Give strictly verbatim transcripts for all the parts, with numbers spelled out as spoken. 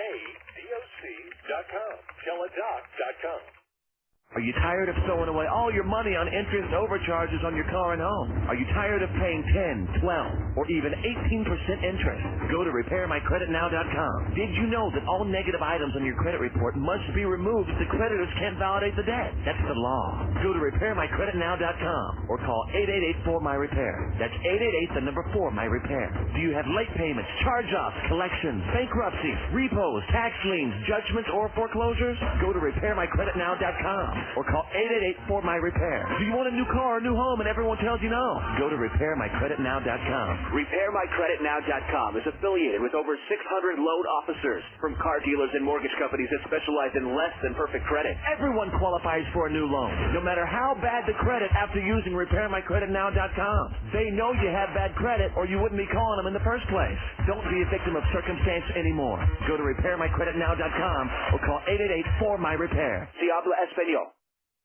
pay doc dot com. Teladoc dot com. Are you tired of throwing away all your money on interest overcharges on your car and home? Are you tired of paying ten, twelve, or even eighteen percent interest? Go to repair my credit now dot com. Did you know that all negative items on your credit report must be removed if the creditors can't validate the debt? That's the law. Go to repair my credit now dot com or call eight eight eight four my repair. That's eight eight eight, the number four, my repair. Do you have late payments, charge-offs, collections, bankruptcies, repos, tax liens, judgments, or foreclosures? Go to repair my credit now dot com. Or call eight eight eight four my repair. Do you want a new car or a new home and everyone tells you no? Go to repair my credit now dot com. repair my credit now dot com is affiliated with over six hundred loan officers from car dealers and mortgage companies that specialize in less than perfect credit. Everyone qualifies for a new loan, no matter how bad the credit after using repair my credit now dot com. They know you have bad credit or you wouldn't be calling them in the first place. Don't be a victim of circumstance anymore. Go to repair my credit now dot com or call eight eight eight four my repair. Si habla español.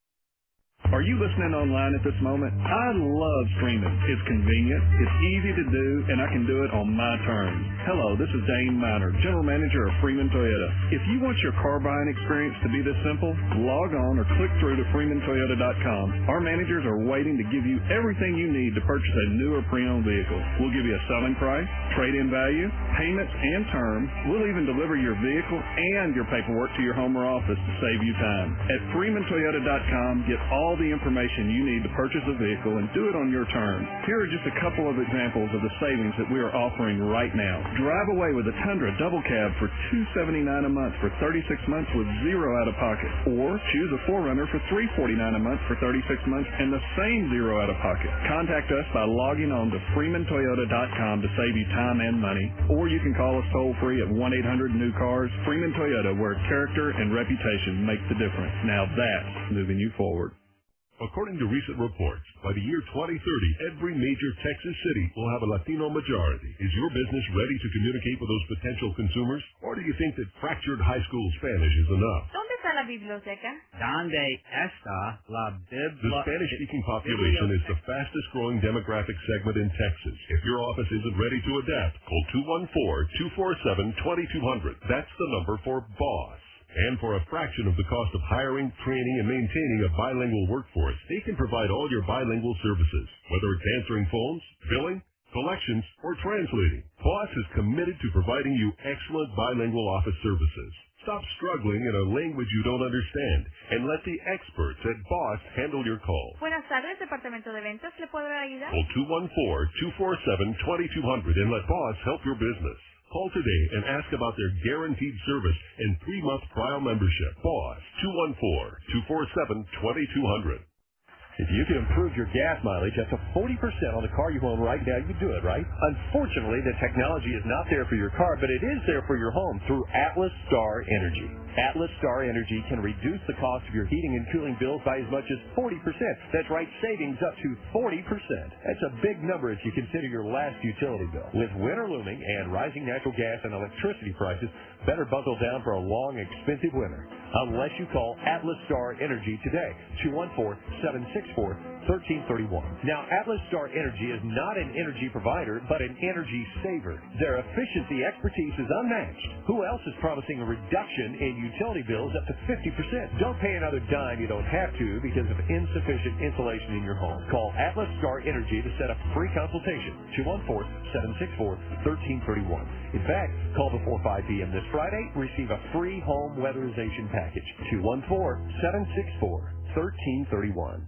Are you listening online at this moment? I love streaming. It's convenient, it's easy to do, and I can do it on my terms. Hello, this is Dane Miner, General Manager of Freeman Toyota. If you want your car buying experience to be this simple, log on or click through to freeman toyota dot com. Our managers are waiting to give you everything you need to purchase a new or pre-owned vehicle. We'll give you a selling price, trade-in value, payments, and terms. We'll even deliver your vehicle and your paperwork to your home or office to save you time. At freeman toyota dot com, get all the information you need to purchase a vehicle and do it on your terms. Here are just a couple of examples of the savings that we are offering right now. Drive away with a Tundra double cab for two hundred seventy-nine dollars a month for thirty-six months with zero out of pocket. Or choose a four runner for three hundred forty-nine dollars a month for thirty-six months and the same zero out of pocket. Contact us by logging on to freeman toyota dot com to save you time and money. Or you can call us toll free at one eight hundred new cars. Freeman Toyota, where character and reputation make the difference. Now that's moving you forward. According to recent reports, by the year twenty thirty, every major Texas city will have a Latino majority. Is your business ready to communicate with those potential consumers? Or do you think that fractured high school Spanish is enough? ¿Dónde está la biblioteca? ¿Dónde está la biblioteca? The Spanish-speaking population is the fastest-growing demographic segment in Texas. If your office isn't ready to adapt, call two one four, two four seven, two two zero zero. That's the number for BOSS. And for a fraction of the cost of hiring, training, and maintaining a bilingual workforce, they can provide all your bilingual services, whether it's answering phones, billing, collections, or translating. BOSS is committed to providing you excellent bilingual office services. Stop struggling in a language you don't understand and let the experts at BOSS handle your call. Buenas tardes, Departamento de Ventas. ¿Le puedo ayudar? Call two one four, two four seven, two two zero zero and let BOSS help your business. Call today and ask about their guaranteed service and three-month trial membership. BOSS, two one four, two four seven, two two zero zero. If you can improve your gas mileage up to forty percent on the car you own right now, you do it, right? Unfortunately, the technology is not there for your car, but it is there for your home through Atlas Star Energy. Atlas Star Energy can reduce the cost of your heating and cooling bills by as much as forty percent. That's right, savings up to forty percent. That's a big number if you consider your last utility bill. With winter looming and rising natural gas and electricity prices, better buckle down for a long, expensive winter. Unless you call Atlas Star Energy today, two one four, seven six four, one three three one. Now, Atlas Star Energy is not an energy provider, but an energy saver. Their efficiency expertise is unmatched. Who else is promising a reduction in utility bills up to fifty percent? Don't pay another dime you don't have to because of insufficient insulation in your home. Call Atlas Star Energy to set up a free consultation, two one four, seven six four, one three three one. In fact, call before five p.m. this Friday, receive a free home weatherization package, two one four, seven six four, one three three one.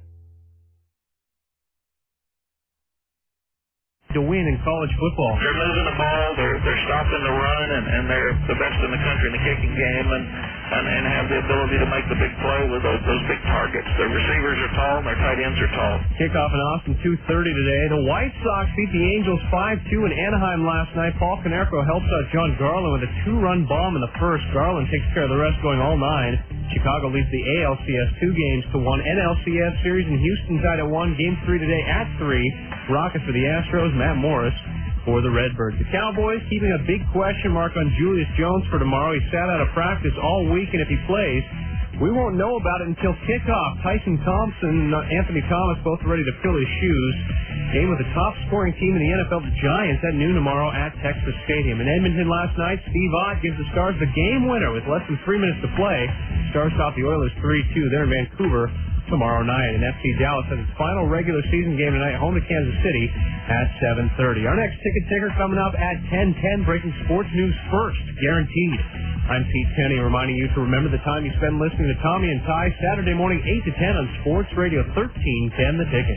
To win in college football. They're moving the ball, they're, they're stopping the run, and, and they're the best in the country in the kicking game, and, and, and have the ability to make the big play with those, those big targets. Their receivers are tall, and their tight ends are tall. Kickoff in Austin, two thirty today. The White Sox beat the Angels five two in Anaheim last night. Paul Konerko helps out John Garland with a two-run bomb in the first. Garland takes care of the rest, going all nine. Chicago leads the A L C S two games to one. N L C S series in Houston tied at one. Game three today at three. Rockets for the Astros. Matt Morris for the Redbirds. The Cowboys keeping a big question mark on Julius Jones for tomorrow. He sat out of practice all week, and if he plays, we won't know about it until kickoff. Tyson Thompson and Anthony Thomas both ready to fill his shoes. Game with the top-scoring team in the N F L, the Giants, at noon tomorrow at Texas Stadium. In Edmonton last night, Steve Ott gives the Stars the game winner with less than three minutes to play. Stars stop the Oilers three two there in Vancouver tomorrow night. And F C Dallas has its final regular season game tonight, home to Kansas City at seven thirty. Our next ticket ticker coming up at ten ten, breaking sports news first, guaranteed. I'm Pete Kenny, reminding you to remember the time you spend listening to Tommy and Ty Saturday morning eight to ten on Sports Radio thirteen ten, The Ticket.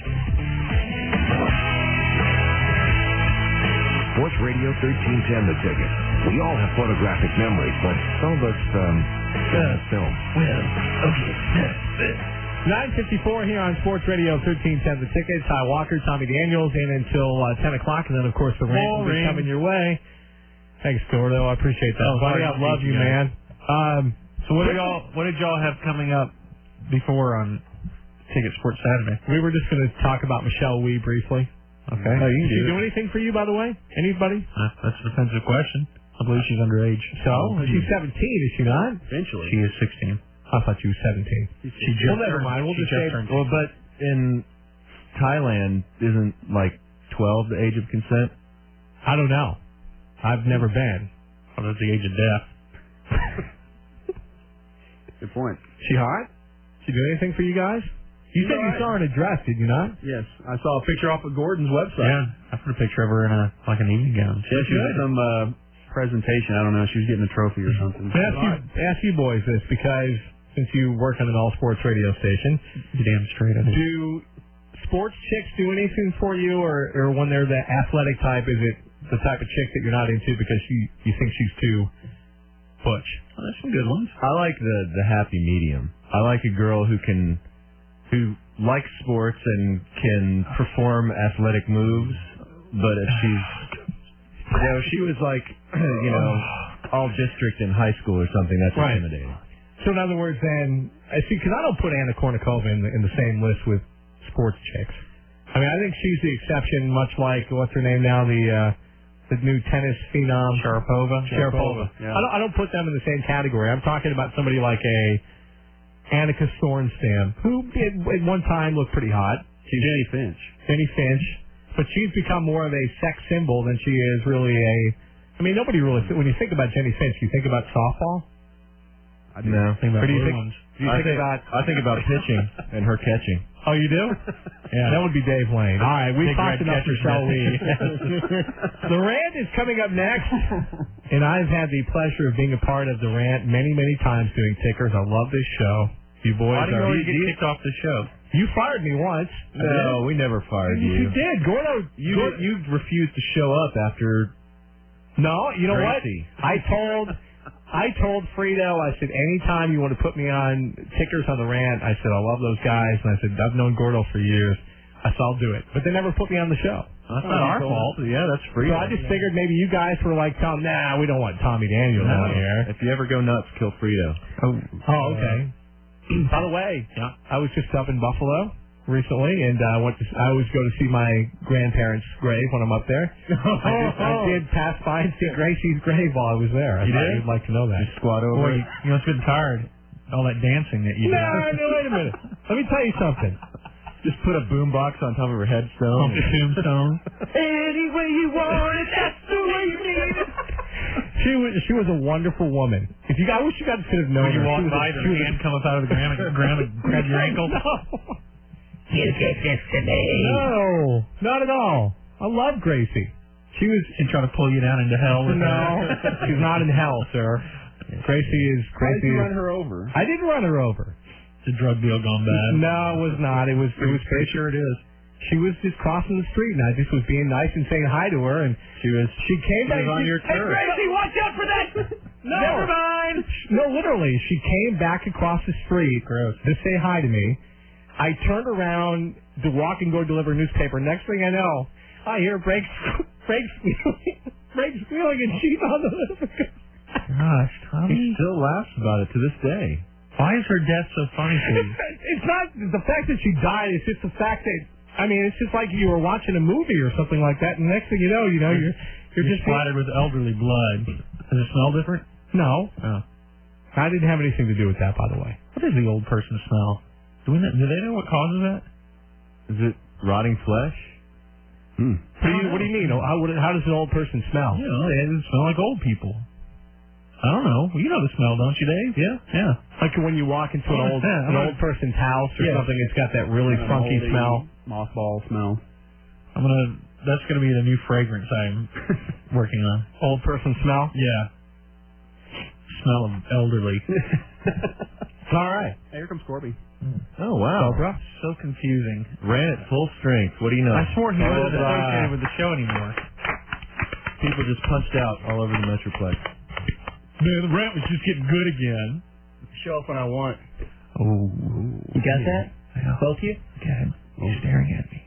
Sports Radio thirteen ten, The Ticket. We all have photographic memories, but some of us, um, uh, film. Well, okay. nine fifty-four here on Sports Radio thirteen ten, The Ticket. Ty Walker, Tommy Daniels, in until uh, ten o'clock, and then, of course, the rant will be coming your way. Thanks, Gordo. I appreciate that. Oh, buddy, I love you, you man. Um, so what did y'all what did y'all have coming up before on Ticket Sports Saturday? We were just going to talk about Michelle Wee briefly. Okay. Oh, you Did she do, do anything for you, by the way? Anybody? Uh, that's a defensive question. I believe she's underage. So? She's seventeen, is she not? Eventually. She is sixteen. I thought she was seventeen. She just well, never turned, mind. We'll she just, just say... turned Well, but in Thailand, isn't, like, twelve the age of consent? I don't know. I've never been. Well, that's the age of death. Good point. She hot? She do anything for you guys? You She's said right. you saw her in a dress, did you not? Yes. I saw a picture off of Gordon's website. Yeah. I put a picture of her in a like an evening gown. Yeah, she was at some uh, presentation. I don't know. She was getting a trophy or something. I ask you, ask you boys this because since you work on an all-sports radio station, you damn straight. I do sports chicks do anything for you, or, or when they're the athletic type, is it the type of chick that you're not into because you, you think she's too butch? Well, there's some good ones. I like the, the happy medium. I like a girl who can, who likes sports and can perform athletic moves, but if she's, you know, she was like, you know, all district in high school or something, that's right. intimidating. So in other words, then, I see, because I don't put Anna Kournikova in the, in the same list with sports chicks. I mean, I think she's the exception, much like, what's her name now, the uh, the new tennis phenom. Sharapova. Sharapova. Yeah. I, don't, I don't put them in the same category. I'm talking about somebody like a Annika Sorenstam, who at, at one time looked pretty hot. She's Jenny Finch. Jenny Finch. But she's become more of a sex symbol than she is really a... I mean, nobody really... When you think about Jenny Finch, you think about softball? I do. No. Think about or do you blue think, ones. do you I think, think about... I think about pitching and her catching. Oh, you do? Yeah. That would be Dave Lane. All right, we've Big talked red enough, catcher's shall we? mitt. The rant is coming up next, and I've had the pleasure of being a part of the rant many, many times doing tickers. I love this show. You boys Why do you are... always get kicked off the show? You fired me once. No, we never fired You you. did. Gordo... You Gordo- you refused to show up after. No, you know Gracie. what? I told... I told Frito, I said, anytime you want to put me on tickers on the rant, I said, I love those guys. And I said, I've known Gordo for years. I said, I'll do it. But they never put me on the show. That's Oh, not you our told fault. Yeah, that's free. So I just figured maybe you guys were like, Tom, nah, we don't want Tommy Daniels No. on here. If you ever go nuts, kill Frito. Oh, oh okay. By the way, Yeah. I was just up in Buffalo recently, and I went to. I always go to see my grandparents' grave when I'm up there. I, did, I did pass by and see Gracie's grave while I was there. I You thought did? you'd like to know that. Just squat over. Boy, it. you, you must have been tired. All that dancing that you No, did. no, wait a minute. Let me tell you something. Just put a boombox on top of her headstone. On the tombstone. Any way you want it, that's the way you need it. She was she was a wonderful woman. If you, I wish you guys could have known When you her. walk She was by, a- the she was a- hand come up out of the ground and, ground and grab your ankle. No. You did this to me. No, not at all. I love Gracie. She was. She tried to pull you down into hell. With No, her. she's not in hell, sir. Gracie is Why did Gracie. you is, run her over? I didn't run her over. It's a drug deal gone bad. No, it was not. It was. It was Pretty sure it is. She was just crossing the street, and I just was being nice and saying hi to her, and She was. she came She back. was on she, your hey, turf. Gracie, watch out for that! No, Never mind. No, literally, she came back across the street Gross. to say hi to me. I turned around to walk and go deliver a newspaper. Next thing I know, I hear brakes, brakes squealing, brakes squealing, and she's on the lift. Gosh, Tommy. He still laughs about it to this day. Why is her death so funny to you? It's not the fact that she died. It's just the fact that I mean, it's just like you were watching a movie or something like that, and the next thing you know, you know, you're you're, You're just splattered with elderly blood. Does it smell different? No, Oh. I didn't have anything to do with that, by the way. What does the old person smell? Do we know, do they know what causes that? Is it rotting flesh? Hmm. What do you What do you mean? How would it, How does an old person smell? You know, they smell like old people. I don't know. You know the smell, don't you, Dave? Yeah. Yeah. Like when you walk into an Oh, old yeah, an I'm old person's house or Yeah. something, it's got that really An funky moldy smell. Mothball smell. I'm gonna. That's gonna be the new fragrance I'm working on. Old person smell. Yeah. Smell of elderly. All right. Hey, here comes Corby. Oh, wow. Cobra. So confusing. Ran at full strength. What do you know? I swore he wasn't Cobra. associated with the show anymore. People just punched out all over the Metroplex. Man, the rant was just getting good again. Show up when I want. Oh. You got that? Both of you? Okay. He's staring at me.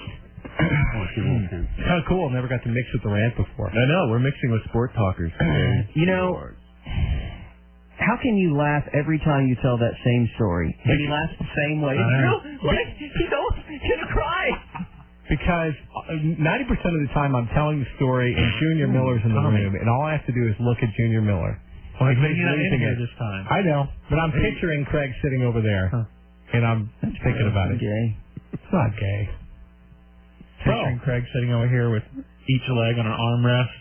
It's kind of cool. I've never got to mix with the rant before. I know. We're mixing with sport talkers. You know, how can you laugh every time you tell that same story? And he laughs the same way. I know. No, what? He's almost gonna cry. Because ninety percent of the time I'm telling the story and Junior Miller's in the room, and all I have to do is look at Junior Miller. Well, Like maybe he's not in losing here it. this time. I know, but I'm picturing Craig sitting over there, and I'm thinking about it. Gay. It's not gay. Picturing Craig sitting over here with each leg on an armrest.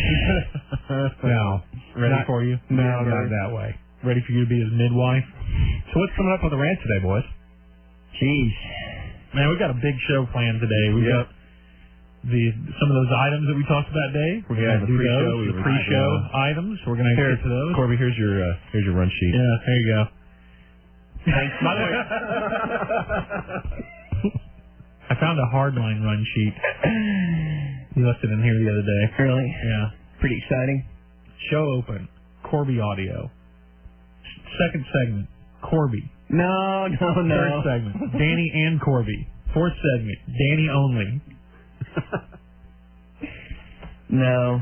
No. Ready Not- for you? No, Yeah, not ready. that way. Ready for you to be his midwife? So what's coming up on the rant today, boys? Jeez. Man, we've got a big show planned today. We've Yeah. got the some of those items that we talked about, Dave. We're Yeah, going to the do pre-show those, we the were- pre-show yeah. items. We're going to Here, get to those. Corby, here's your uh, here's your run sheet. Yeah, there you go. Thanks. By the way, I found a hardline run sheet. You left it in here the other day. Really? Yeah. Pretty exciting. Show open. Corby audio. Second segment. Corby. No, no, no. Third segment. Danny and Corby. Fourth segment. Danny only. No.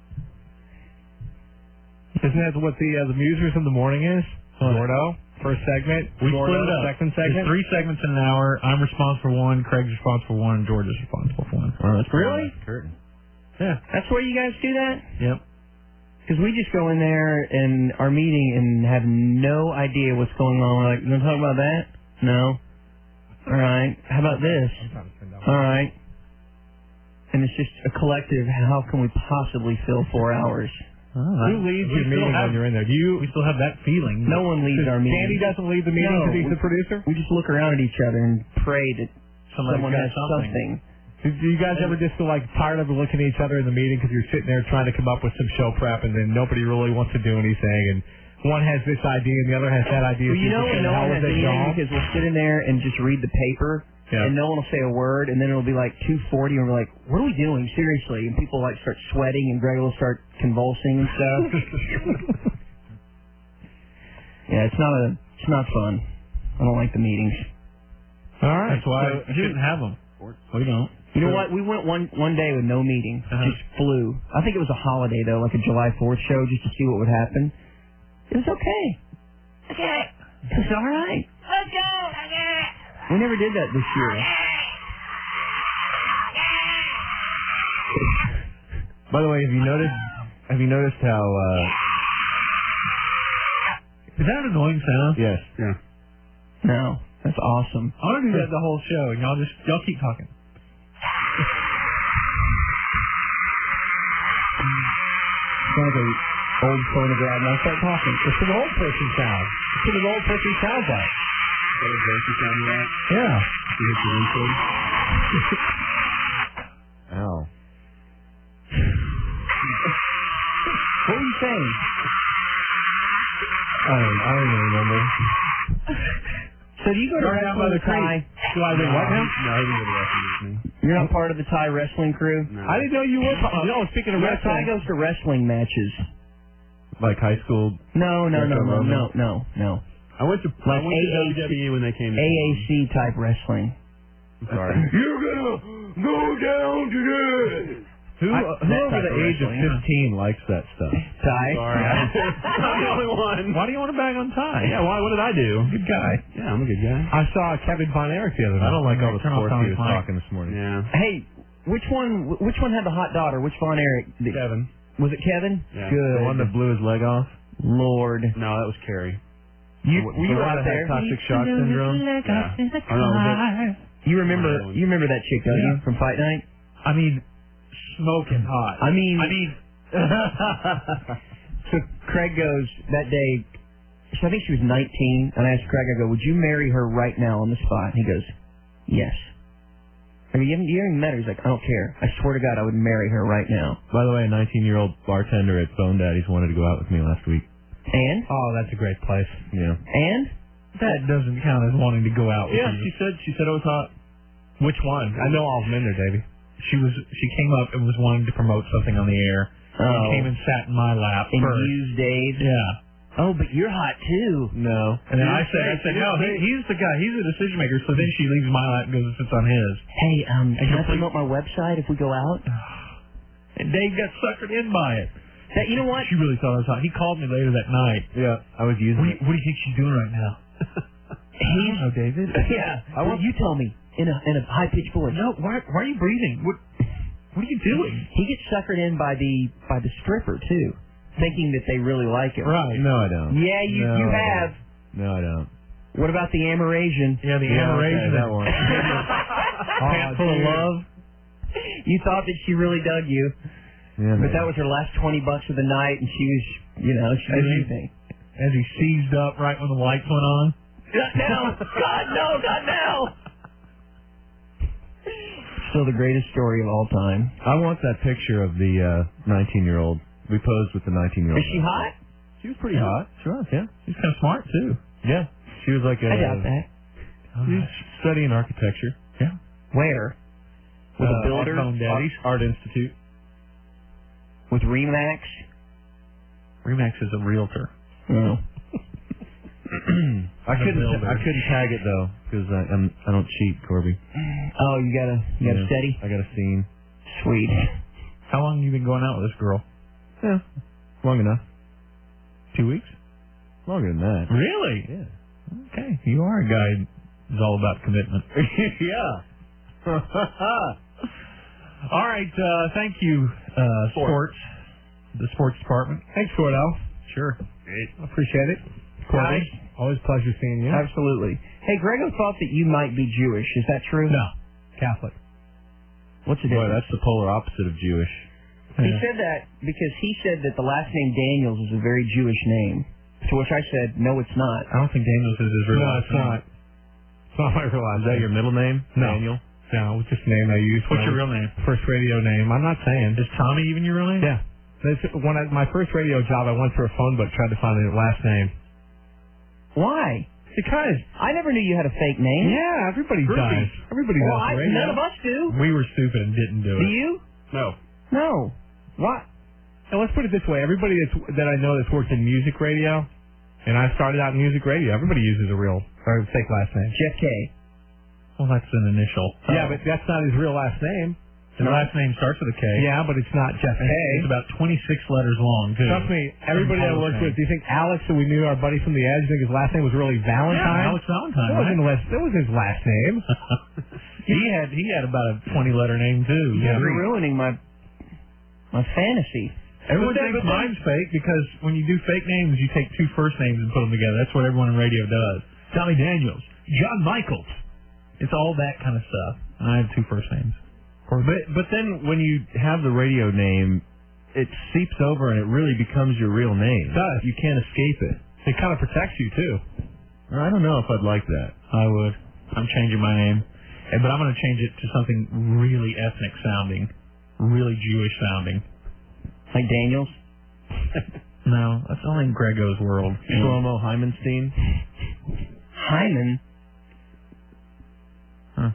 isn't that what the uh, the Musers in the morning is? Gordo. First segment. We Gordo, split it up. Second There's segment. three segments in an hour. I'm responsible for one. Craig's responsible for one. George is responsible for one. Oh, that's Really? Curtain. Yeah. That's where you guys do that? Yep. Because we just go in there in our meeting and have no idea what's going on. We're like, you want to talk about that? No. All right. How about this? All right. And it's just a collective, how can we possibly fill four hours? Who leads We your still meeting have- when you're in there? Do you? We still have that feeling. No one leads our meeting. Danny doesn't lead the meeting No, because he's we- the producer? We just look around at each other and pray that Somebody's someone got has something. something. Do do you guys ever just feel like tired of looking at each other in the meeting because you're sitting there trying to come up with some show prep and then nobody really wants to do anything and one has this idea and the other has that idea? Well, you so know just when say, no "How one is has it, y'all?" anything because we'll sit in there and just read the paper Yeah. and no one will say a word and then it'll be like two forty and we're like, what are we doing? Seriously. And people like start sweating and Greg will start convulsing and stuff. Yeah, it's not a, it's not fun. I don't like the meetings. All right. That's why So, I shouldn't have them. We don't. You know what? We went one one day with no meeting. Uh-huh. Just flew. I think it was a holiday though, like a July fourth show, just to see what would happen. It was okay. Okay. It was all right. Okay. Okay. We never did that this year. By the way, have you noticed? Have you noticed how? Uh, Is that an annoying sound? yes. Yeah. No, that's awesome. I want to do that the whole show, and y'all just y'all keep talking. Sounds like an old phonograph. Now start talking. It's an old person sound. It's what an old person sounds like. That was very sound of that. Yeah. You hit your windshield. Ow. What were you saying? I don't, I don't even remember. So do you go to Started out by wrestling the with Thai? Do I do what now? No, I didn't go to wrestling with me. You're not part of the Thai wrestling crew? No. I didn't know you were. No, speaking of Yeah, Thai wrestling. goes to wrestling matches. Like high school. No, no, no, no, Greco-Roman? no, no, no. I went to I Like went to A A C W W E when they came to A A C type wrestling. I'm sorry. You're gonna go down to this. Who, I- who that over type the of age of wrestling, yeah. fifteen likes that stuff? Thai? Sorry. I'm the only one. Why do you want to bag on Ty? Yeah, why? What did I do? Good guy. Yeah, I'm a good guy. I saw Kevin Von Erich the other night. I don't like all the Turn off sports Tommy he was Klein. talking this morning. Yeah. Hey, which one Which one had the hot daughter? Which Von Erich? The- Kevin. Was it Kevin? Yeah. Good. The one that blew his leg off. Lord. No, that was Carrie. You, The were you one out that there? had toxic shock syndrome. Yeah. Oh, no, was You remember One. You remember that chick, don't you, from Fight Night? I mean, smoking hot. I mean, I mean, so Craig goes that day. So I think she was nineteen, and I asked Craig, I go, would you marry her right now on the spot? And he goes, yes. I mean, you haven't, you haven't met her. He's like, I don't care. I swear to God, I would marry her right now. By the way, a nineteen-year-old bartender at Bone Daddy's wanted to go out with me last week. And? Oh, that's a great place. Yeah. And? that doesn't count as wanting to go out with Yeah, you. she said she said it was hot. Which one? I know all of them in there, Davey. She was she came up and was wanting to promote something on the air. Oh. And came and sat in my lap And first. used Dave? Yeah. Oh, but you're hot too. No. And then You I didn't said, say- I said, you no, didn't he, say- he's the guy. He's the decision maker. So then she leaves my lap and goes and sits on his. Hey, um, And can I complete- promote my website if we go out? And Dave got suckered in by it. That, you know what? She really thought I was hot. He called me later that night. Yeah, I was using What do you, it. what do you think she's doing right now? He's, oh, David. yeah. I want- you tell me in a in a high pitched voice. No, why, why are you breathing? What What are you doing? He gets suckered in by the by the stripper too, thinking that they really like him. Right. No, I don't. Yeah, you No, you I have. don't. No, I don't. What about the Amerasian? Yeah, the Yeah, Amerasian. okay, that one. Pant full of dude. love. You thought that she really dug you, Yeah, but man. that was her last twenty bucks of the night, and she was, you know, she As did you- anything. As he seized up right when the lights went on. Not now! God, no, not now! Still the greatest story of all time. I want that picture of the uh nineteen-year-old. We posed with the nineteen-year-old. Is she hot? She was pretty Yeah. hot. She was, yeah. She's kind of smart, too. Yeah. She was like a... I doubt that. She was studying architecture. Where? With Uh, a builder? at Bone Daddy's. Art Institute. With Remax? Remax is a realtor. No. I couldn't. builder. I couldn't tag it though because I I'm, I don't cheat, Corby. Oh, you gotta, you gotta Yeah. steady? I got a scene. Sweet. How long have you been going out with this girl? Yeah, long enough. Two weeks? Longer than that. Really? Yeah. Okay. You are a guy who's all about commitment. yeah. All right. Uh, thank you, uh, sports. The sports department. Thanks, Cordell. Sure. Appreciate it. Guys, Always a pleasure seeing you. absolutely. Hey, Grego thought that you might be Jewish. Is that true? No, Catholic. What's the Boy, difference? that's the polar opposite of Jewish. He Yeah. said that because he said that the last name Daniels is a very Jewish name. To which I said, no, it's not. I don't think Daniels is his real No, last it's name. not. It's not my real last Is that name. your middle name, No. Daniel? No, it's just a name I use. What's when your I real name? was- First radio name. I'm not saying. Is Tommy even your real name? Yeah. This, when I, my first radio job, I went through a phone book, tried to find a last name. Why? Because, I never knew you had a fake name. yeah, everybody Groupie. does. Everybody Well, does I, the radio. none of us do. We were stupid and didn't do it. Do you? No. No. Why? And let's put it this way: everybody that's, that I know that's worked in music radio, and I started out in music radio, everybody uses a real or a fake last name. Jeff K. Well, that's an initial. Yeah, but that's not his real last name. His last name starts with a K. Yeah, but it's not Jeff And K. It's about twenty-six letters long, too. Trust me, everybody I Paul's worked name. with, do you think Alex, who we knew, our buddy from the Edge, you think his last name was really Valentine? Yeah, Alex Valentine, That wasn't, right? last, that was his last name. he had he had about a twenty-letter name, too. You're ruining my my fantasy. Everyone But then- thinks but then- mine's fake because when you do fake names, you take two first names and put them together. That's what everyone in radio does. Tommy Daniels, John Michaels. It's all that kind of stuff. And I have two first names. But but then when you have the radio name, it seeps over and it really becomes your real name. It does. You can't escape it. It kind of protects you, too. I don't know if I'd like that. I would. I'm changing my name. Eh, But I'm going to change it to something really ethnic sounding, really Jewish sounding. Like Daniels? No, that's only in Grego's world. Shlomo Hymanstein. Hyman? Huh.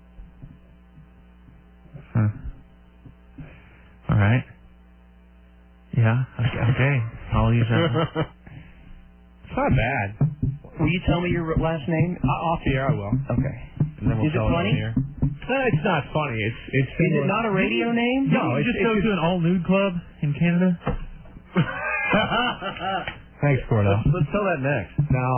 Huh. All right. Yeah. Okay. okay. I'll use that. It's not bad. Will you tell me your last name? Uh, off the air, I will. Okay. And then we'll Is it tell funny? on here. No, it's not funny. It's it's. Is it not a radio name? No, Didn't you it's just go it's to an all nude club in Canada? Thanks, Cordell. Let's, let's tell that next. No,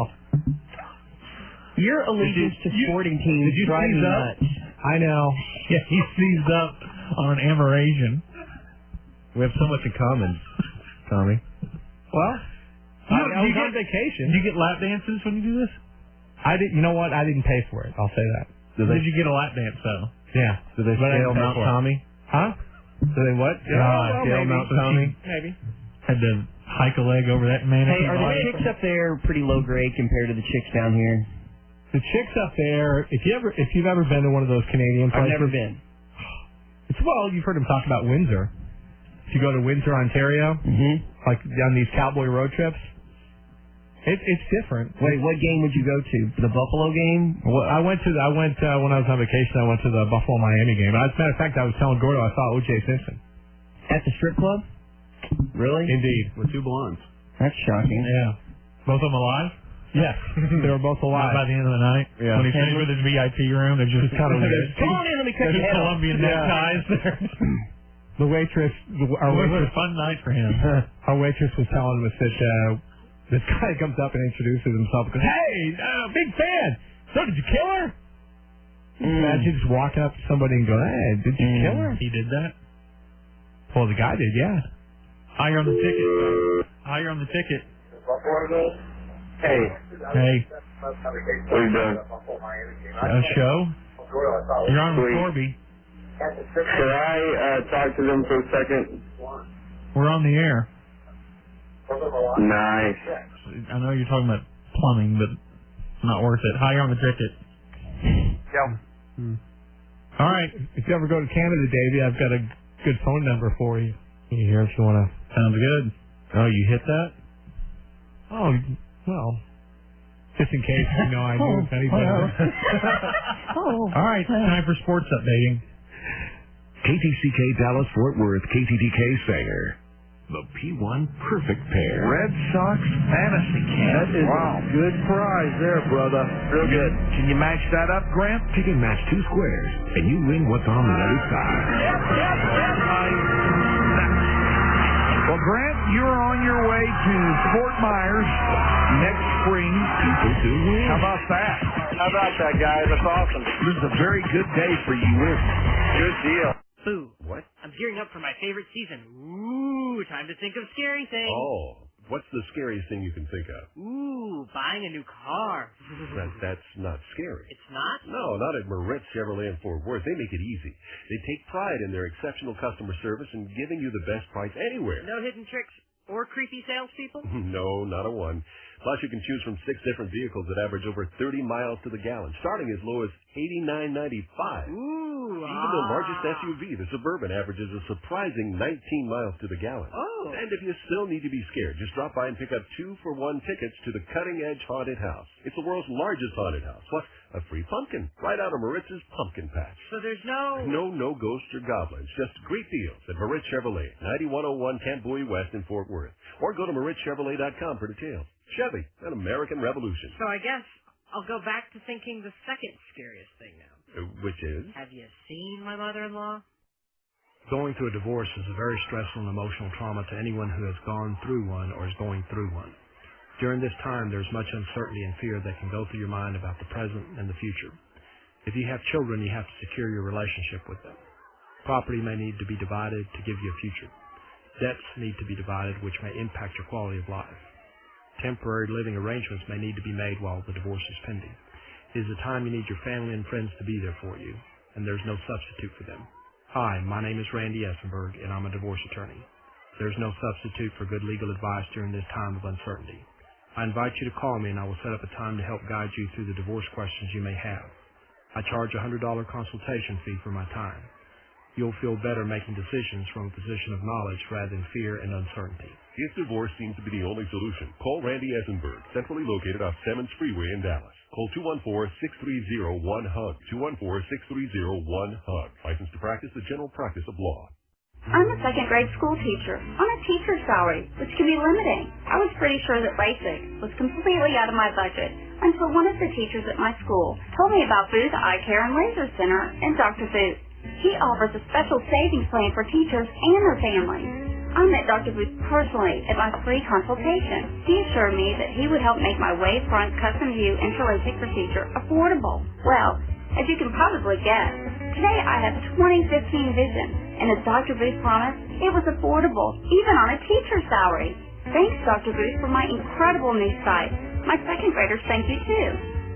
Your allegiance Did to you- sporting teams did you drive me seize up? nuts. I know. Yeah, he seized up on an Amerasian. We have so much in common, Tommy. Well, You I, know, I do was you on get- vacation. Do you get lap dances when you do this? I did. You know what? I didn't pay for it. I'll say that. Do Did they, you get a lap dance though? Yeah. do they But I scale didn't pay Mount for it. Tommy? Huh? Do they what? Uh, well, Dale maybe. Mount Tony. Maybe. Had to hike a leg over that man. Hey, are the chicks up there pretty low grade compared to the chicks down here? The chicks up there, if you ever, if you've ever been to one of those Canadian places, I've never been. It's well, you've heard them talk about Windsor. If you go to Windsor, Ontario, mm-hmm. like on these cowboy road trips, it, it's different. Wait, what game would you go to? The Buffalo game? Well, I went to, I went uh, when I was on vacation. I went to the Buffalo Miami game. As a matter of fact, I was telling Gordo I saw O J Simpson at the strip club. Really? Indeed, with two blondes. That's shocking. Yeah, both of them alive. Yes, they were both alive. By the end of the night, yeah. When he finished with his V I P room, they're just kind of weird. Come on in, let me cut your head off. Colombian neckties there. The waitress, the, our It was waitress, a fun night for him. Our waitress was telling us that uh, this guy comes up and introduces himself and goes, "Hey, uh, big fan. So did you kill her?" Mm. Imagine just walking up to somebody and go, "Hey, did you Mm. kill her?" He did that. Well, the guy did, yeah. Higher on the ticket. Higher on the ticket. Hey. Hey. What are you doing? A show? You're on with Corby. Could I uh, talk to them for a second? We're on the air. Nice. I know you're talking about plumbing, but it's not worth it. Higher on the ticket. Yeah. Hmm. All right. If you ever go to Canada, Davey, I've got a good phone number for you. You hear if you want to. Sounds good. Oh, you hit that? Oh, well, just in case, you know, I knew if anybody. All right. Time for sports updating. K T C K Dallas Fort Worth K T D K Sanger. The P one Perfect Pair. Red Sox Fantasy Camp. That is wow. a good prize there, brother. Real good. Can you match that up, Grant? Pick and match two squares, and you win what's on the other side. Yep, yep, yep. Well, Grant, you're on your way to Fort Myers next spring. People do win. How about that? How about that, guys? That's awesome. This is a very good day for you. Good deal. Boo. What? I'm gearing up for my favorite season. Ooh, time to think of scary things. Oh, what's the scariest thing you can think of? Ooh, buying a new car. That, that's not scary. It's not? No, not at Moritz Chevrolet in Fort Worth. They make it easy. They take pride in their exceptional customer service and giving you the best price anywhere. No hidden tricks or creepy salespeople? No, not a one. Plus, you can choose from six different vehicles that average over thirty miles to the gallon, starting as low as eighty-nine ninety-five. Ooh, Even ah. the largest S U V, the Suburban, averages a surprising nineteen miles to the gallon. Oh. And if you still need to be scared, just drop by and pick up two for one tickets to the Cutting Edge Haunted House. It's the world's largest haunted house, plus a free pumpkin right out of Moritz's Pumpkin Patch. So there's no... No, no ghosts or goblins, just great deals at Moritz Chevrolet, ninety-one oh one Camp Bowie West in Fort Worth. Or go to Moritz Chevrolet dot com for details. Chevy, an American revolution. So I guess I'll go back to thinking the second scariest thing now. Uh, which is? Have you seen my mother-in-law? Going through a divorce is a very stressful and emotional trauma to anyone who has gone through one or is going through one. During this time, there's much uncertainty and fear that can go through your mind about the present and the future. If you have children, you have to secure your relationship with them. Property may need to be divided to give you a future. Debts need to be divided, which may impact your quality of life. Temporary living arrangements may need to be made while the divorce is pending. It is a time you need your family and friends to be there for you, and there's no substitute for them. Hi, my name is Randy Essenberg, and I'm a divorce attorney. There's no substitute for good legal advice during this time of uncertainty. I invite you to call me, and I will set up a time to help guide you through the divorce questions you may have. I charge a one hundred dollars consultation fee for my time. You'll feel better making decisions from a position of knowledge rather than fear and uncertainty. If divorce seems to be the only solution, call Randy Essenberg, centrally located off Simmons Freeway in Dallas. Call two one four, six three zero, one H U G, two one four, six three zero, one H U G. Licensed to practice the general practice of law. I'm a second grade school teacher on a teacher's salary, which can be limiting. I was pretty sure that LASIK was completely out of my budget until one of the teachers at my school told me about Booth Eye Care and Laser Center and Doctor Booth. He offers a special savings plan for teachers and their families. I met Doctor Booth personally at my free consultation. He assured me that he would help make my wavefront custom view intra-LASIK procedure affordable. Well, as you can probably guess, today I have twenty fifteen vision, and as Doctor Booth promised, it was affordable, even on a teacher's salary. Thanks, Doctor Booth, for my incredible new sight. My second graders thank you, too.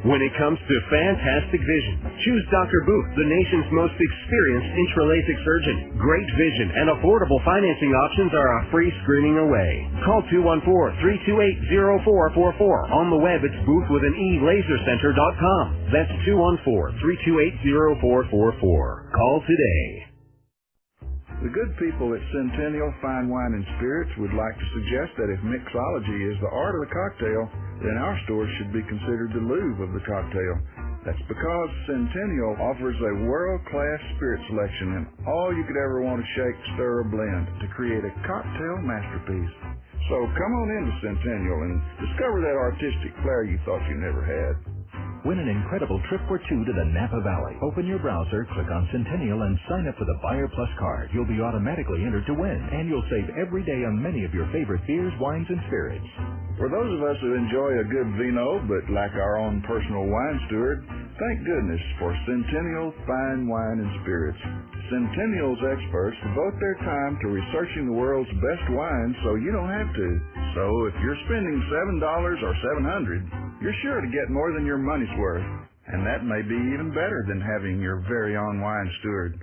When it comes to fantastic vision, choose Doctor Booth, the nation's most experienced intralaser surgeon. Great vision and affordable financing options are a free screening away. Call two one four, three two eight, zero four four four. On the web, it's booth with an e laser center dot com. That's two one four, three two eight, zero four four four. Call today. The good people at Centennial Fine Wine and Spirits would like to suggest that if mixology is the art of the cocktail, then our stores should be considered the Louvre of the cocktail. That's because Centennial offers a world-class spirit selection and all you could ever want to shake, stir, or blend to create a cocktail masterpiece. So come on into Centennial and discover that artistic flair you thought you never had. Win an incredible trip for two to the Napa Valley. Open your browser, click on Centennial, and sign up for the Buyer Plus card. You'll be automatically entered to win, and you'll save every day on many of your favorite beers, wines, and spirits. For those of us who enjoy a good vino but lack our own personal wine steward, thank goodness for Centennial Fine Wine and Spirits. Centennial's experts devote their time to researching the world's best wines so you don't have to. So if you're spending seven dollars or seven hundred dollars, you're sure to get more than your money's worth. And that may be even better than having your very own wine steward.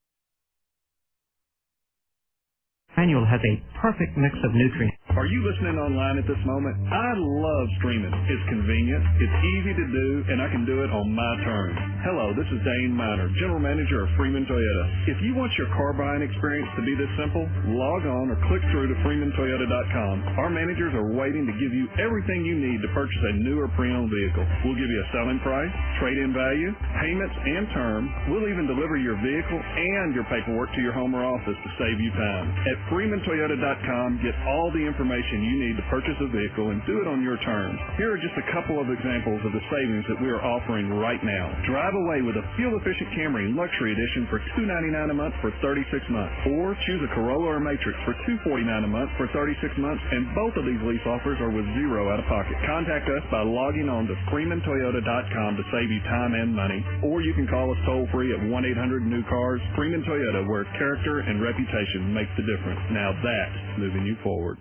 Annual has a perfect mix of nutrients. Are you listening online at this moment? I love streaming. It's convenient, it's easy to do, and I can do it on my terms. Hello, this is Dane Miner, General Manager of Freeman Toyota. If you want your car buying experience to be this simple, log on or click through to freeman toyota dot com. Our managers are waiting to give you everything you need to purchase a new or pre-owned vehicle. We'll give you a selling price, trade-in value, payments, and term. We'll even deliver your vehicle and your paperwork to your home or office to save you time. At freeman toyota dot com, get all the information you need to purchase a vehicle and do it on your terms. Here are just a couple of examples of the savings that we are offering right now. Drive away with a fuel-efficient Camry Luxury Edition for two hundred ninety-nine dollars a month for thirty-six months. Or choose a Corolla or Matrix for two hundred forty-nine dollars a month for thirty-six months, and both of these lease offers are with zero out of pocket. Contact us by logging on to freeman toyota dot com to save you time and money, or you can call us toll-free at one eight hundred new cars. Freeman Toyota, where character and reputation make the difference. Now that's moving you forward.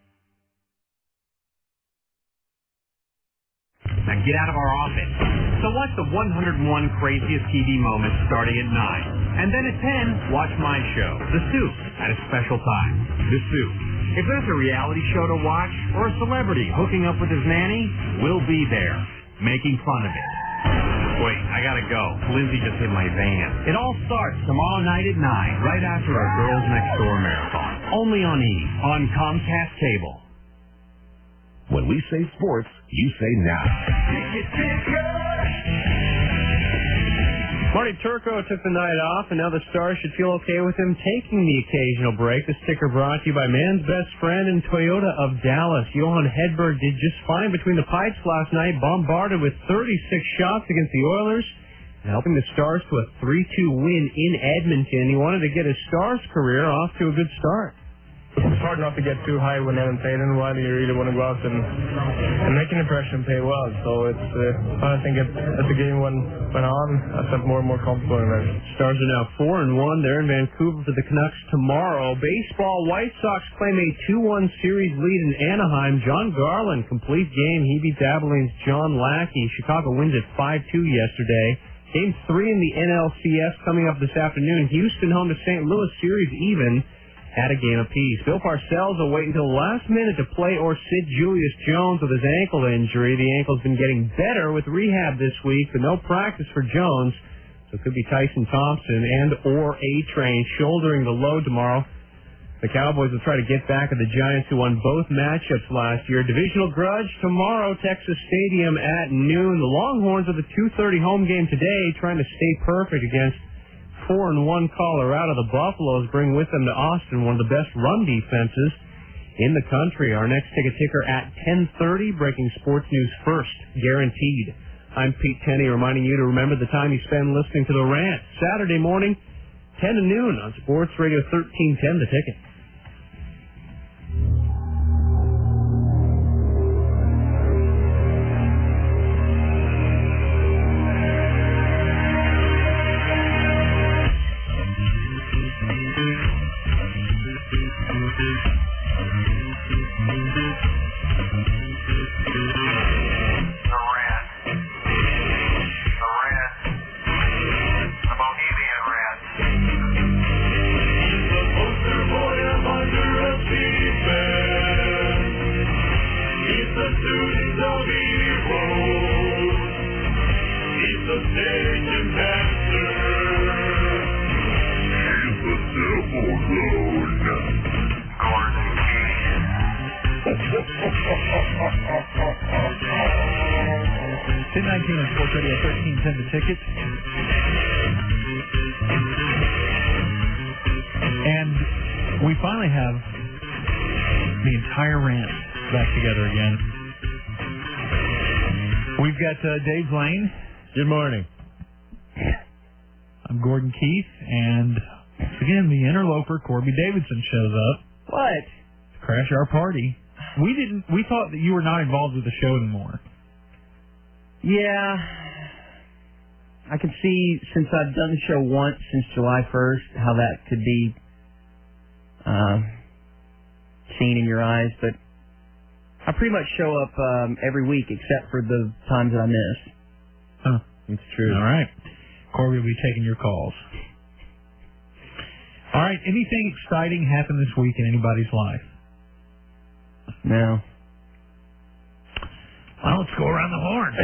Now get out of our office. So watch the one hundred one craziest T V moments starting at nine. And then at ten, watch my show, The Soup, at a special time. The Soup. If there's a reality show to watch, or a celebrity hooking up with his nanny, we'll be there, making fun of it. Wait, I gotta go. Lindsay just hit my van. It all starts tomorrow night at nine, right after our Girls Next Door marathon. Only on E! On Comcast Cable. When we say sports, you say now. Marty Turco took the night off, and now the Stars should feel okay with him taking the occasional break. The sticker brought to you by Man's Best Friend and Toyota of Dallas. Johan Hedberg did just fine between the pipes last night, bombarded with thirty-six shots against the Oilers, and helping the Stars to a three two win in Edmonton. He wanted to get his Stars career off to a good start. It's hard not to get too high when you haven't played in a while. You really want to go out and, and make an impression and play well. So it's, uh, I think it, as the game went, went on, I felt more and more comfortable in it. Stars are now four and one. They're in Vancouver for the Canucks tomorrow. Baseball, White Sox claim a two one series lead in Anaheim. John Garland, complete game. He beats Abilene's John Lackey. Chicago wins at five two yesterday. Game three in the N L C S coming up this afternoon. Houston home to Saint Louis, series even at a game apiece. Bill Parcells will wait until the last minute to play or sit Julius Jones with his ankle injury. The ankle's been getting better with rehab this week, but no practice for Jones. So it could be Tyson Thompson and or A-Train shouldering the load tomorrow. The Cowboys will try to get back at the Giants, who won both matchups last year. Divisional grudge tomorrow, Texas Stadium at noon. The Longhorns with a two thirty home game today, trying to stay perfect against four and one Colorado. The Buffaloes bring with them to Austin one of the best run defenses in the country. Our next ticket ticker at ten thirty, breaking sports news first, guaranteed. I'm Pete Tenney, reminding you to remember the time you spend listening to The Rant. Saturday morning, ten to noon on Sports Radio thirteen ten, The Ticket. ten nineteen on Sports Radio thirteen ten the ticket. And we finally have the entire rant back together again. We've got uh, Dave Lane. Good morning. I'm Gordon Keith, and again, the interloper Corby Davidson shows up. What? To crash our party. We didn't. We thought that you were not involved with the show anymore. Yeah. I can see, since I've done the show once since July first, how that could be uh, seen in your eyes, but I pretty much show up um, every week except for the times that I miss. Huh. It's true. All right. Corby will be taking your calls. All right. Anything exciting happened this week in anybody's life? No. Well, let's go around the horn.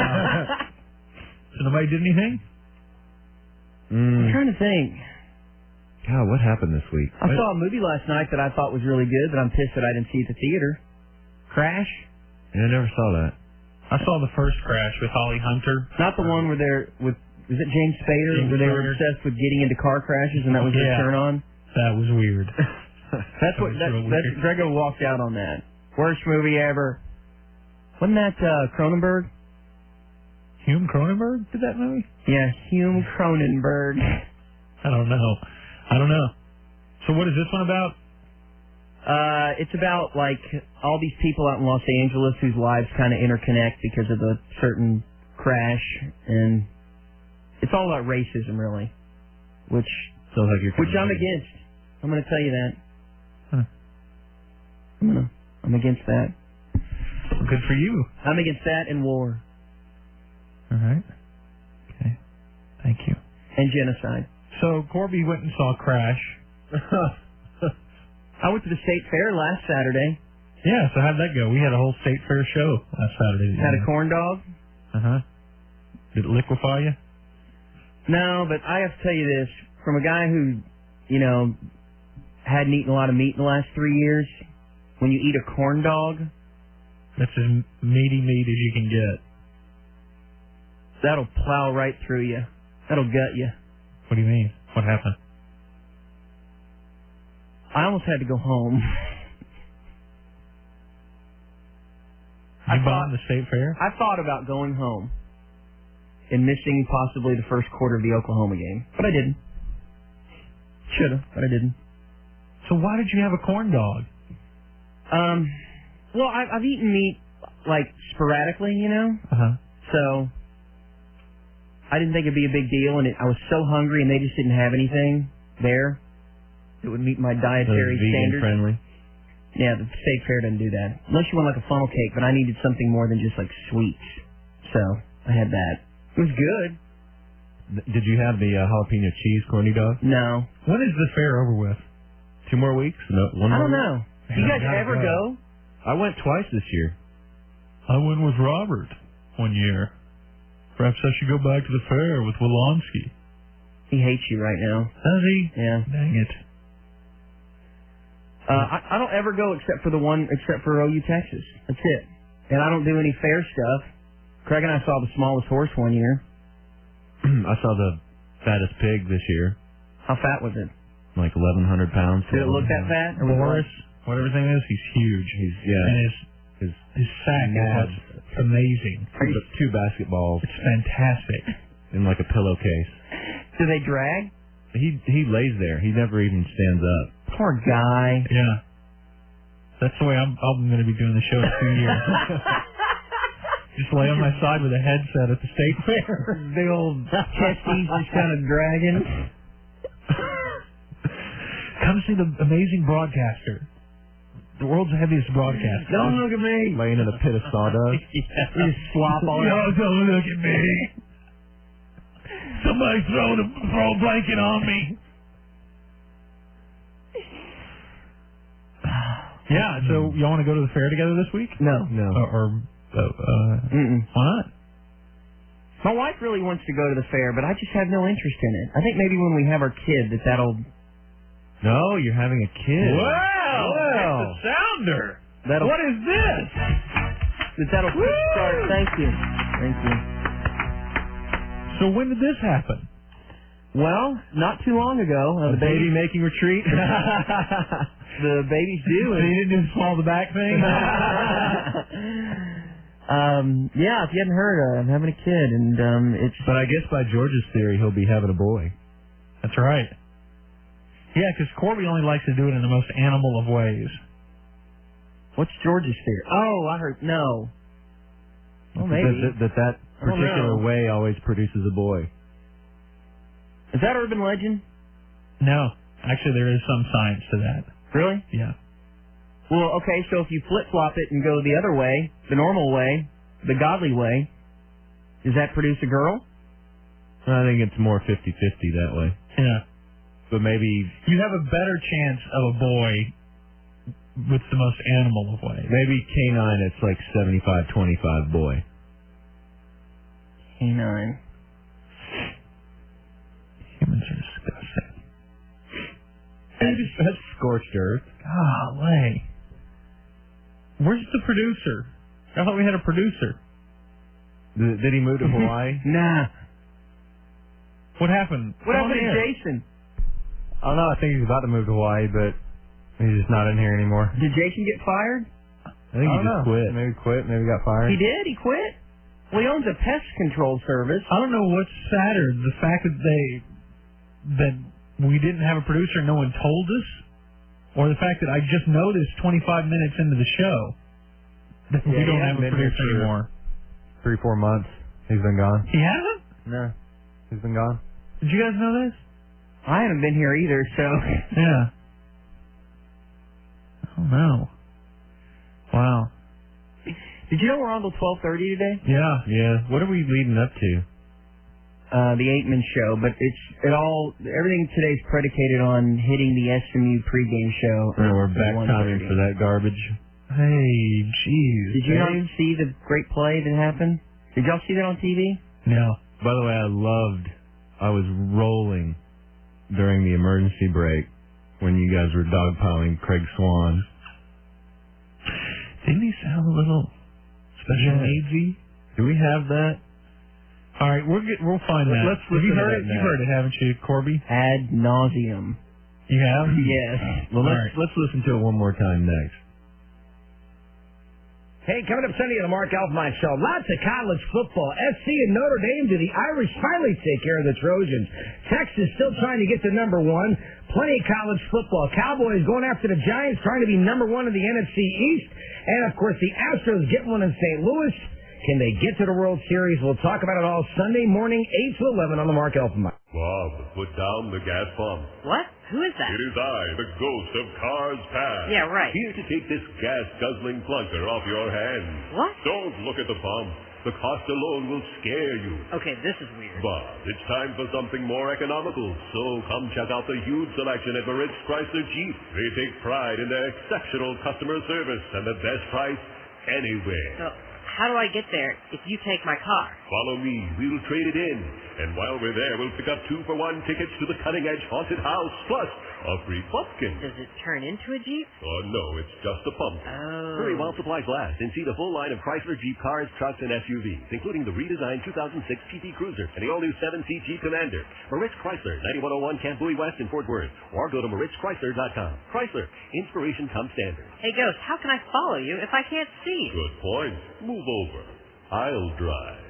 So nobody did anything? Mm. I'm trying to think. God, what happened this week? I saw a movie last night that I thought was really good, but I'm pissed that I didn't see it at the theater. Crash? Yeah, I never saw that. I saw the first Crash with Holly Hunter. Not the one where they're with, is it James Spader? James where they were Spader. obsessed with getting into car crashes and that was Yeah. their turn on? That was weird. That's what, was that, real that's, weird. Grego walked out on that. Worst movie ever. Wasn't that uh, Cronenberg? Hume Cronenberg did that movie? Yeah, Hume Cronenberg. I don't know. I don't know. So what is this one about? Uh, it's about, like, all these people out in Los Angeles whose lives kind of interconnect because of a certain crash, and it's all about racism, really, which Sounds like you're which coming I'm later. against. I'm going to tell you that. Huh. I'm gonna, I'm against that. Good for you. I'm against that and war. All right. Okay. Thank you. And genocide. So Corby went and saw Crash. I went to the state fair last Saturday. Yeah, so how'd that go? We had a whole state fair show last Saturday. Had a corn dog. Uh-huh. Did it liquefy you? No, but I have to tell you this. From a guy who, you know, hadn't eaten a lot of meat in the last three years, when you eat a corn dog, that's as meaty meat as you can get. That'll plow right through you. That'll gut you. What do you mean? What happened? I almost had to go home. You bombed the state fair? I thought about going home and missing possibly the first quarter of the Oklahoma game, but I didn't. Should have, but I didn't. So why did you have a corn dog? Um, well, I, I've eaten meat like sporadically, you know. Uh huh. So I didn't think it'd be a big deal, and it, I was so hungry, and they just didn't have anything there that would meet my dietary vegan standards. friendly. Yeah, the state fair doesn't do that. Unless you want like a funnel cake, but I needed something more than just like sweets. So I had that. It was good. Did you have the uh, jalapeno cheese corny dog? No. When is the fair over with? Two more weeks? No, one I more don't week? know. Do you guys ever go? I went twice this year. I went with Robert one year. Perhaps I should go back to the fair with Wolonsky. He hates you right now. Does he? Yeah. Dang it. Uh, I, I don't ever go except for the one, except for O U Texas. That's it. And I don't do any fair stuff. Craig and I saw the smallest horse one year. I saw the fattest pig this year. How fat was it? Like eleven hundred pounds. Did it look that fat? Or was it Boris, like- whatever his name is, he's huge. He's yeah. And his his his sack is amazing. Two, two basketballs It's fantastic. in like a pillowcase. Do they drag? He he lays there. He never even stands up. Poor guy. Yeah. That's the way I'm, I'm going to be doing the show in two years. Just lay on my side with a headset at the state fair. Big old testes just kind of dragging. Come see the amazing broadcaster. The world's heaviest broadcaster. Don't look at me. Laying in a pit of sawdust. Yeah. You just slop all No, over. don't look at me. Somebody throw, the, throw a blanket on me. Yeah, so y'all want to go to the fair together this week? No. No. Or, or uh, uh, Mm-mm. why not? My wife really wants to go to the fair, but I just have no interest in it. I think maybe when we have our kid that that'll... No, you're having a kid. Wow, Wow. it's a sounder. That'll. What is this? That'll kickstart. Thank you. Thank you. So when did this happen? Well, not too long ago. Uh, A the baby baby, making retreat. the baby's due. So you didn't just swallow the back thing? um, yeah, if you hadn't heard, uh, I'm having a kid, and um, it's. But I guess by George's theory, he'll be having a boy. That's right. Yeah, because Corby only likes to do it in the most animal of ways. What's George's theory? Oh, I heard no. Well, That- maybe. That, that, that I don't particular know. way always produces a boy. Is that urban legend? No. Actually, there is some science to that. Really? Yeah. Well, okay, so if you flip-flop it and go the other way, the normal way, the godly way, does that produce a girl? I think it's more fifty-fifty that way. Yeah. But maybe... You have a better chance of a boy with the most animal of ways. Maybe canine, it's like seventy-five twenty-five boy. Canine. Humans are disgusting. That's, that's scorched earth. Golly. Where's the producer? I thought we had a producer. Did, did he move to Hawaii? Nah. What happened? What Come happened on to in. Jason? I don't know. I think he's about to move to Hawaii, but he's just not in here anymore. Did Jason get fired? I think I he don't just know. quit. Maybe quit. Maybe got fired. He did? He quit? Well, he owns a pest control service. I don't know what's sadder, the fact that they that we didn't have a producer and no one told us, or the fact that I just noticed twenty-five minutes into the show that we Yeah, don't he have a hasn't been here producer for anymore. Three, four months. He's been gone. He hasn't? No. He's been gone. Did you guys know this? I haven't been here either, so. Yeah. Oh no. Wow. Did you know we're on till twelve thirty today? Yeah. Yeah. What are we leading up to? Uh, the Aikman show, but it's it all everything today's predicated on hitting the S M U pregame show. Oh, we're at back one timing thirty. for that garbage. Hey, jeez. Did you not Dave? see the great play that happened? Did y'all see that on T V? No. By the way, I loved, I was rolling during the emergency break when you guys were dogpiling Craig Swan. Didn't he sound a little special Yeah. needsy? Do we have that? All right, we'll get we'll find Let- that. let's have you listen to heard that it? You've now. heard it, haven't you, Corby? Ad nauseum. You have? Yes. Well, let's, All right. let's listen to it one more time next. Hey, coming up Sunday on the Mark Alfmeyer Show, lots of college football. S C and Notre Dame, do the Irish finally take care of the Trojans? Texas still trying to get to number one. Plenty of college football. Cowboys going after the Giants, trying to be number one in the N F C East. And, of course, the Astros get one in Saint Louis. Can they get to the World Series? We'll talk about it all Sunday morning, eight to eleven on the Mark Alfmeyer. Bob, put down the gas pump. What? Who is that? It is I, the ghost of Cars Past. Yeah, right. Here to take this gas-guzzling clunker off your hands. What? Don't look at the pump. The cost alone will scare you. Okay, this is weird. But it's time for something more economical. So come check out the huge selection at Moritz Chrysler Jeep. They take pride in their exceptional customer service and the best price anywhere. So, how do I get there if you take my car? Follow me. We'll trade it in. And while we're there, we'll pick up two-for-one tickets to the cutting-edge haunted house, plus a free pumpkin. Does it turn into a Jeep? Oh, no, it's just a pump. Oh. Hurry while supplies last and see the full line of Chrysler Jeep cars, trucks, and S U Vs, including the redesigned two thousand six T T Cruiser and the all-new seven-seat Jeep Commander. Moritz Chrysler, ninety-one oh one Camp Bowie West in Fort Worth, or go to moritz chrysler dot com. Chrysler, inspiration comes standard. Hey, Ghost, how can I follow you if I can't see? Good point. Move over. I'll drive.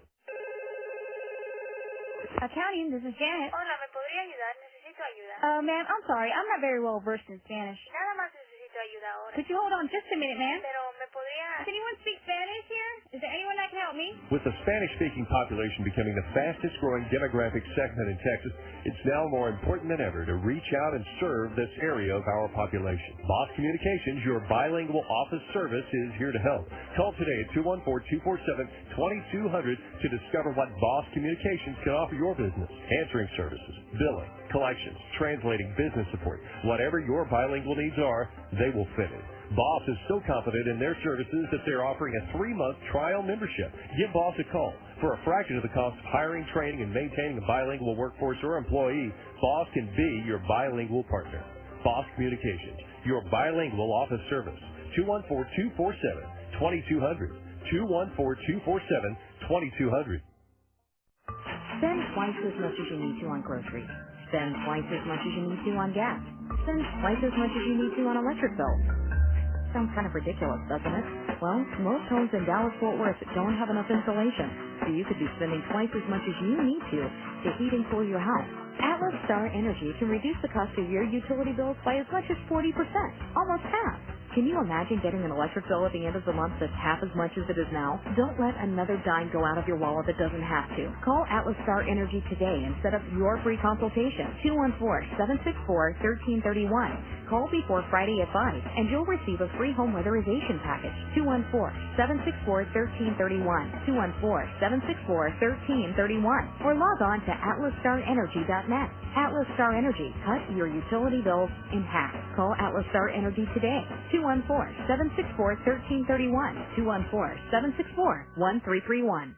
Accounting, this is Janet. Hola, ¿me podría ayudar? Necesito ayuda. Uh, ma'am, I'm sorry. I'm not very well versed in Spanish. Nada más necesito ayuda ahora. Could you hold on just a minute, ma'am? Pero me podría... Does anyone speak Spanish here? Is there anyone that can help me? With the Spanish-speaking population becoming the fastest-growing demographic segment in Texas, it's now more important than ever to reach out and serve this area of our population. Boss Communications, your bilingual office service, is here to help. Call today at two one four, two four seven, two two zero zero to discover what Boss Communications can offer your business. Answering services, billing, collections, translating, business support. Whatever your bilingual needs are, they will fit it. Boss is so confident in their services that they're offering a three-month trial membership. Give Boss a call. For a fraction of the cost of hiring, training, and maintaining a bilingual workforce or employee, Boss can be your bilingual partner. Boss Communications, your bilingual office service. two one four, two four seven, two two zero zero. two one four, two four seven, two two zero zero. Spend twice as much as you need to on groceries. Spend twice as much as you need to on gas. Spend twice as much as you need to on electric bills. Sounds kind of ridiculous, doesn't it? Well, most homes in Dallas-Fort Worth don't have enough insulation, so you could be spending twice as much as you need to to heat and cool your house. Atlas Star Energy can reduce the cost of your utility bills by as much as forty percent, almost half. Can you imagine getting an electric bill at the end of the month that's half as much as it is now? Don't let another dime go out of your wallet that doesn't have to. Call Atlas Star Energy today and set up your free consultation. two one four, seven six four, one three three one. Call before Friday at five, and you'll receive a free home weatherization package. two one four, seven six four, one three three one. two one four, seven six four, one three three one. Or log on to atlas star energy dot net. Atlas Star Energy. Cut your utility bills in half. Call Atlas Star Energy today. two one four, seven six four, one three three one. two one four, seven six four, one three three one.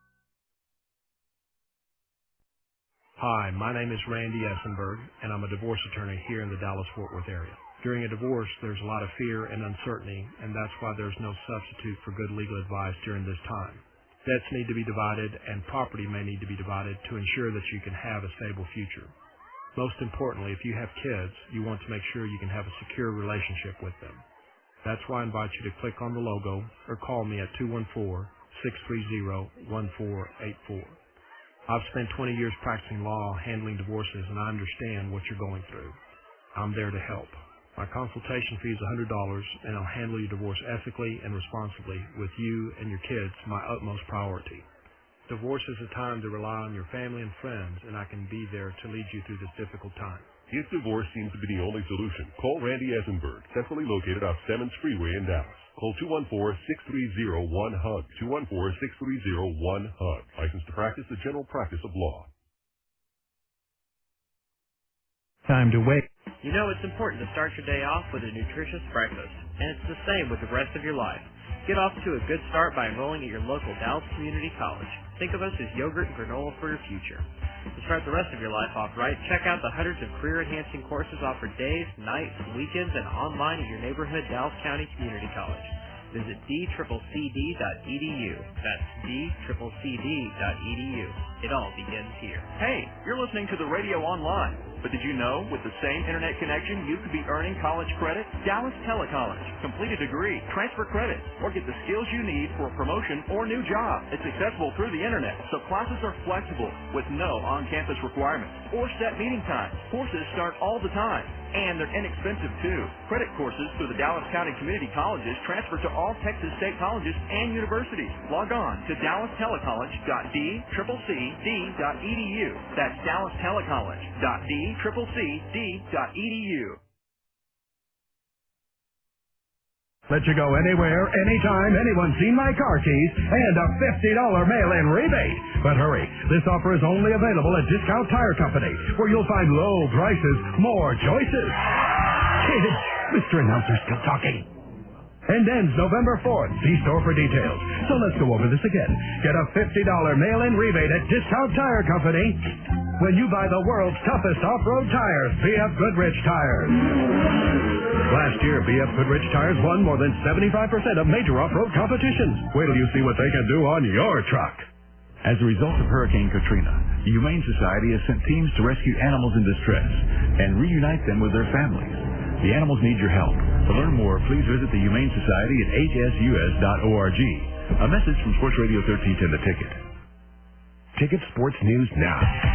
Hi, my name is Randy Essenberg, and I'm a divorce attorney here in the Dallas-Fort Worth area. During a divorce, there's a lot of fear and uncertainty, and that's why there's no substitute for good legal advice during this time. Debts need to be divided, and property may need to be divided to ensure that you can have a stable future. Most importantly, if you have kids, you want to make sure you can have a secure relationship with them. That's why I invite you to click on the logo or call me at two one four, six three zero, one four eight four. I've spent twenty years practicing law, handling divorces, and I understand what you're going through. I'm there to help. My consultation fee is one hundred dollars, and I'll handle your divorce ethically and responsibly with you and your kids my utmost priority. Divorce is a time to rely on your family and friends, and I can be there to lead you through this difficult time. If divorce seems to be the only solution, call Randy Essenberg, centrally located off Simmons Freeway in Dallas. Call two one four, six three zero, one hug, two one four, six three zero, one hug. Licensed to practice the general practice of law. Time to wait. You know, it's important to start your day off with a nutritious breakfast, and it's the same with the rest of your life. Get off to a good start by enrolling at your local Dallas Community College. Think of us as yogurt and granola for your future. To start the rest of your life off right, check out the hundreds of career-enhancing courses offered days, nights, weekends, and online at your neighborhood Dallas County Community College. Visit d c c d dot e d u. That's d c c d dot e d u. It all begins here. Hey, you're listening to the radio online. But did you know, with the same internet connection, you could be earning college credit? Dallas Telecollege. Complete a degree, transfer credits, or get the skills you need for a promotion or new job. It's accessible through the internet, so classes are flexible with no on-campus requirements or set meeting times. Courses start all the time, and they're inexpensive too. Credit courses through the Dallas County Community Colleges transfer to all Texas state colleges and universities. Log on to dallas telecollege dot d c c d dot e d u. That's dallas telecollege dot d c c d dot e d u. Let you go anywhere, anytime, anyone seen my car keys, and a fifty dollars mail-in rebate. But hurry, this offer is only available at Discount Tire Company, where you'll find low prices, more choices. Kidding, Mister Announcer's still talking. And ends November fourth. See store for details. So let's go over this again. Get a fifty dollars mail-in rebate at Discount Tire Company when you buy the world's toughest off-road tires, B F Goodrich Tires. Last year, B F Goodrich Tires won more than seventy-five percent of major off-road competitions. Wait till you see what they can do on your truck. As a result of Hurricane Katrina, the Humane Society has sent teams to rescue animals in distress and reunite them with their families. The animals need your help. To learn more, please visit the Humane Society at h s u s dot org. A message from Sports Radio thirteen ten, The Ticket. Ticket Sports News now.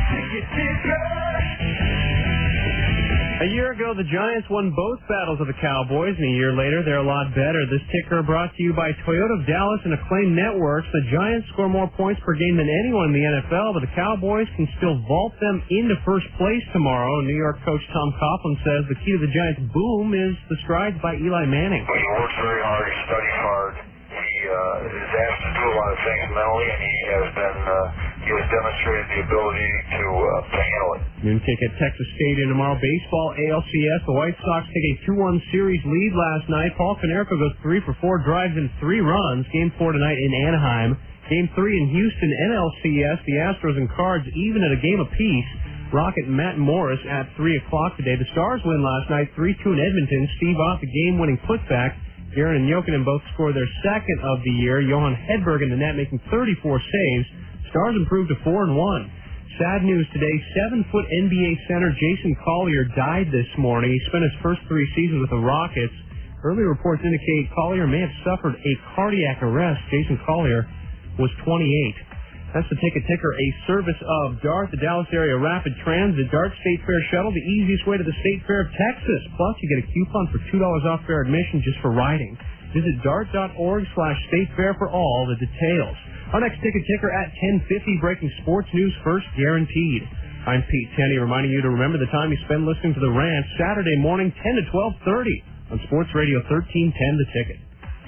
A year ago, the Giants won both battles of the Cowboys, and a year later, they're a lot better. This ticker brought to you by Toyota of Dallas and Acclaim Networks. The Giants score more points per game than anyone in the N F L, but the Cowboys can still vault them into first place tomorrow. New York coach Tom Coughlin says the key to the Giants' boom is the strides by Eli Manning. He works very hard. He studies hard. He uh, is asked to do a lot of things mentally, and he has been uh, he has demonstrated the ability to uh, to handle it. Noon kick at Texas Stadium tomorrow. Baseball, A L C S. The White Sox take a two one series lead last night. Paul Konerko goes three for four, drives in three runs. Game four tonight in Anaheim. Game three in Houston, N L C S. The Astros and Cards even at a game apiece. Rocket Matt Morris at three o'clock today. The Stars win last night, three two in Edmonton. Steve Ott, the game-winning putback. Guerin and Jokinen both scored their second of the year. Johan Hedberg in the net making thirty-four saves. Stars improved to four and one. Sad news today, seven-foot N B A center Jason Collier died this morning. He spent his first three seasons with the Rockets. Early reports indicate Collier may have suffered a cardiac arrest. Jason Collier was twenty-eight. That's the Ticket Ticker, a service of DART, the Dallas Area Rapid Transit, DART State Fair Shuttle, the easiest way to the State Fair of Texas. Plus, you get a coupon for two dollars off fair admission just for riding. Visit dart.org slash state fair for all the details. Our next Ticket Ticker at ten fifty, breaking sports news first, guaranteed. I'm Pete Tenney, reminding you to remember the time you spend listening to The Rant, Saturday morning, ten to twelve thirty on Sports Radio thirteen ten, The Ticket.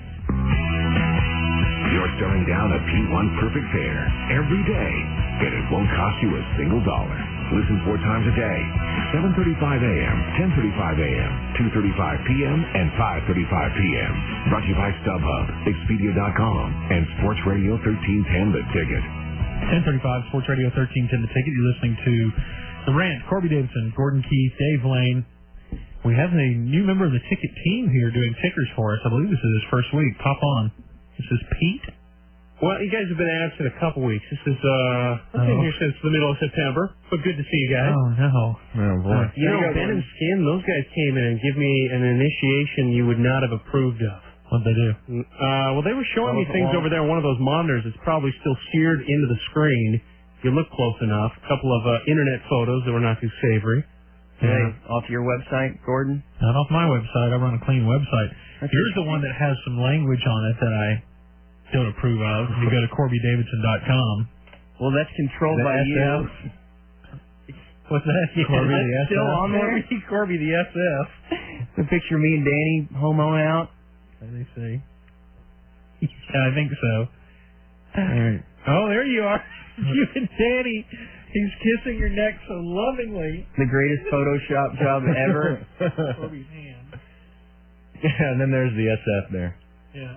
You're staring down a P one Perfect Pair every day, and it won't cost you a single dollar. Listen four times a day, seven thirty-five a.m., ten thirty-five a.m., two thirty-five p.m., and five thirty-five p.m. Brought to you by StubHub, Expedia dot com, and Sports Radio thirteen ten, The Ticket. ten thirty-five, Sports Radio thirteen ten, The Ticket. You're listening to The Rant, Corby Davidson, Gordon Keith, Dave Lane. We have a new member of the Ticket team here doing tickers for us. I believe this is his first week. Pop on. This is Pete. Well, you guys have been absent a couple weeks. This is, uh, I've been Oh. here since the middle of September, but good to see you guys. Oh, no. Oh, boy. You know, Ben and Skim, those guys came in and give me an initiation you would not have approved of. What'd they do? Uh, well, they were showing me That was things long. over there on one of those monitors. It's probably still seared into the screen. If you look close enough. A couple of uh, internet photos that were not too savory. Hey, off your website, Gordon? Not off my website. I run a clean website. Here's the one that has some language on it that I don't approve of. If you go to Corby Davidson dot com. Well, that's controlled The by S you. F. What's that? Corby Is the that S F? still on there? Corby, Corby the S F. The picture of me and Danny homoing out. Let me see. Yeah, I think so. All right. Oh, there you are. You and Danny. He's kissing your neck so lovingly. The greatest Photoshop job ever. Corby's hand. Yeah, and then there's the S F there. Yeah.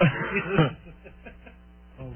Oh.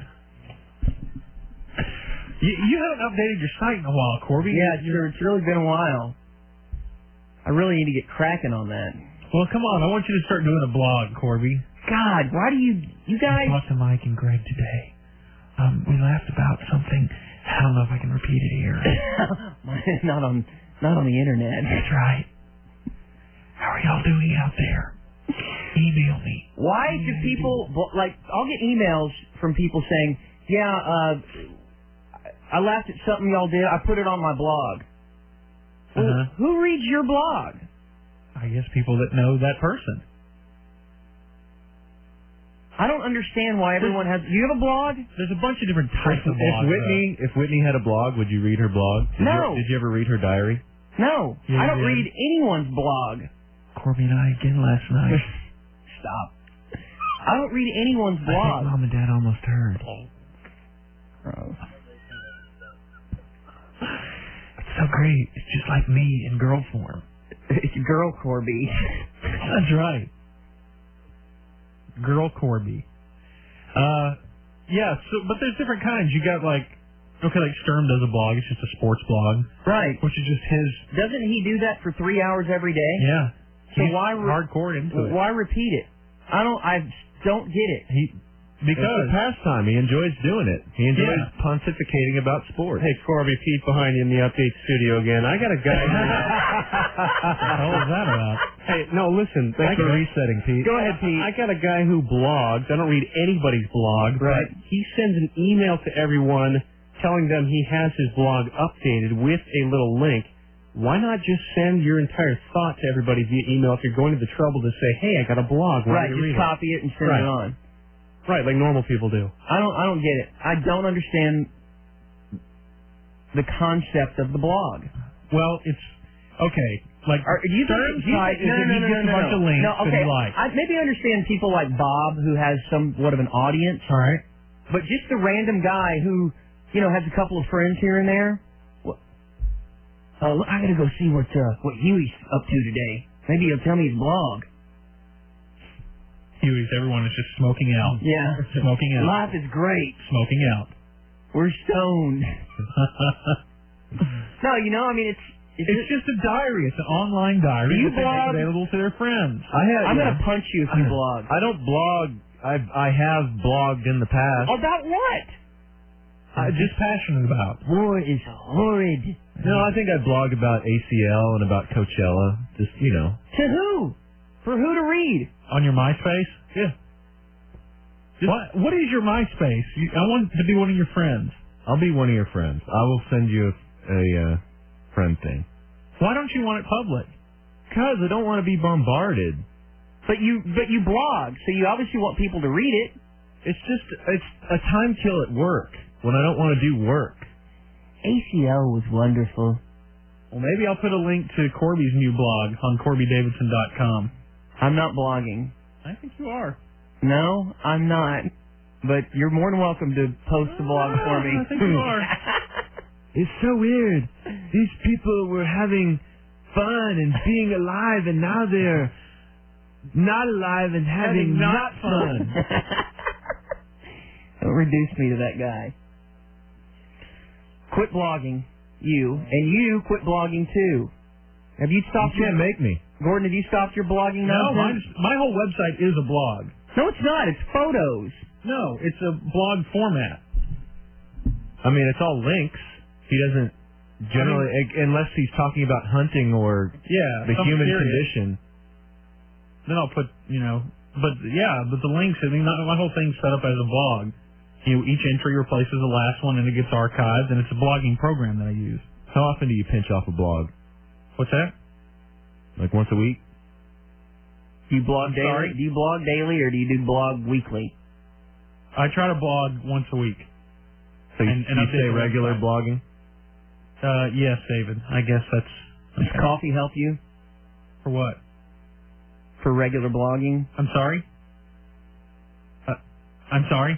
You, you haven't updated your site in a while, Corby. Yeah, it's, it's really been a while. I really need to get cracking on that. Well, come on. I want you to start doing a blog, Corby. God, why do you, you guys... I talked to Mike and Greg today. Um, we laughed about something. I don't know if I can repeat it here. not on, not on the internet. That's right. How are y'all doing out there? Email me. Why do people, like, I'll get emails from people saying, yeah, uh, I laughed at something y'all did. I put it on my blog. Well, Uh-huh. who reads your blog? I guess people that know that person. I don't understand why everyone has... Do you have a blog? There's a bunch of different types If of blogs. Whitney, if Whitney had a blog, would you read her blog? Did No. You, did you ever read her diary? No, Yeah, I don't yeah. read anyone's blog. Corby and I again last night. Stop. I don't read anyone's I think blog. Mom and Dad almost heard. Gross. It's so great. It's just like me in girl form. It's girl Corby. That's right. Girl Corby. Uh, yeah. So, but there's different kinds. You got like, okay, like Sturm does a blog. It's just a sports blog, Right. which is just his. Doesn't he do that for three hours every day? Yeah. So He's why re- hardcore into it? Why repeat it? I don't. I don't get it. He It's a pastime. He enjoys doing it. He enjoys Yeah. pontificating about sports. Hey, Corby, Pete behind you in the update studio again. I got a guy. What the hell is that about? Hey, no, listen. Thanks I for got- resetting, Pete. Go ahead, Pete. I got a guy who blogs. I don't read anybody's blog, Right. but he sends an email to everyone telling them he has his blog updated with a little link. Why not just send your entire thought to everybody via email if you're going to the trouble to say, hey, I got a blog. Why Right. don't you Just read copy it and send Right. it on. it? Right, like normal people do. I don't. I don't get it. I don't understand the concept of the blog. Well, it's okay. Like Are, do you think? Stern's Do you site think is no, if no, he no, gets no, a bunch no. of links no, that okay. he likes. I maybe understand people like Bob who has somewhat of an audience. All right. But just the random guy who, you know, has a couple of friends here and there. What? Uh, look, I gotta go see what uh, what Huey's up to today. Maybe he'll tell me his blog. Huey's, everyone is just smoking out. Yeah. Smoking out. Life is great. Smoking out. We're stoned. No, you know, I mean, it's It's it, just a diary. It's an online diary. Do you that they blog? make available to their friends. I have. I'm yeah. gonna punch you if you blog. I don't blog. I I have blogged in the past. About what? I'm just passionate about. War is horrid. No, I think I blog about A C L and about Coachella. Just you know. To who? For who to read? On your MySpace? Yeah. Just, what What is your MySpace? You, I want to be one of your friends. I'll be one of your friends. I will send you a, a uh, friend thing. Why don't you want it public? Because I don't want to be bombarded. But you but you blog, so you obviously want people to read it. It's just it's a time kill at work when I don't want to do work. A C L was wonderful. Well, maybe I'll put a link to Corby's new blog on Corby Davidson dot com. I'm not blogging. I think you are. No, I'm not. But you're more than welcome to post a blog for me. I think you are. It's so weird. These people were having fun and being alive, and now they're not alive and having, having not, not fun. Don't reduce me to that guy. Quit blogging, you, and you quit blogging too. Have you stopped? You can't your, make me. Gordon, have you stopped your blogging No, nonsense? my whole website is a blog. No, it's not. It's photos. No, it's a blog format. I mean, it's all links. He doesn't generally, I mean, unless he's talking about hunting or yeah, the human serious. condition. Then I'll put, you know, but yeah, but the links, I mean, my whole thing's set up as a blog. You know, each entry replaces the last one and it gets archived, and it's a blogging program that I use. How often do you pinch off a blog? What's that? Like once a week? Do you blog I'm daily? sorry? Do you blog daily or do you do blog weekly? I try to blog once a week. So you, and, and you update say the regular website. blogging? Uh, yes, David. I guess that's... Does coffee help you? For what? For regular blogging? I'm sorry? Uh, I'm sorry?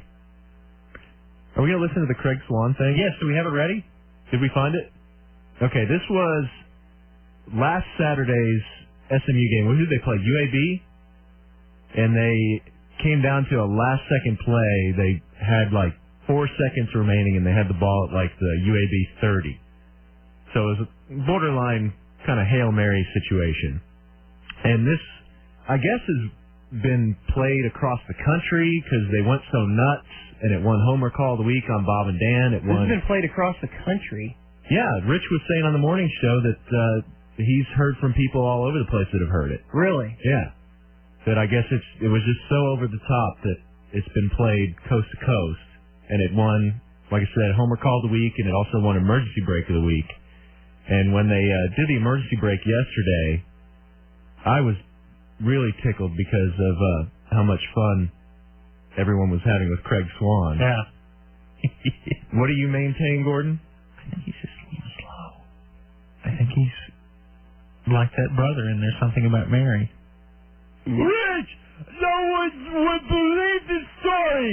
Are we going to listen to the Craig Swan thing? Yes, do we have it ready? Did we find it? Okay, this was last Saturday's S M U game. Who did they play? U A B? And they came down to a last-second play. They had like four seconds remaining, and they had the ball at like the U A B thirty. So it was a borderline kind of Hail Mary situation. And this, I guess, has been played across the country because they went so nuts, and it won Homer Call of the Week on Bob and Dan. It This won. has been played across the country. Yeah, Rich was saying on the morning show that uh, he's heard from people all over the place that have heard it. Really? Yeah. That I guess it's it was just so over the top that it's been played coast to coast, and it won, like I said, Homer Call of the Week, and it also won Emergency Break of the Week. And when they uh, did the emergency break yesterday, I was really tickled because of uh, how much fun everyone was having with Craig Swan. Yeah. What do you maintain, Gordon? I think he's just a little slow. I think he's like that brother, and there's something about Mary. Rich! No one would believe this story!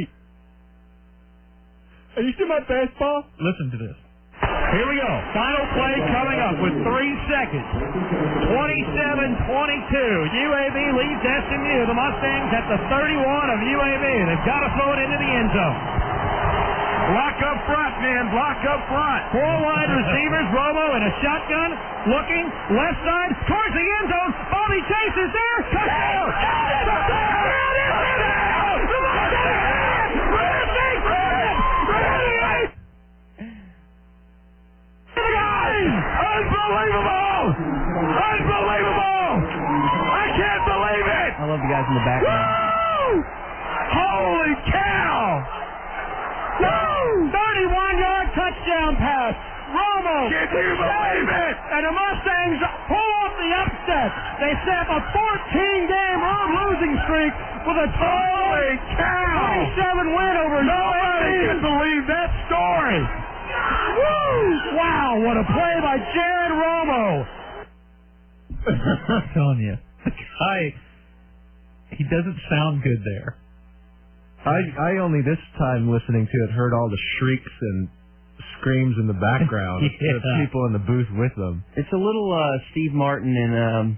Are you still my fastball? Listen to this. Here we go. Final play coming up with three seconds. twenty-seven twenty-two. U A B leads S M U. The Mustangs at the thirty-one of U A B. They've got to throw it into the end zone. Block up front, man. Block up front. Four wide receivers. Romo in a shotgun. Looking left side towards the end zone. Bobby Chase is there. Touchdown! Touchdown! The Mustangs! Mustangs! Unbelievable! Unbelievable! I can't believe it! I love the guys in the background. Woo! Holy cow! Woo! thirty-one yard touchdown pass. Romo. Can you believe it? And the Mustangs pull off the upset. They snap a fourteen game road losing streak with a holy cow! twenty-seven win over Nobody can believe that story. Woo! Wow, what a play by Jared Romo. I'm telling you, the guy, he doesn't sound good there. I I only this time listening to it heard all the shrieks and screams in the background. Yeah. The people in the booth with them. It's a little uh, Steve Martin and um.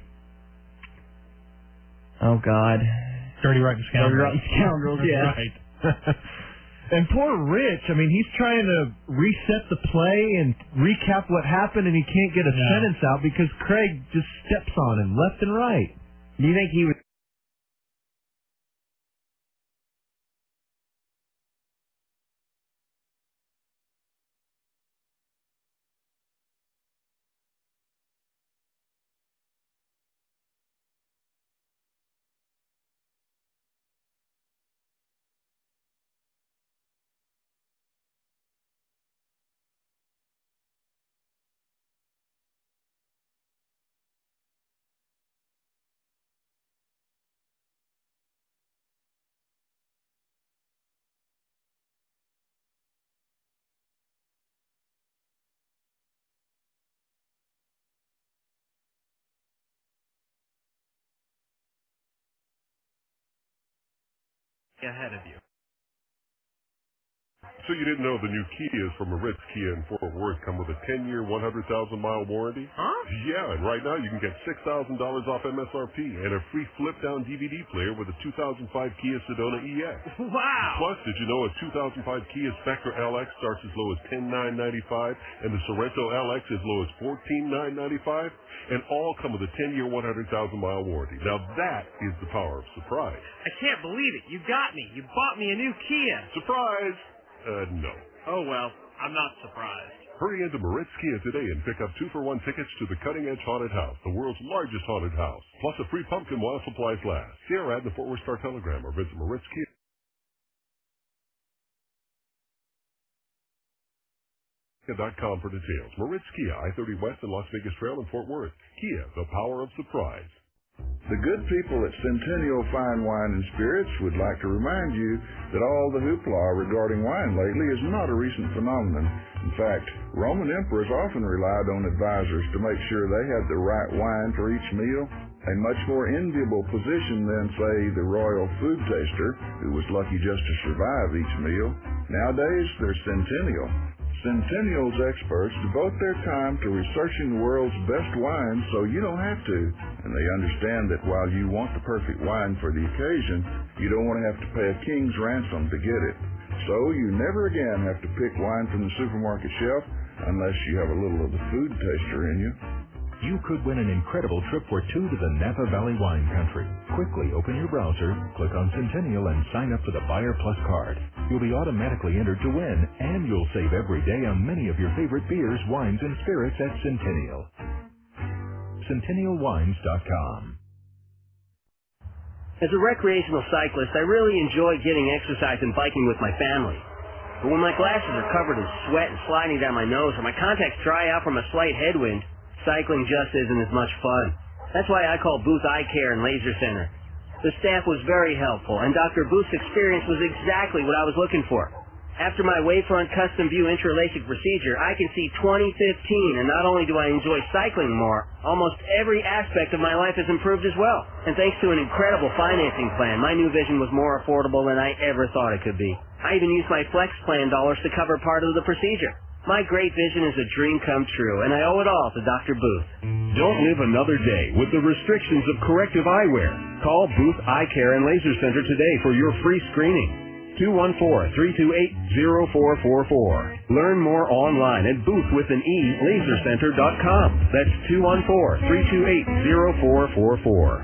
Oh God. Dirty Rotten Scoundrels. Dirty Rotten Scoundrels. Yeah. Right. And poor Rich, I mean, he's trying to reset the play and recap what happened, and he can't get a Yeah. sentence out because Craig just steps on him left and right. Do you think he would? Ahead of you. So you didn't know the new Kias from Moritz Kia in Fort Worth come with a ten-year, one hundred thousand mile warranty? Huh? Yeah, and right now you can get six thousand dollars off M S R P and a free flip-down D V D player with a two thousand five Kia Sedona E X. Wow! Plus, did you know a two thousand five Kia Spectra L X starts as low as ten thousand nine hundred ninety-five dollars and the Sorento L X as low as fourteen thousand nine hundred ninety-five dollars? And all come with a ten-year, one hundred thousand mile warranty. Now that is the power of surprise. I can't believe it. You got me. You bought me a new Kia. Surprise! Uh, no. Oh, well, I'm not surprised. Hurry into Moritz Kia today and pick up two-for-one tickets to the Cutting Edge Haunted House, the world's largest haunted house, plus a free pumpkin while supplies last. See our ad in the Fort Worth Star-Telegram or visit Moritz Kia. dot com for details. Moritz Kia, I thirty West and Las Vegas Trail in Fort Worth. Kia, the power of surprise. The good people at Centennial Fine Wine and Spirits would like to remind you that all the hoopla regarding wine lately is not a recent phenomenon. In fact, Roman emperors often relied on advisors to make sure they had the right wine for each meal, a much more enviable position than, say, the royal food taster, who was lucky just to survive each meal. Nowadays, they're Centennial. Centennial's experts devote their time to researching the world's best wines so you don't have to. And they understand that while you want the perfect wine for the occasion, you don't want to have to pay a king's ransom to get it. So you never again have to pick wine from the supermarket shelf unless you have a little of the food taster in you. You could win an incredible trip or two to the Napa Valley wine country. Quickly open your browser, click on Centennial, and sign up for the Buyer Plus card. You'll be automatically entered to win, and you'll save every day on many of your favorite beers, wines, and spirits at Centennial. Centennial Wines dot com. As a recreational cyclist, I really enjoy getting exercise and biking with my family. But when my glasses are covered in sweat and sliding down my nose, or my contacts dry out from a slight headwind, cycling just isn't as much fun. That's why I call Booth Eye Care and Laser Center. The staff was very helpful, and Doctor Booth's experience was exactly what I was looking for. After my Wavefront Custom View intralacic procedure, I can see twenty fifteen, and not only do I enjoy cycling more, almost every aspect of my life has improved as well. And thanks to an incredible financing plan, my new vision was more affordable than I ever thought it could be. I even used my Flex Plan dollars to cover part of the procedure. My great vision is a dream come true, and I owe it all to Doctor Booth. Don't live another day with the restrictions of corrective eyewear. Call Booth Eye Care and Laser Center today for your free screening. two one four, three two eight, zero four four four. Learn more online at booth with an E laser center dot com. That's two one four, three two eight, zero four four four.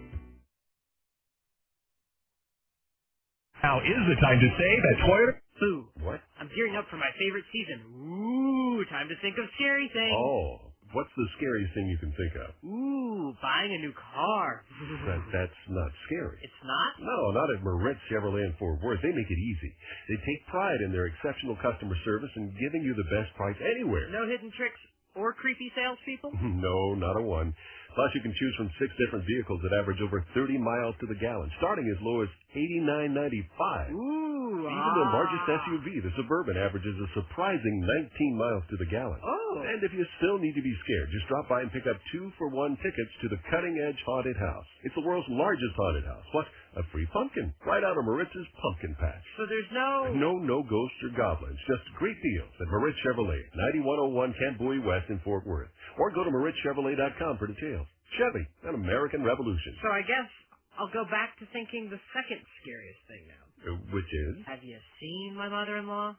Now is the time to save at Toyota. Boo. What? I'm gearing up for my favorite season. Ooh, time to think of scary things. Oh, what's the scariest thing you can think of? Ooh, buying a new car. That, that's not scary. It's not? No, not at Moritz Chevrolet in Fort Worth. They make it easy. They take pride in their exceptional customer service and giving you the best price anywhere. No hidden tricks or creepy salespeople? No, not a one. Plus, you can choose from six different vehicles that average over thirty miles to the gallon, starting as low as eighty-nine ninety-five. Ooh, Even ah. the largest S U V, the Suburban, averages a surprising nineteen miles to the gallon. Oh. And if you still need to be scared, just drop by and pick up two-for-one tickets to the Cutting Edge Haunted House. It's the world's largest haunted house, plus a free pumpkin right out of Moritz's Pumpkin Patch. So there's no... No, no ghosts or goblins. Just great deals at Moritz Chevrolet, ninety-one oh one Camp Bowie West in Fort Worth. Or go to Moritz Chevrolet dot com for details. Chevy, an American revolution. So I guess I'll go back to thinking the second scariest thing now. uh, which is? Have you seen my mother-in-law?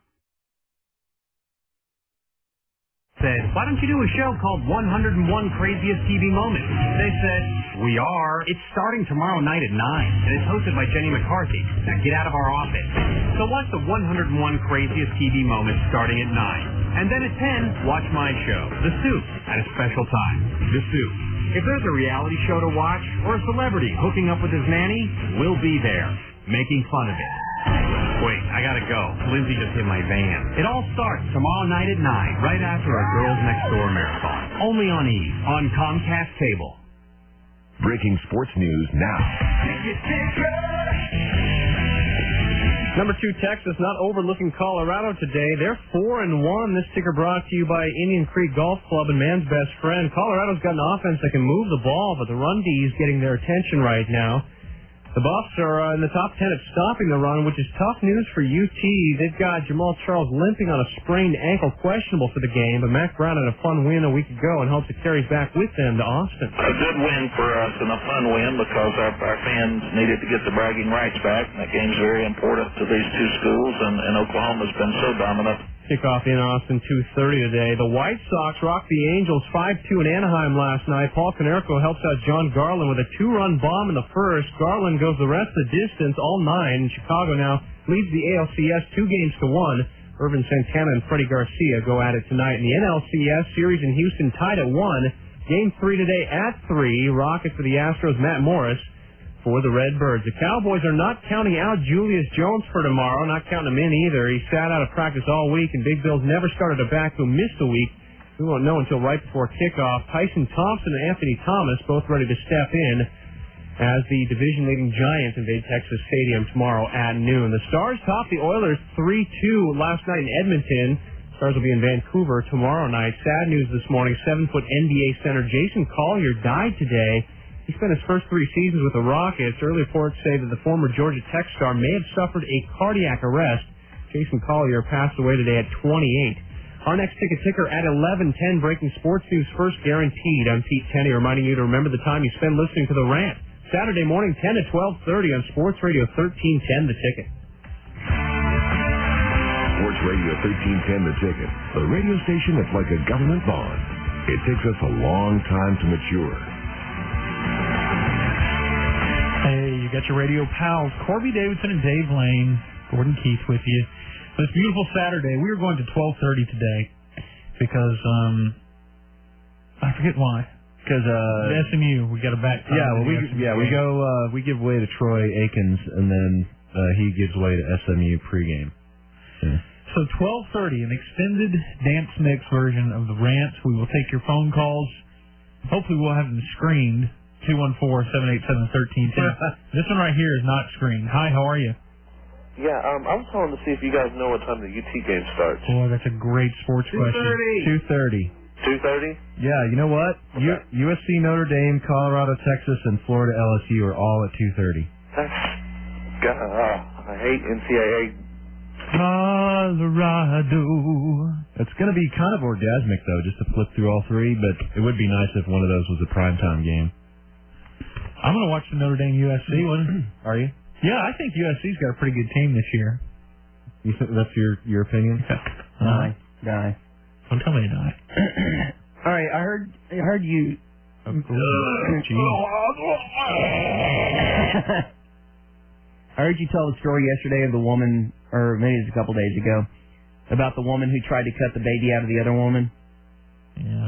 Said, why don't you do a show called one oh one Craziest T V Moments? They said, we are. It's starting tomorrow night at nine, and it's hosted by Jenny McCarthy. Now get out of our office. So watch the one oh one Craziest T V Moments starting at nine. And then at ten, watch my show, The Soup, at a special time. The Soup. If there's a reality show to watch, or a celebrity hooking up with his nanny, we'll be there, making fun of it. Wait, I gotta go. Lindsay just hit my van. It all starts tomorrow night at nine, right after our Girls Next Door marathon. Only on E! On Comcast Cable. Breaking sports news now. Number two, Texas not overlooking Colorado today. They're four and one. This ticker brought to you by Indian Creek Golf Club and man's best friend. Colorado's got an offense that can move the ball, but the run D is getting their attention right now. The Buffs are uh, in the top ten at stopping the run, which is tough news for U T. They've got Jamal Charles limping on a sprained ankle, questionable for the game, but Mac Brown had a fun win a week ago and hopes it carries back with them to Austin. A good win for us and a fun win because our, our fans needed to get the bragging rights back. That game's very important to these two schools, and, and Oklahoma's been so dominant. Kickoff in Austin, two thirty today. The White Sox rocked the Angels five two in Anaheim last night. Paul Konerko helps out John Garland with a two-run bomb in the first. Garland goes the rest of the distance, all nine. And Chicago now leads the A L C S two games to one. Irvin Santana and Freddie Garcia go at it tonight. In the N L C S series in Houston tied at one. Game three today at three. Rocket for the Astros, Matt Morris for the Redbirds. The Cowboys are not counting out Julius Jones for tomorrow, not counting him in either. He sat out of practice all week, and Big Bill's never started a back who missed a week. We won't know until right before kickoff. Tyson Thompson and Anthony Thomas both ready to step in as the division-leading Giants invade Texas Stadium tomorrow at noon. The Stars top the Oilers three two last night in Edmonton. Stars will be in Vancouver tomorrow night. Sad news this morning, seven-foot N B A center Jason Collier died today. He spent his first three seasons with the Rockets. Early reports say that the former Georgia Tech star may have suffered a cardiac arrest. Jason Collier passed away today at twenty-eight. Our next ticket ticker at eleven ten, breaking sports news first guaranteed. I'm Pete Tenney reminding you to remember the time you spend listening to The Rant. Saturday morning, ten to twelve thirty on Sports Radio thirteen ten, The Ticket. Sports Radio thirteen ten, The Ticket. The radio station that's like a government bond. It takes us a long time to mature. Hey, you got your radio pals, Corby Davidson and Dave Lane, Gordon Keith with you. This beautiful Saturday, we are going to twelve thirty today because, um, I forget why. Because, uh... The S M U, we got a back time. Yeah, well, we, yeah, we go, uh, we give way to Troy Aikens, and then, uh, he gives way to S M U pregame. Yeah. So twelve thirty, an extended dance mix version of the rant. We will take your phone calls. Hopefully we'll have them screened. two one four, seven eight seven, one three one zero. This one right here is not screened. Hi, how are you? Yeah, um, I was calling to see if you guys know what time the U T game starts. Boy, that's a great sports question. two thirty. two thirty? Yeah, you know what? Okay. U- U S C, Notre Dame, Colorado, Texas, and Florida L S U are all at two thirty. That's... God, uh, I hate N C double A. Colorado. It's going to be kind of orgasmic, though, just to flip through all three, but it would be nice if one of those was a primetime game. I'm going to watch the Notre Dame U S C one. Are you? Yeah, I think U S C's got a pretty good team this year. You think that's your your opinion? Die, die. Don't tell me to die. All right, I heard I heard you. Oh, I heard you tell the story yesterday of the woman, or maybe it was a couple days ago, about the woman who tried to cut the baby out of the other woman. Yeah.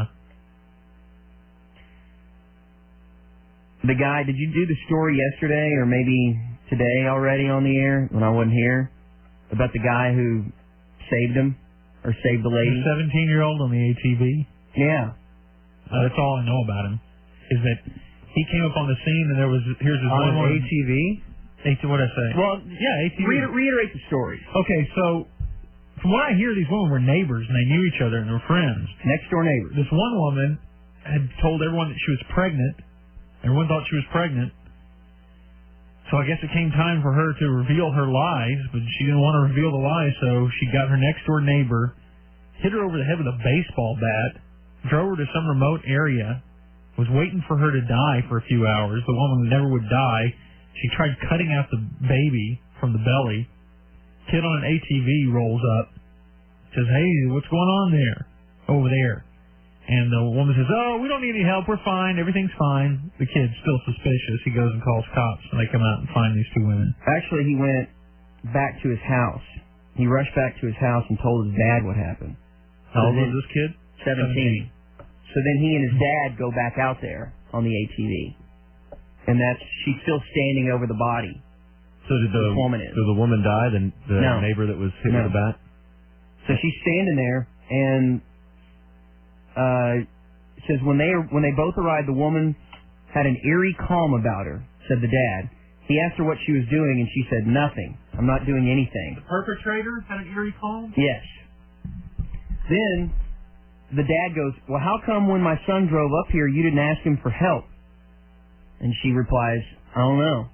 The guy, did you do the story yesterday or maybe today already on the air when I wasn't here? About the guy who saved him or saved the lady? The seventeen-year-old on the A T V? Yeah. Uh, that's all I know about him. Is that he came up on the scene and there was, here's his on one A T V? A T V, what'd I say? Well, yeah, A T V. Reiter- reiterate the story. Okay, so from what I hear, these women were neighbors and they knew each other and they were friends. Next door neighbors. This one woman had told everyone that she was pregnant. Everyone thought she was pregnant. So I guess it came time for her to reveal her lies, but she didn't want to reveal the lies, so she got her next door neighbor, hit her over the head with a baseball bat, drove her to some remote area, was waiting for her to die for a few hours. The woman never would die. She tried cutting out the baby from the belly. Kid on an A T V rolls up, says, "Hey, what's going on there? Over there?" And the woman says, "Oh, we don't need any help. We're fine. Everything's fine." The kid's still suspicious. He goes and calls cops, and they come out and find these two women. Actually, he went back to his house. He rushed back to his house and told his dad what happened. How old was this kid? Seventeen. So then he and his dad go back out there on the A T V, and that's she's still standing over the body. So did the, This woman is. so the woman die, the, the No. neighbor that was hit No. with the bat? So she's standing there, and uh, it says when they when they both arrived, the woman had an eerie calm about her. Said the dad. He asked her what she was doing, and she said nothing. I'm not doing anything. The perpetrator had an eerie calm? Yes. Then the dad goes, "Well, how come when my son drove up here, you didn't ask him for help?" And she replies, "I don't know."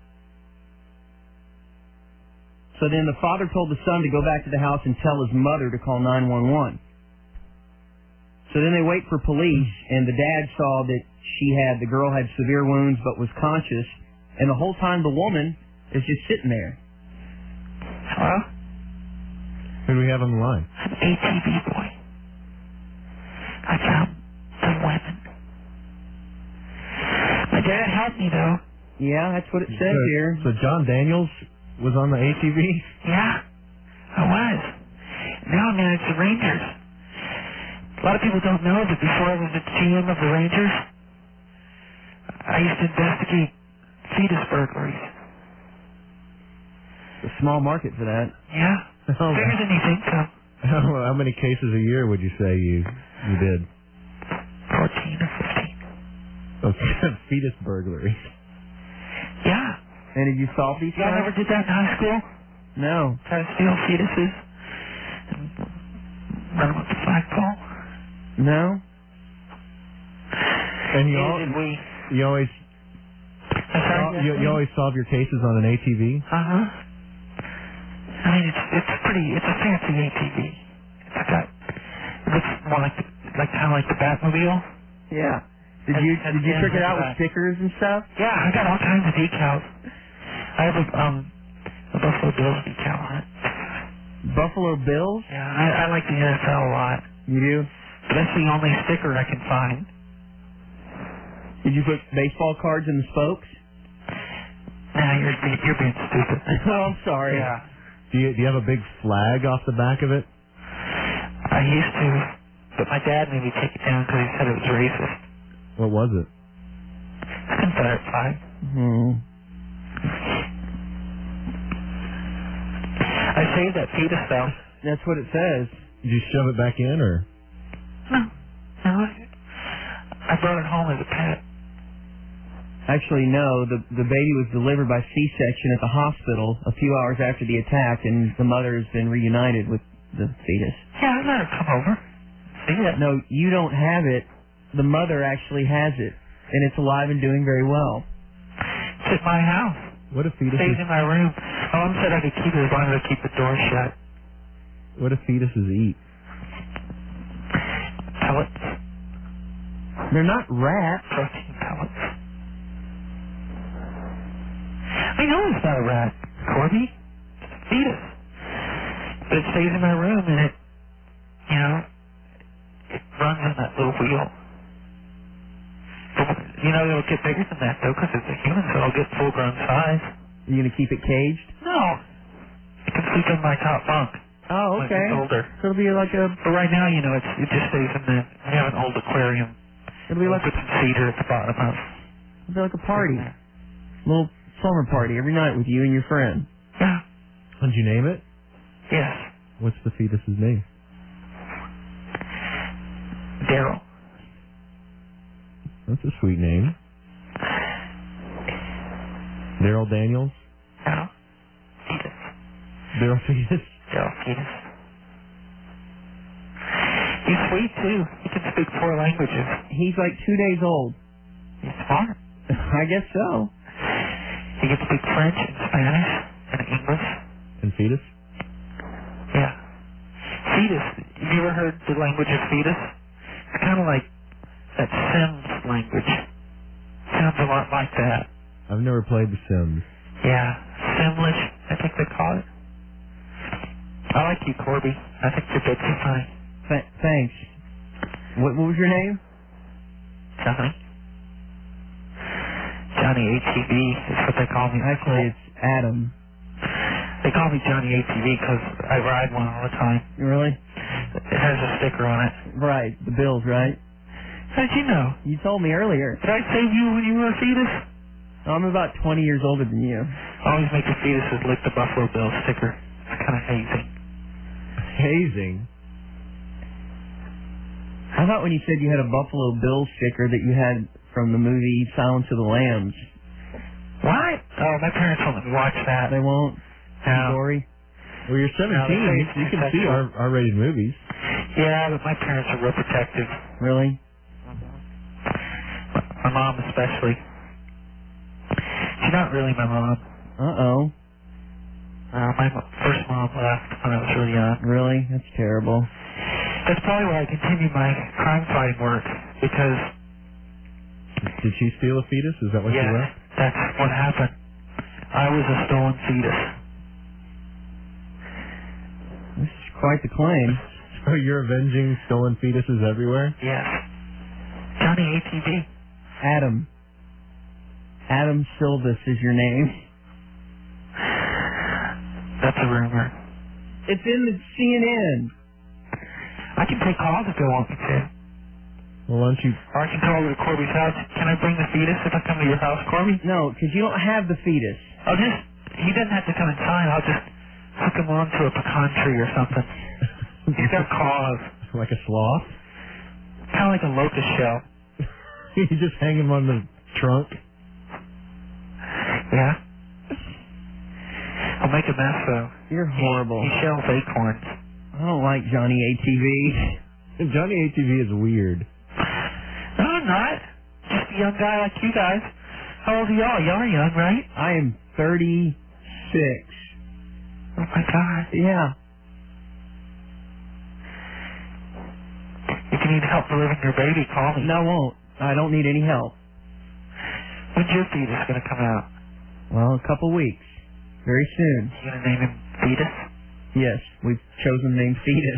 So then the father told the son to go back to the house and tell his mother to call nine one one. So then they wait for police, and the dad saw that she had, the girl had severe wounds but was conscious, and the whole time the woman is just sitting there. Hello? Who do we have on the line? I'm A T V boy. I found some women. My dad helped me, though. Yeah, that's what it says so, here. So John Daniels was on the A T V? Yeah, I was. Now I manage the Rangers. A lot of people don't know that before I was the G M of the Rangers, I used to investigate fetus burglaries. A small market for that. Yeah. Oh, Bigger than you think, so. How, how many cases a year would you say you you did? fourteen or fifteen. Okay, fetus burglary. Yeah. And did you solve these Y'all guys? never did that in high school? No. Try to steal fetuses and run them with the flagpole? No. And you, Neither al- did we. you always sorry? you, you always solve your cases on an A T V? Uh-huh. I mean, it's it's pretty, it's a fancy A T V. It's got, it looks more like, the, like kind of like the Batmobile. Yeah. Did Has- you has did you been trick it out with back. stickers and stuff? Yeah, I got all kinds of decals. I have a, um, a Buffalo Bills decal on it. Buffalo Bills? Yeah, I, I like the N F L a lot. You do? But that's the only sticker I can find. Did you put baseball cards in the spokes? Nah, you're, being- you're being stupid. Oh, I'm sorry. Yeah. Do you do you have a big flag off the back of it? I used to, but my dad made me take it down because he said it was racist. What was it? Confederate flag. Hmm. I saved that fetus though. That's what it says. Did you shove it back in, or? No, no. I brought it home as a pet. Actually, no. The the baby was delivered by C-section at the hospital a few hours after the attack, and the mother has been reunited with the fetus. Yeah, I let her come over. See it? No, you don't have it. The mother actually has it, and it's alive and doing very well. It's at my house. What if fetuses? Stays in my room. Mom said I could keep it as long as I keep the door shut. What if fetuses eat? Pellets. They're not rats. Protein pellets. I know it's not a rat, Corby. It's a fetus. But it stays in my room and it, you know, it runs on that little wheel. But, you know, it'll get bigger than that, though, because it's a human, so it'll get full-grown size. You gonna keep it caged? No. It can sleep in my top bunk. Oh, When okay. it's older. So it'll be like a. But right now, you know, it's, it just stays in the, we have an old aquarium. It'll be like Put some cedar at the bottom of. It'll be like a party, little summer party every night with you and your friend. Yeah. Did you name it? Yes. What's the fetus's name? Daryl. That's a sweet name. Daryl Daniels? No. Fetus. Daryl Fetus? Daryl Fetus. He's sweet, too. He can speak four languages. He's like two days old. He's smart. I guess so. He can speak French and Spanish and English. And fetus? Yeah. Fetus. Have you ever heard the language of fetus? It's kind of like that Sims language. Sounds a lot like that. I've never played The Sims. Yeah. Simlish and I think they call it. I like you, Corby. I think your bits are funny. Th- thanks. What, what was your name? Johnny. Johnny A T V is what they call me. Actually, it's Adam. They call me Johnny A T V because I ride one all the time. Really? It has a sticker on it. Right. The Bills, right? How did you know? You told me earlier. Did I save you when you were a fetus? I'm about twenty years older than you. Always make your fetuses lick the Buffalo Bills sticker. It's kind of hazing. Hazing? I thought when you said you had a Buffalo Bills sticker that you had from the movie Silence of the Lambs. What? Oh, my parents won't let me watch that. They won't? No. Gory? Well, you're seventeen. No, you, you can see our R-rated movies. Yeah, but my parents are real protective. Really? My mom especially. She's not really my mom. Uh-oh. Uh, my mo- first mom left when I was really young. Really? That's terrible. That's probably why I continued my crime-fighting work, because... Did she steal a fetus? Is that what yeah, she left? that's what happened. I was a stolen fetus. This is quite the claim. So you're avenging stolen fetuses everywhere? Yes. Johnny A T V. Adam. Adam Silvis is your name. That's a rumor. It's in the C N N. I can take calls if they want me to. Well, why don't you... Or I can call over to Corby's house. Can I bring the fetus if I come to your house, Corby? No, because you don't have the fetus. I'll just... He doesn't have to come inside. I'll just hook him onto a pecan tree or something. He's got claws. Like a sloth? Kind of like a locust shell. You just hang him on the trunk? Yeah. I'll make a mess, though. You're horrible. He, he shells acorns. I don't like Johnny A T V. Johnny A T V is weird. No, I'm not. Just a young guy like you guys. How old are y'all? Y'all are young, right? I am thirty-six. Oh, my God. Yeah. If you need help delivering your baby, call me. No, I won't. I don't need any help. When's your fetus going to come out? Well, a couple weeks. Very soon. You going to name him Fetus? Yes, we've chosen the name Fetus.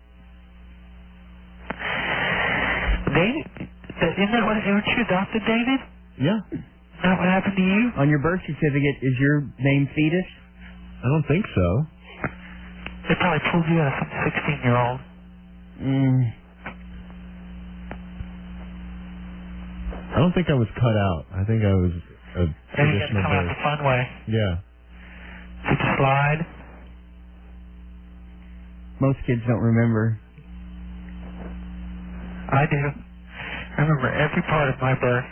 David? Isn't that what, weren't you adopted, David? Yeah. Is that what happened to you? On your birth certificate, is your name Fetus? I don't think so. They probably pulled you out of some sixteen-year-old. Mm. I don't think I was cut out. I think I was a And you got to traditional come out birth. the fun way. Yeah. Did you slide? Most kids don't remember. I do. I remember every part of my birth.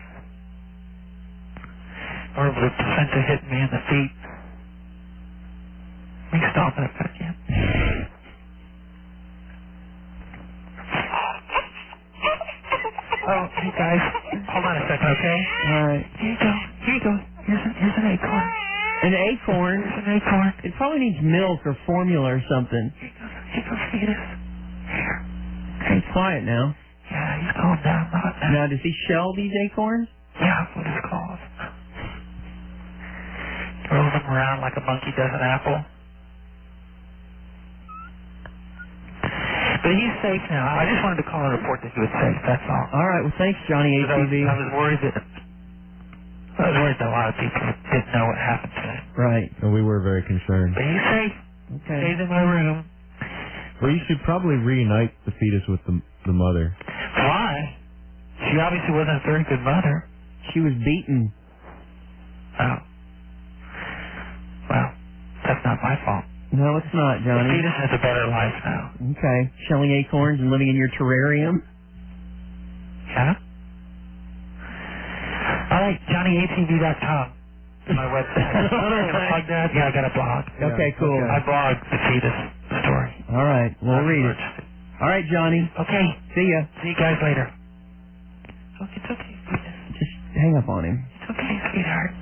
I remember the placenta hitting me in the feet. Let me stop it again. Oh, hey guys, hold on a second, okay? All right. Here you go. Here you go. Here's an, here's an acorn. An acorn? Here's an acorn. It probably needs milk or formula or something. Here goes fetus. Here. He's quiet now. Yeah, he's calmed down a lot now. Now, does he shell these acorns? Yeah, with his claws. Throws them around like a monkey does an apple. But he's safe now. I just wanted to call and report that he was safe, that's all. All right, well, thanks, Johnny A T V. I was, I was worried that... I was worried that a lot of people didn't know what happened to him. Right. And we were very concerned. But he's safe. Okay. He's in my room. Well, you should probably reunite the fetus with the, the mother. Why? She obviously wasn't a very good mother. She was beaten. Oh. Well, that's not my fault. No, it's not, Johnny. The fetus has a better life now. Okay. Shelling acorns and living in your terrarium? Yeah? All right, Johnny A T V dot com. My website. Can I plug that? Yeah, I got a blog. Okay, cool. I blog the fetus story. All right, we'll read it. All right, Johnny. Okay. See ya. See you guys later. Oh, it's okay, fetus. Just hang up on him. It's okay, sweetheart.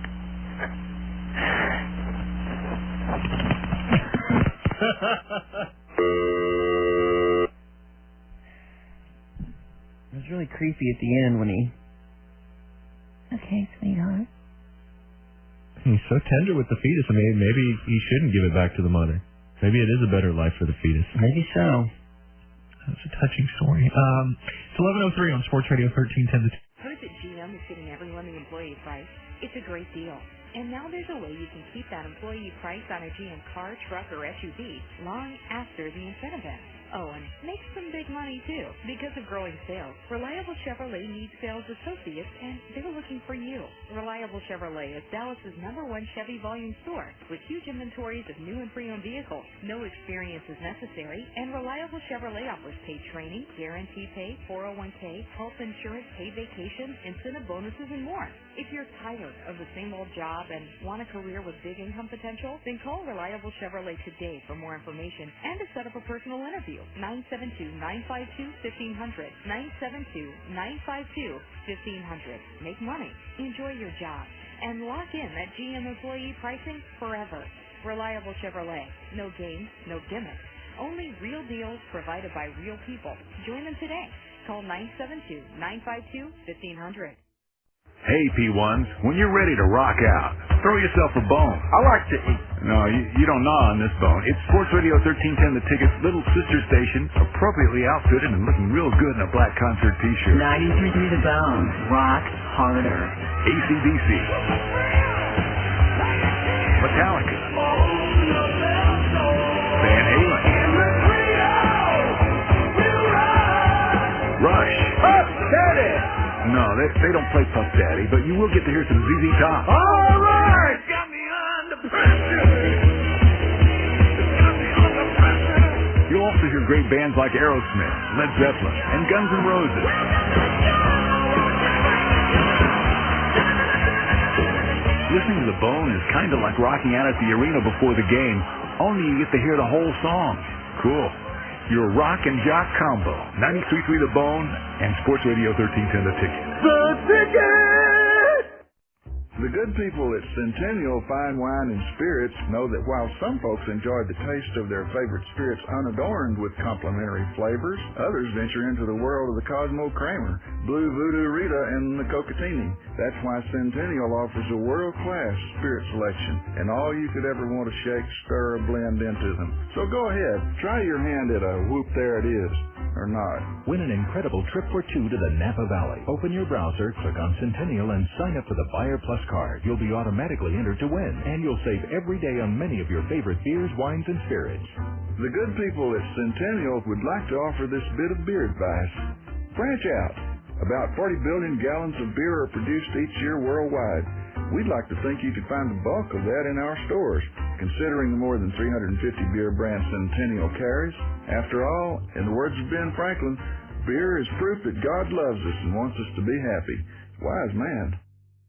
It was really creepy at the end when he... Okay, sweetheart. He so tender with the fetus. I mean, maybe he shouldn't give it back to the mother. Maybe it is a better life for the fetus. Maybe so. That's a touching story. Um, it's eleven oh three on Sports Radio thirteen ten. Heard that G M is giving everyone the employee price. It's a great deal. And now there's a way you can keep that employee price on a G M car, truck, or S U V long after the incentive ends. Oh, and make some big money, too. Because of growing sales, Reliable Chevrolet needs sales associates, and they're looking for you. Reliable Chevrolet is Dallas's number one Chevy volume store with huge inventories of new and pre-owned vehicles. No experience is necessary, and Reliable Chevrolet offers paid training, guaranteed pay, four oh one k, health insurance, paid vacation, incentive bonuses, and more. If you're tired of the same old job and want a career with big income potential, then call Reliable Chevrolet today for more information and to set up a personal interview. nine seven two, nine five two, one five zero zero. nine seven two, nine five two, one five zero zero. Make money, enjoy your job, and lock in that G M employee pricing forever. Reliable Chevrolet. No games, no gimmicks. Only real deals provided by real people. Join them today. Call nine seven two, nine five two, one five zero zero. Hey, P ones, when you're ready to rock out, throw yourself a bone. I like to eat. No, you, you don't gnaw on this bone. It's Sports Radio thirteen ten, The Ticket's little sister station, appropriately outfitted and looking real good in a black concert T-shirt. ninety-three point three The Bone. Rock harder. A C D C. Metallica. Van Halen. Rush. Puff Daddy. No, they, they don't play Puff Daddy, but you will get to hear some Z Z Top. All right. Got me under pressure. You'll also hear great bands like Aerosmith, Led Zeppelin, and Guns N' Roses. Listening to The Bone is kind of like rocking out at the arena before the game, only you get to hear the whole song. Cool. Your rock and jock combo. ninety-three point three The Bone and Sports Radio thirteen ten The Ticket. The Ticket! The good people at Centennial Fine Wine and Spirits know that while some folks enjoy the taste of their favorite spirits unadorned with complimentary flavors, others venture into the world of the Cosmo Kramer, Blue Voodoo Rita, and the Cocatini. That's why Centennial offers a world-class spirit selection and all you could ever want to shake, stir, or blend into them. So go ahead, try your hand at a whoop there it is, or not. Win an incredible trip for two to the Napa Valley. Open your browser, click on Centennial, and sign up for the Buyer Plus card. You'll be automatically entered to win, and you'll save every day on many of your favorite beers, wines, and spirits. The good people at Centennial would like to offer this bit of beer advice. Branch out. About forty billion gallons of beer are produced each year worldwide. We'd like to think you could find the bulk of that in our stores, considering the more than three hundred fifty beer brands Centennial carries. After all, in the words of Ben Franklin, beer is proof that God loves us and wants us to be happy. Wise man.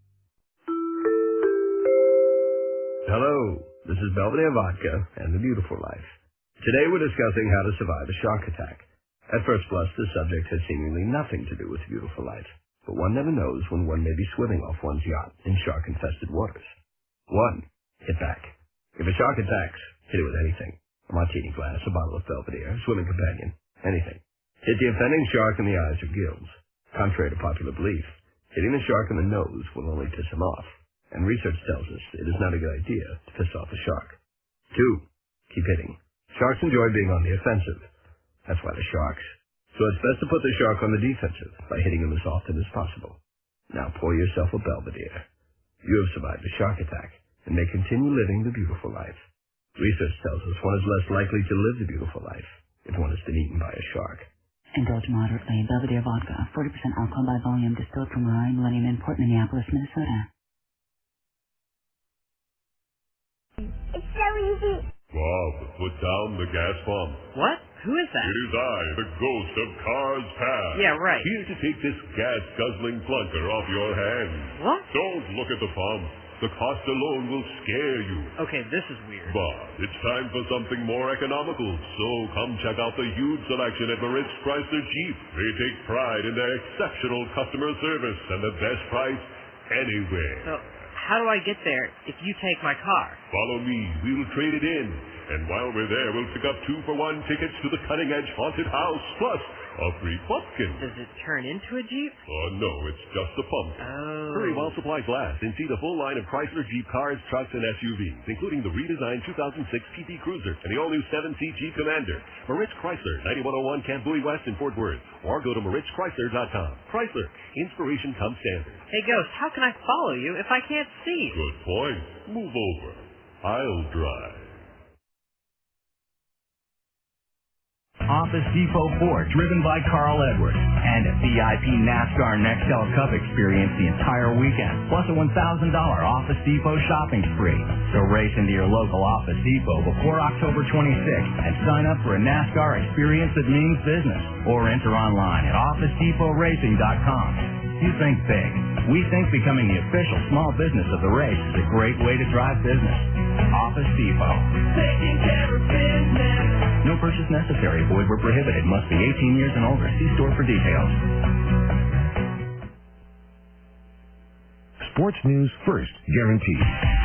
Hello, this is Belvedere Vodka and the Beautiful Life. Today we're discussing how to survive a shark attack. At first blush, the subject has seemingly nothing to do with the beautiful life, but one never knows when one may be swimming off one's yacht in shark-infested waters. One, hit back. If a shark attacks, hit it with anything. A martini glass, a bottle of Belvedere, a swimming companion, anything. Hit the offending shark in the eyes or gills. Contrary to popular belief, hitting the shark in the nose will only piss him off, and research tells us it is not a good idea to piss off a shark. Two, keep hitting. Sharks enjoy being on the offensive. That's why they're sharks. So it's best to put the shark on the defensive by hitting him as often as possible. Now pour yourself a Belvedere. You have survived a shark attack and may continue living the beautiful life. Research tells us one is less likely to live the beautiful life if one has been eaten by a shark. Indulge moderately. Belvedere Vodka, forty percent alcohol by volume, distilled from Rhine Millennium Import, Minneapolis, Minnesota. It's so easy. Bob, put down the gas pump. What? Who is that? It is I, the ghost of Cars Past. Yeah, right. Here to take this gas-guzzling clunker off your hands. What? Don't look at the pump. The cost alone will scare you. Okay, this is weird. But it's time for something more economical. So come check out the huge selection at Moritz Chrysler Jeep. They take pride in their exceptional customer service and the best price anywhere. So, how do I get there if you take my car? Follow me. We will trade it in. And while we're there, we'll pick up two-for-one tickets to the cutting-edge haunted house, plus a free pumpkin. Does it turn into a Jeep? Oh, no, it's just a pumpkin. Oh. Hurry while supplies last and see the full line of Chrysler Jeep cars, trucks, and S U Vs, including the redesigned two thousand six T T Cruiser and the all-new seven-seat Jeep Commander. Moritz Chrysler, ninety-one oh one Camp Bowie West in Fort Worth. Or go to moritz chrysler dot com. Chrysler, inspiration comes standard. Hey, Ghost, how can I follow you if I can't see? Good point. Move over. I'll drive. Office Depot Ford, driven by Carl Edwards. And a V I P NASCAR Nextel Cup experience the entire weekend, plus a one thousand dollars Office Depot shopping spree. So race into your local Office Depot before October twenty-sixth and sign up for a NASCAR experience that means business. Or enter online at office depot racing dot com. You think big. We think becoming the official small business of the race is a great way to drive business. Office Depot. Taking care of business. No purchase necessary. Void where prohibited. Must be eighteen years and older. See store for details. Sports news first, guaranteed.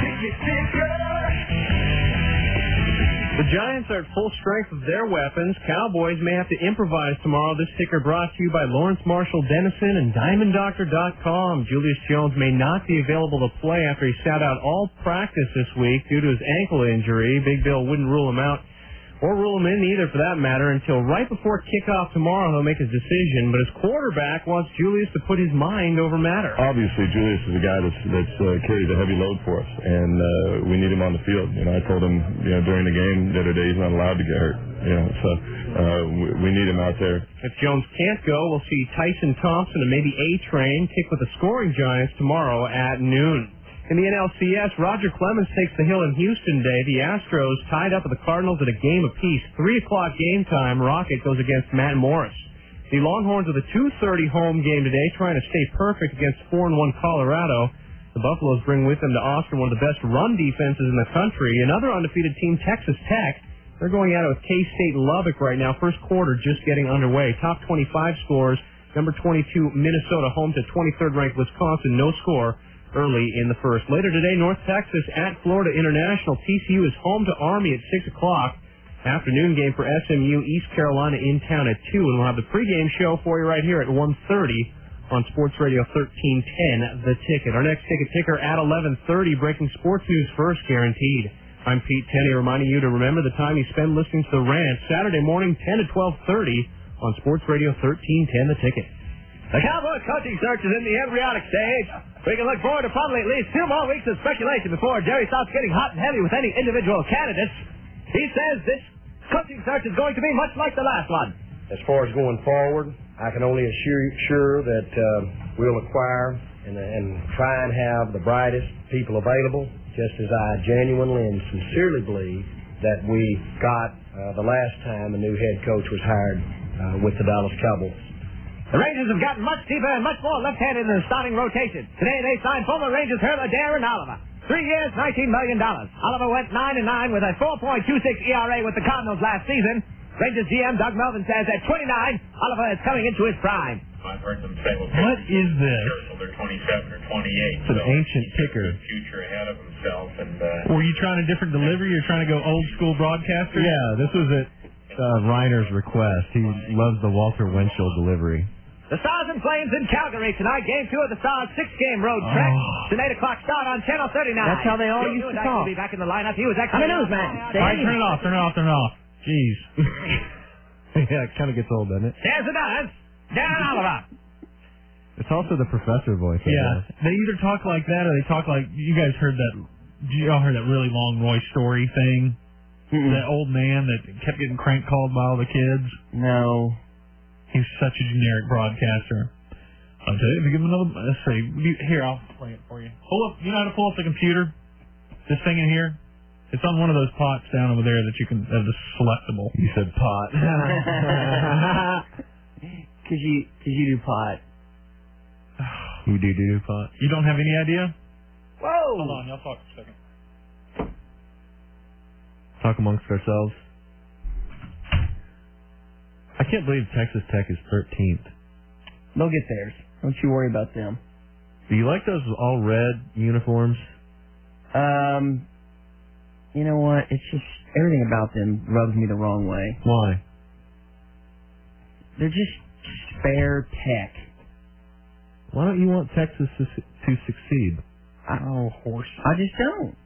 The Giants are at full strength of their weapons. Cowboys may have to improvise tomorrow. This ticker brought to you by Lawrence Marshall Dennison and Diamond Doctor dot com. Julius Jones may not be available to play after he sat out all practice this week due to his ankle injury. Big Bill wouldn't rule him out, or rule him in either for that matter, until right before kickoff tomorrow. He'll make his decision, but his quarterback wants Julius to put his mind over matter. Obviously, Julius is a guy that's that's uh, carries a heavy load for us, and uh, we need him on the field. You know, I told him, you know, during the game the other day he's not allowed to get hurt. You know, so uh, we, we need him out there. If Jones can't go, we'll see Tyson Thompson and maybe A-Train kick with the scoring Giants tomorrow at noon. In the N L C S, Roger Clemens takes the hill in Houston Day. The Astros tied up with the Cardinals at a game apiece. Three o'clock game time. Rocket goes against Matt Morris. The Longhorns with a two thirty home game today, trying to stay perfect against four and one Colorado. The Buffaloes bring with them to Austin one of the best run defenses in the country. Another undefeated team, Texas Tech. They're going at it with K-State Lubbock right now. First quarter just getting underway. Top twenty-five scores. Number twenty-two, Minnesota, home to twenty-third ranked Wisconsin. No score early in the first. Later today, North Texas at Florida International. T C U is home to Army at six o'clock. Afternoon game for S M U, East Carolina in town at two. And we'll have the pregame show for you right here at one thirty on Sports Radio thirteen ten, The Ticket. Our next ticket ticker at eleven thirty, breaking sports news first, guaranteed. I'm Pete Tenney, reminding you to remember the time you spend listening to The Rant, Saturday morning, ten to twelve thirty on Sports Radio thirteen ten, The Ticket. The Cowboys coaching search is in the embryonic stage. We can look forward to probably at least two more weeks of speculation before Jerry starts getting hot and heavy with any individual candidates. He says this coaching search is going to be much like the last one. As far as going forward, I can only assure sure that uh, we'll acquire and, and try and have the brightest people available, just as I genuinely and sincerely believe that we got uh, the last time a new head coach was hired uh, with the Dallas Cowboys. The Rangers have gotten much deeper and much more left-handed in the starting rotation. Today they signed former Rangers hurler Darren Oliver. Three years, nineteen million dollars. Oliver went nine and nine with a four point two six E R A with the Cardinals last season. Rangers G M Doug Melvin says at twenty-nine, Oliver is coming into his prime. I've heard them say, well, what is this? Until they're twenty-seven or twenty-eight. It's an so ancient he's ticker. got a future ahead of himself. And uh, Were you trying a different delivery? You're trying to go old school broadcaster? Yeah, this was at uh, Reiner's request. He loves the Walter Winchell delivery. The Stars and Flames in Calgary tonight. Game two of the Stars' six-game road trek. Oh. It's an eight o'clock start on Channel thirty-nine. That's how they all Joe used to Newend talk. will be back in the lineup. He was actually I'm a newsman. All right, turn it off, turn it off, turn it off. Jeez. Yeah, it kind of gets old, doesn't it? There's the dance. Darren Oliver. It's also the professor voice. I Yeah, guess. they either talk like that or they talk like, you guys heard that, you all heard that really long Roy Story thing? Mm-mm. That old man that kept getting crank called by all the kids? No. He's such a generic broadcaster. I'll tell you, if you give him another, let's see, you- here, I'll play it for you. Pull up, you know how to pull up the computer? This thing in here? It's on one of those pots down over there that you can, that is selectable. You said pot. Cause you, cause you do pot. You do do pot. You don't have any idea? Whoa! Hold on, y'all talk for a second. Talk amongst ourselves. I can't believe Texas Tech is thirteenth. They'll get theirs. Don't you worry about them. Do you like those all red uniforms? Um, you know what? It's just everything about them rubs me the wrong way. Why? They're just spare tech. Why don't you want Texas to, su- to succeed? Oh, horse. I just don't.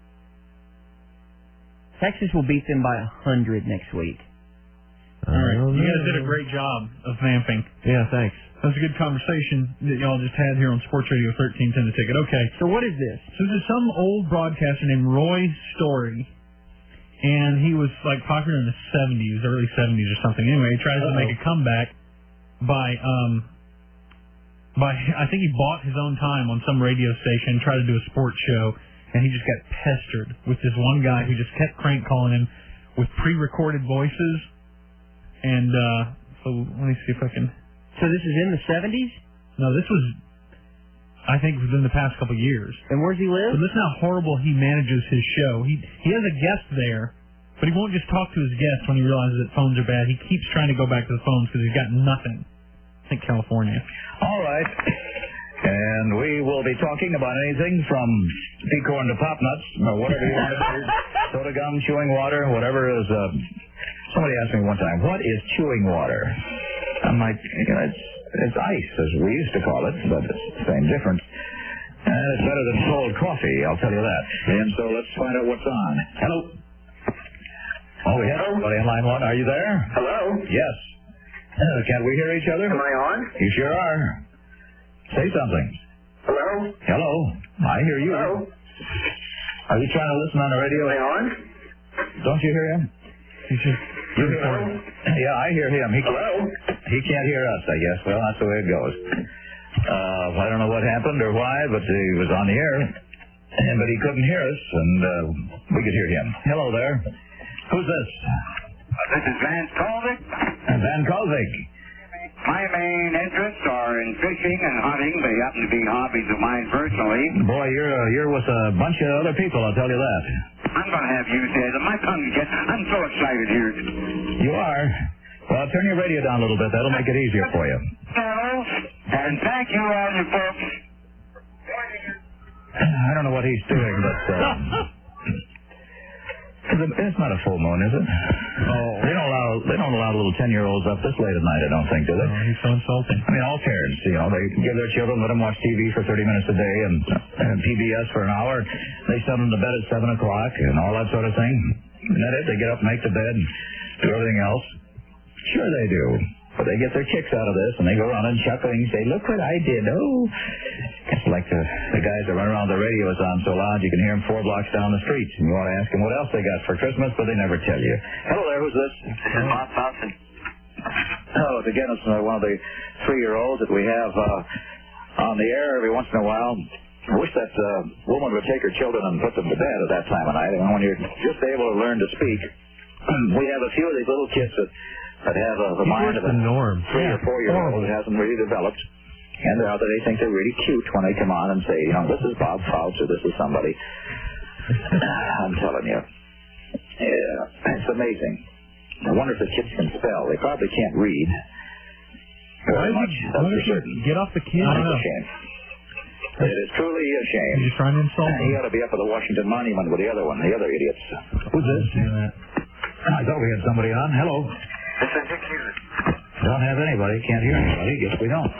Texas will beat them by a hundred next week. All right. You guys did a great job of vamping. Yeah, thanks. That was a good conversation that y'all just had here on Sports Radio thirteen ten The Ticket. Okay. So what is this? So this is some old broadcaster named Roy Story, and he was like popular in the seventies, early seventies or something. Anyway, he tries Uh-oh. to make a comeback by um by I think he bought his own time on some radio station, tried to do a sports show, and he just got pestered with this one guy who just kept crank calling him with pre-recorded voices. And uh so let me see if I can. So this is in the seventies? No, this was, I think, within the past couple of years. And where's he live? So listen how horrible he manages his show. He he has a guest there, but he won't just talk to his guest when he realizes that phones are bad. He keeps trying to go back to the phones because he's got nothing. I think California. All right. And we will be talking about anything from peacorn to pop nuts, or whatever you want to do. Soda gum, chewing water, whatever is. Uh, somebody asked me one time, what is chewing water? I'm like, you know, it's, it's ice, as we used to call it, but it's the same difference. And it's better than cold coffee, I'll tell you that. And so let's find out what's on. Hello. Oh, we have somebody on line one. Are you there? Hello? Yes. Uh, can't we hear each other? Am I on? You sure are. Say something. Hello? Hello. I hear you. Hello? Are you trying to listen on the radio? Am I on? Don't you hear him? He's just... You hear him? Yeah, I hear him. He, Hello? He can't hear us, I guess. Well, that's the way it goes. Uh, I don't know what happened or why, but he was on the air, but he couldn't hear us, and uh, we could hear him. Hello there. Who's this? Uh, this is Van Kolvik. Van Kolvik. My main interests are in fishing and hunting. They happen to be hobbies of mine personally. Boy, you're uh, you're with a bunch of other people, I'll tell you that. I'm going to have you say that. My tongue gets... I'm so excited here. You are? Well, turn your radio down a little bit. That'll make it easier for you. And thank you, all you folks. I don't know what he's doing, but... Uh, it's not a full moon, is it? Oh. They don't allow they don't allow little ten-year-olds up this late at night, I don't think, do they? Oh, he's so insulting. I mean, all parents, you know, they give their children, let them watch T V for thirty minutes a day and, and P B S for an hour. They send them to bed at seven o'clock and all that sort of thing. Isn't that it? They get up, make the bed, and do everything else. Sure they do. But they get their kicks out of this, and they go around and chuckle and say, look what I did. Oh. It's like the, the guys that run around the radio is on so loud you can hear them four blocks down the street. And you want to ask them what else they got for Christmas, but they never tell you. Hello there, who's this? This is Bob Thompson. Oh, it's again, it's uh, one of the three-year-olds that we have uh, on the air every once in a while. I wish that uh, woman would take her children and put them to bed at that time of night. And when you're just able to learn to speak, we have a few of these little kids that that have a, the mind of a norm. three or four year old that hasn't really developed, and they're out there, they think they're really cute when they come on and say, you know, this is Bob Fouts or this is somebody. I'm telling you, yeah, it's amazing. I wonder if the kids can spell. They probably can't read. Very much. That's for certain. Get off the kid. It's a shame. It is truly a shame. You're just trying to insult He ought to be up at the Washington Monument with the other one, the other idiots. Who's this? I thought we had somebody on. Hello. This is Dick Hughes. Don't have anybody. Can't hear anybody. Guess we don't.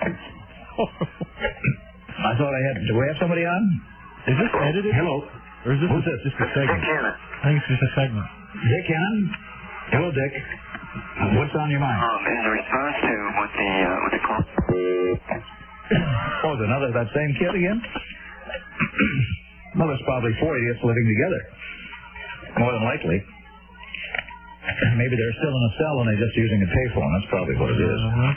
I thought I had... Do we have somebody on? Is this edited? Hello. Or is this Who's this? just a segment? Dick Hannon. I think it's just a segment. Dick Hannon? Hello, Dick. What's on your mind? Um, in response to what the, uh, what the call... Oh, is another, that same kid again? Well, there's probably four idiots living together. More than likely. Maybe they're still in a cell and they're just using a payphone. That's probably what it is. Uh-huh.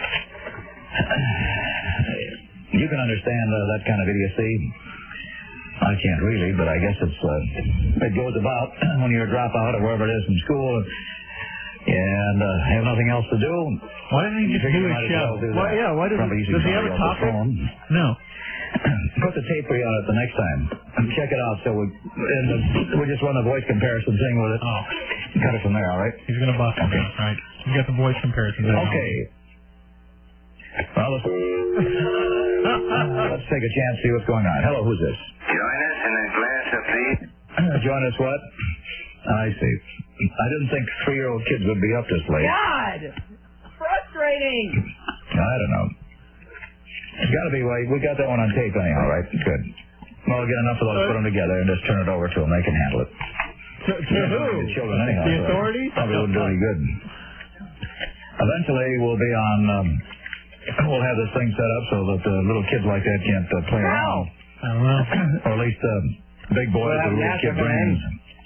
You can understand uh, that kind of idiocy. I can't really, but I guess it's uh, it goes about when you're a dropout or wherever it is from school and uh, have nothing else to do. Why didn't he just do his show? Why, yeah, why does he, does he have a topic? No. Put the tape on it the next time and check it out. So we and the, we just run the voice comparison thing with it. Oh. Cut it from there, all right? He's going to bust it, right? You got the voice comparison. Okay. Well, let's, let's take a chance, see what's going on. Hello, who's this? Join us in a glass of tea. Join us what? I see. I didn't think three-year-old kids would be up this late. God! Frustrating! I don't know. It's got to be late. We got that one on tape anyhow, right? Good. Well, we'll get enough of those, put them together, and just turn it over to them. They can handle it. To, to who? The children anyhow. The so authorities? Probably wouldn't do any good. Eventually, we'll be on... Um, we'll have this thing set up so that uh, little kids like that can't uh, play around. I don't know. Or at least uh, big boys We'll have with little NASA kid brains.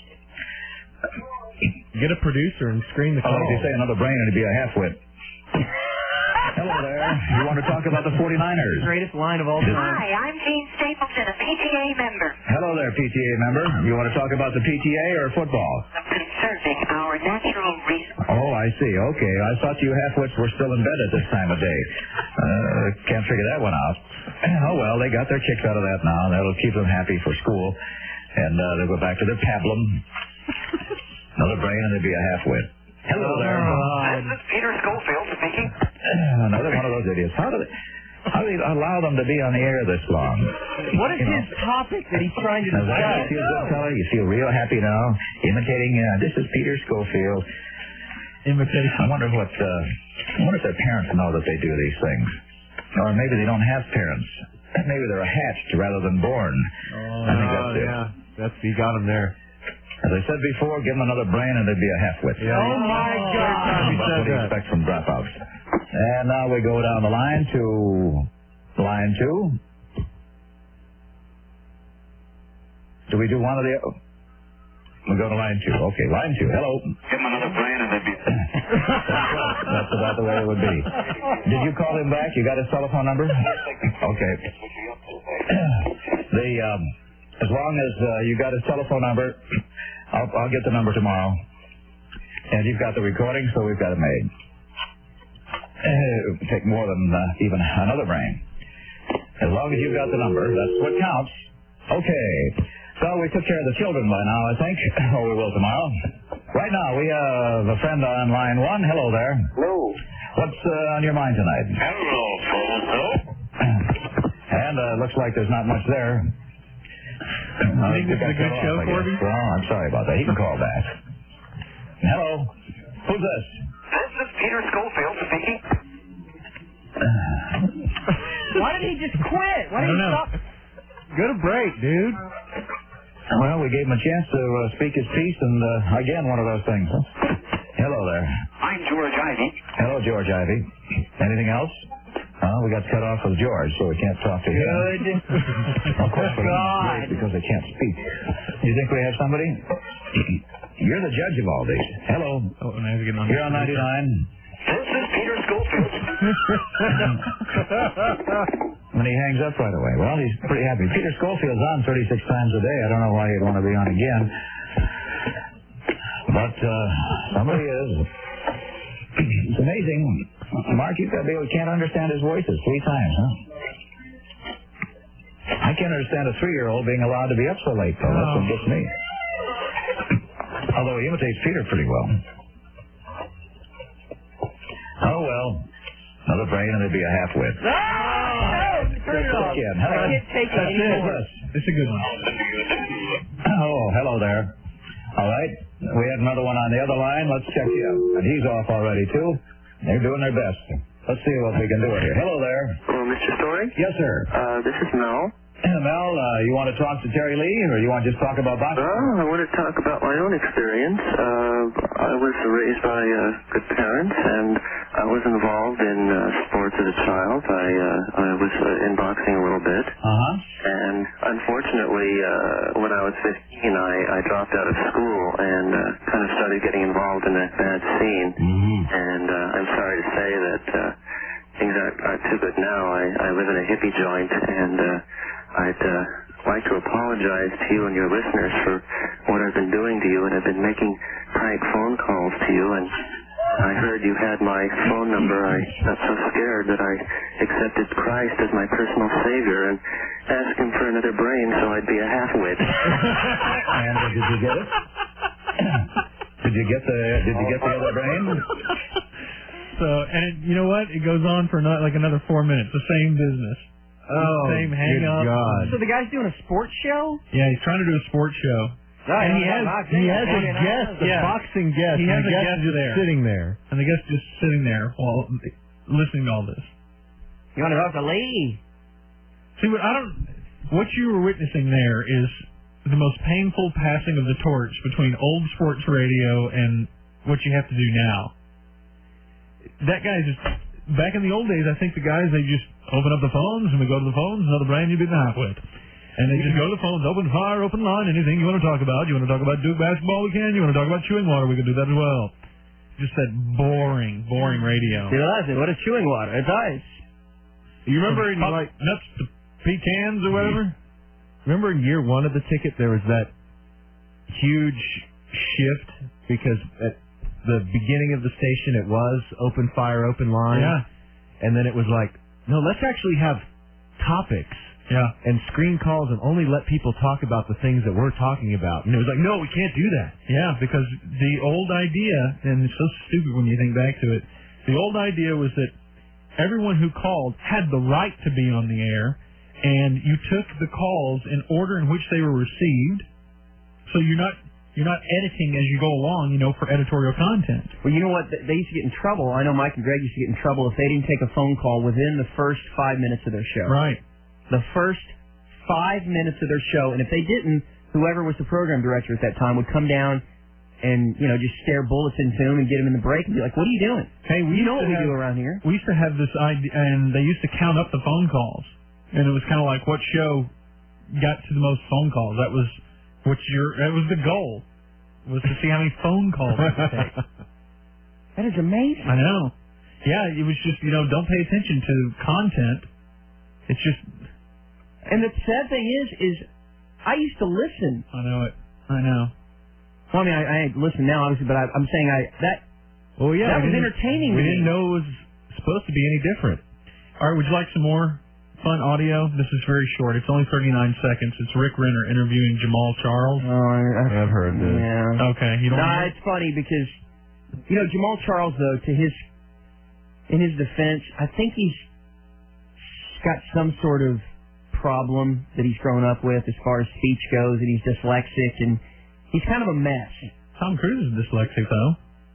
Get a producer and screen the Oh, call. if you say another brain, it'd be a half-wit. Hello there. You want to talk about the forty-niners? Greatest line of all time. Hi, I'm Jean Stapleton, a P T A member. Hello there, P T A member. You want to talk about the P T A or football? Conserving our natural resources. Oh, I see. Okay. I thought you half-wits were still in bed at this time of day. Uh, can't figure that one out. Oh, well, they got their kicks out of that now. That'll keep them happy for school. And uh, they'll go back to their pablum. Another brain and they'll be a half-wit. Hello there. This is Peter Schofield speaking. Another one of those idiots. How do they, how do they allow them to be on the air this long? What is You know, his topic that he's trying to Now, that discuss? you feel good, fella? You feel real happy now? Imitating, uh, this is Peter Schofield. Imitating. I wonder what, uh, I wonder if their parents know that they do these things. Or maybe they don't have parents. Maybe they're hatched rather than born. Oh, I think that's it. yeah. That's, you got him there. As I said before, give them another brain and they'd be a half-wit. Yeah. Oh, my God! That's what do you expect from dropouts? And now we go down the line to line two. Do we do one of the... We go to line two. Okay, line two. Hello. Give him another brain and they'd be... That's about the way it would be. Did you call him back? You got his telephone number? Okay. The um, as long as uh, you got his telephone number, I'll, I'll get the number tomorrow. And you've got the recording, so we've got it made. Uh, it would take more than uh, even another brain. As long as you've got the number, that's what counts. Okay. So we took care of the children by now, I think. Or we will tomorrow. Right now, we have a friend on line one. Hello there. Hello. What's uh, on your mind tonight? Hello, Hello. And uh, looks like there's not much there. You think this is a good show, Corby? Well, I'm sorry about that. He can call back. Hello. Who's this? This is Peter Schofield speaking. Why did he just quit? Why did I don't he know. stop? Good a break, dude. Well, we gave him a chance to uh, speak his piece, and uh, again, one of those things. Hello there. I'm George Ivy. Hello, George Ivy. Anything else? Oh, we got cut off with George, so we can't talk to him. Good. Of course, we God. can't because they can't speak. You think we have somebody? You're the judge of all these. Hello. Oh, now he's getting on. You're on ninety-nine. This is Peter Schofield. When he hangs up right away. Well, he's pretty happy. Peter Schofield's on thirty-six times a day. I don't know why he'd want to be on again. But uh, somebody is. It's amazing. Mark, you've got to be able, can't understand his voices three times, huh? I can't understand a three-year-old being allowed to be up so late, though. That's what gets me. Although he imitates Peter pretty well. Oh, well. Another brain and there'd be a half-wit. Oh, turn it off. Again. I Hello. can't take it That's it. anymore. It's a good one. Oh, hello there. All right. We had another one on the other line. Let's check you out. And he's off already, too. They're doing their best. Let's see what we can do here. Hello there. Hello, Mister Story? Yes, sir. Uh, this is Mel. Mel, uh, you want to talk to Terry Lee, or you want to just talk about boxing? Oh, I want to talk about my own experience. Uh, I was raised by uh, good parents, and I was involved in uh, sports as a child. I, uh, I was uh, in boxing a little bit. Uh-huh. And unfortunately, uh, when I was fifteen, I, I dropped out of school and uh, kind of started getting involved in that bad scene. Mm-hmm. And uh, I'm sorry to say that uh, things aren't, aren't too good now. I, I live in a hippie joint, and uh, I'd uh, like to apologize to you and your listeners for what I've been doing to you, and I've been making prank phone calls to you, and I heard you had my phone number. I got so scared that I accepted Christ as my personal savior and asked him for another brain so I'd be a half-wit. And uh, did you get it? Did you get the Did you get the other brain? So, and it, you know what? It goes on for not like another four minutes. The same business. Oh, same hang good up. God. So the guy's doing a sports show? Yeah, he's trying to do a sports show. And he has he has a guest, a Yeah. boxing guest. He and has the a guest guest is there. sitting there. And the guest just sitting there while listening to all this. You want to talk to Lee? See, what I don't. What you were witnessing there is the most painful passing of the torch between old sports radio and what you have to do now. That guy just back in the old days. I think the guys they just open up the phones and we go to the phones. Another brand you've been out with. And they just go to the phones, open fire, open line, anything you want to talk about. You want to talk about Duke basketball, we can. You want to talk about chewing water, we can do that as well. Just that boring, boring radio. See, what I said, what is chewing water? It's ice. You remember in Pop like nuts to pecans or whatever? remember in year one of the ticket there was that huge shift because at the beginning of the station it was open fire, open line. Yeah. And then it was like, no, let's actually have topics. Yeah. And screen calls and only let people talk about the things that we're talking about. And it was like, no, we can't do that. Yeah, because the old idea, and it's so stupid when you think back to it, the old idea was that everyone who called had the right to be on the air, and you took the calls in order in which they were received, so you're not you're not editing as you go along, you know, for editorial content. Well, you know what? They used to get in trouble. I know Mike and Greg used to get in trouble if they didn't take a phone call within the first five minutes of their show. Right. The first five minutes of their show, and if they didn't, whoever was the program director at that time would come down and, you know, just stare bullets into him and get him in the break and be like, what are you doing? Hey, we you used know to what we have- do around here. We used to have this idea, and they used to count up the phone calls, and it was kind of like what show got to the most phone calls. That was what your that was the goal, was to see how many phone calls they could take. That is amazing. I know. Yeah, it was just, you know, don't pay attention to content. It's just... And the sad thing is, is I used to listen. I know it. I know. Well, I mean, I, I listen now, obviously, but I, I'm saying I that Well, yeah, that we was didn't- entertaining We to didn't me. know it was supposed to be any different. All right, would you like some more fun audio? This is very short. It's only thirty-nine seconds. It's Rick Renner interviewing Jamal Charles. Oh, I, I've heard this. Yeah. Okay, you don't Nah, know? it's funny because, you know, Jamal Charles, though, to his, in his defense, I think he's got some sort of problem that he's grown up with as far as speech goes, and he's dyslexic, and he's kind of a mess. Tom Cruise is dyslexic, though.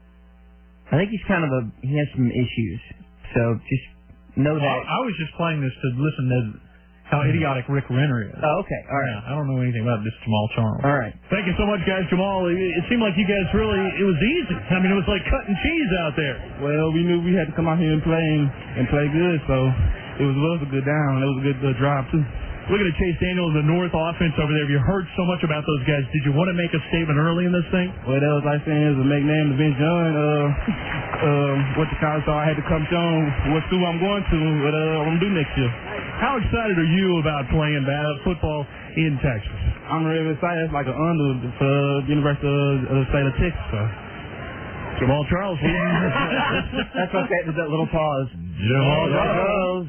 I think he's kind of a, he has some issues. So just know that. I, I was just playing this to listen to how idiotic Rick Renner is. Oh, okay. All right. Yeah, I don't know anything about this Jamal Charles. All right. Thank you so much, guys. Jamal, it, it seemed like you guys really, it was easy. I mean, it was like cutting cheese out there. Well, we knew we had to come out here and play and, and play good, so it was, was a good down. It was a good uh, drive, too. Looking at Chase Daniel and the North offense over there, you heard so much about those guys. Did you want to make a statement early in this thing? Well, that was like saying it was a McNair to Vince Young. Uh, uh, what the college so I had to come show them what school I'm going to, what uh, I'm going to do next year. How excited are you about playing bad football in Texas? I'm really excited. It's like an under for uh, University of the State of Texas. So. Jamal Charles. That's okay. There's that little pause. Jamal Charles.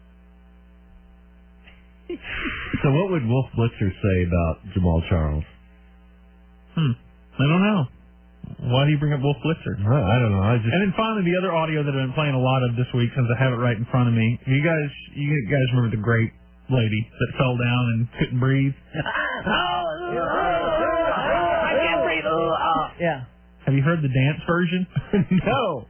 So what would Wolf Blitzer say about Jamal Charles? Hmm. I don't know. Why do you bring up Wolf Blitzer? I don't know. I just And then finally, the other audio that I've been playing a lot of this week, since I have it right in front of me. You guys, you guys remember the great lady that fell down and couldn't breathe? I can't breathe. Oh, yeah. Have you heard the dance version? No.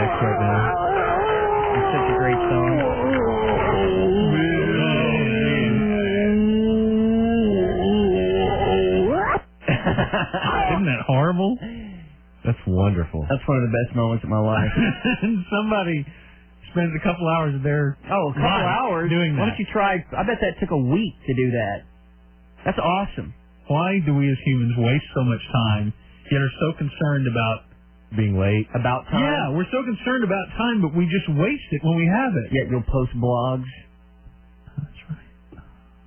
lyrics right now. It's such a great song. Isn't that horrible? That's wonderful. That's one of the best moments of my life. And somebody spends a couple hours of their Oh, a couple life hours? doing that. Why don't you try? I bet that took a week to do that. That's awesome. Why do we as humans waste so much time, yet are so concerned about being late? About time? Yeah, we're so concerned about time, but we just waste it when we have it. Yet you'll post blogs. That's right.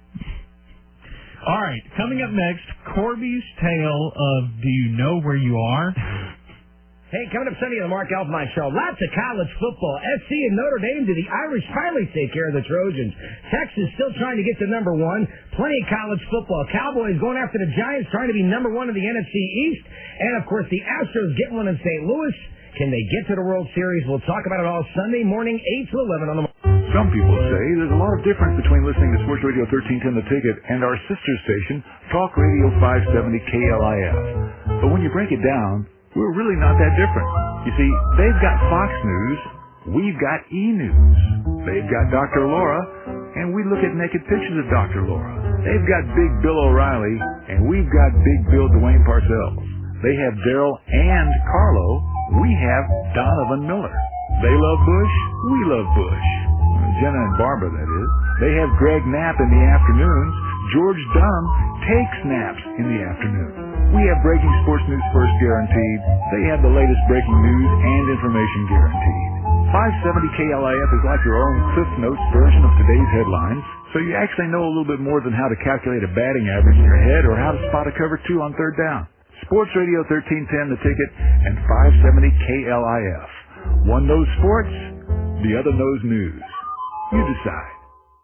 All right, coming up next, Corby's tale of Do You Know Where You Are? Hey, coming up Sunday on the Mark Elfman Show, lots of college football. S C and Notre Dame, do the Irish finally take care of the Trojans? Texas still trying to get to number one. Plenty of college football. Cowboys going after the Giants, trying to be number one in the N F C East. And, of course, the Astros getting one in Saint Louis. Can they get to the World Series? We'll talk about it all Sunday morning, eight to eleven on the Some people say there's a lot of difference between listening to Sports Radio thirteen ten The Ticket and our sister station, Talk Radio five seventy K L I F. But when you break it down, we're really not that different. You see, they've got Fox News, we've got E-News. They've got Doctor Laura, and we look at naked pictures of Doctor Laura. They've got Big Bill O'Reilly, and we've got Big Bill Dwayne Parcells. They have Daryl and Carlo. We have Donovan Miller. They love Bush, we love Bush. Jenna and Barbara, that is. They have Greg Knapp in the afternoons. George Dunn takes naps in the afternoon. We have breaking sports news first guaranteed. They have the latest breaking news and information guaranteed. five seventy K L I F is like your own Cliff Notes version of today's headlines, so you actually know a little bit more than how to calculate a batting average in your head or how to spot a cover two on third down. Sports Radio thirteen ten The Ticket and five seventy K L I F. One knows sports, the other knows news. You decide.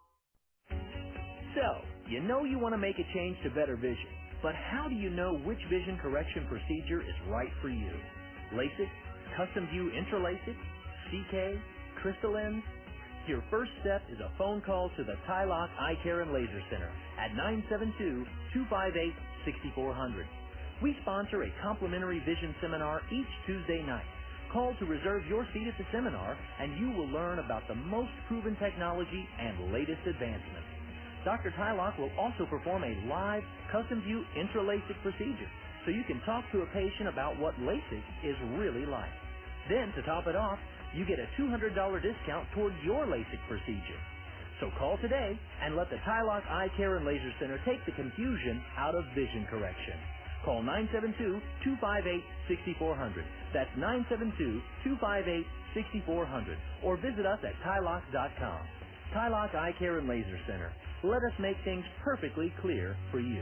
So, you know you want to make a change to better vision, but how do you know which vision correction procedure is right for you? LASIK, Custom View Intralacic, C K, Crystalens? Your first step is a phone call to the Tylock Eye Care and Laser Center at nine seven two, two five eight, six four zero zero. We sponsor a complimentary vision seminar each Tuesday night. Call to reserve your seat at the seminar, and you will learn about the most proven technology and latest advancements. Doctor Tylock will also perform a live Custom View Intralacic procedure, so you can talk to a patient about what LASIK is really like. Then, to top it off, you get a two hundred dollars discount toward your LASIK procedure. So call today and let the Tylock Eye Care and Laser Center take the confusion out of vision correction. Call nine seven two, two five eight, six four zero zero. That's nine seven two, two five eight, six four zero zero. Or visit us at Tylock dot com. Tylock Eye Care and Laser Center. Let us make things perfectly clear for you.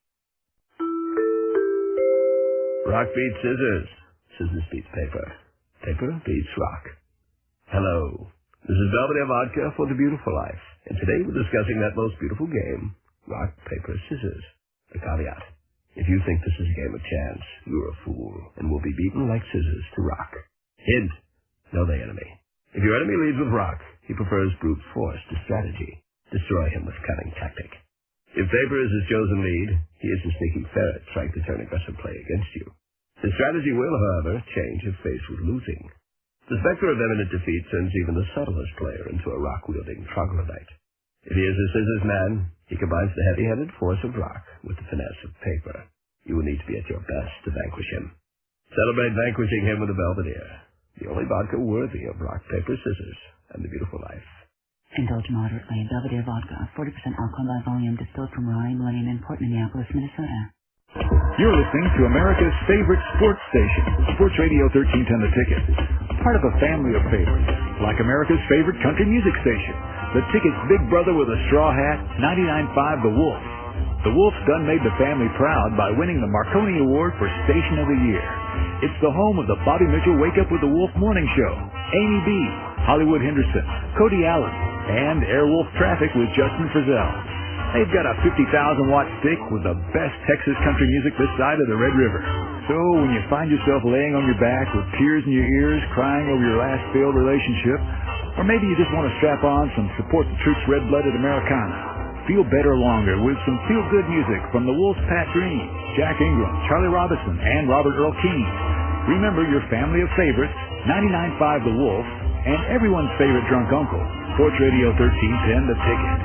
Rock beats scissors. Scissors beats paper. Paper beats rock. Hello. This is Belvedere Vodka for the Beautiful Life. And today we're discussing that most beautiful game, rock, paper, scissors. The caveat. If you think this is a game of chance, you're a fool and will be beaten like scissors to rock. Hint. Know the enemy. If your enemy leads with rock, he prefers brute force to strategy. Destroy him with cunning tactic. If paper is his chosen lead, he is a sneaky ferret trying to turn aggressive play against you. His strategy will, however, change if faced with losing. The specter of imminent defeat turns even the subtlest player into a rock-wielding troglodyte. If he is a scissors man, he combines the heavy-headed force of rock with the finesse of paper. You will need to be at your best to vanquish him. Celebrate vanquishing him with a Belvedere, the only vodka worthy of rock, paper, scissors, and the beautiful life. Indulge moderately. Belvedere Vodka, forty percent alcohol by volume, distilled from Rye, Millennium Import, Minneapolis, Minnesota. You're listening to America's favorite sports station, Sports Radio thirteen ten The Ticket. Part of a family of favorites, like America's favorite country music station, The Ticket's big brother with a straw hat, ninety-nine point five The Wolf. The Wolf's done made the family proud by winning the Marconi Award for Station of the Year. It's the home of the Bobby Mitchell Wake Up with the Wolf Morning Show, Amy B., Hollywood Henderson, Cody Allen, and Airwolf Traffic with Justin Frizzell. They've got a fifty thousand watt stick with the best Texas country music this side of the Red River. So when you find yourself laying on your back with tears in your ears, crying over your last failed relationship, or maybe you just want to strap on some Support the Troops red-blooded Americana, feel better longer with some feel-good music from the Wolf's Pat Green, Jack Ingram, Charlie Robinson, and Robert Earl Keen. Remember your family of favorites, ninety-nine point five The Wolf, and everyone's favorite drunk uncle, Sports Radio thirteen ten The Ticket.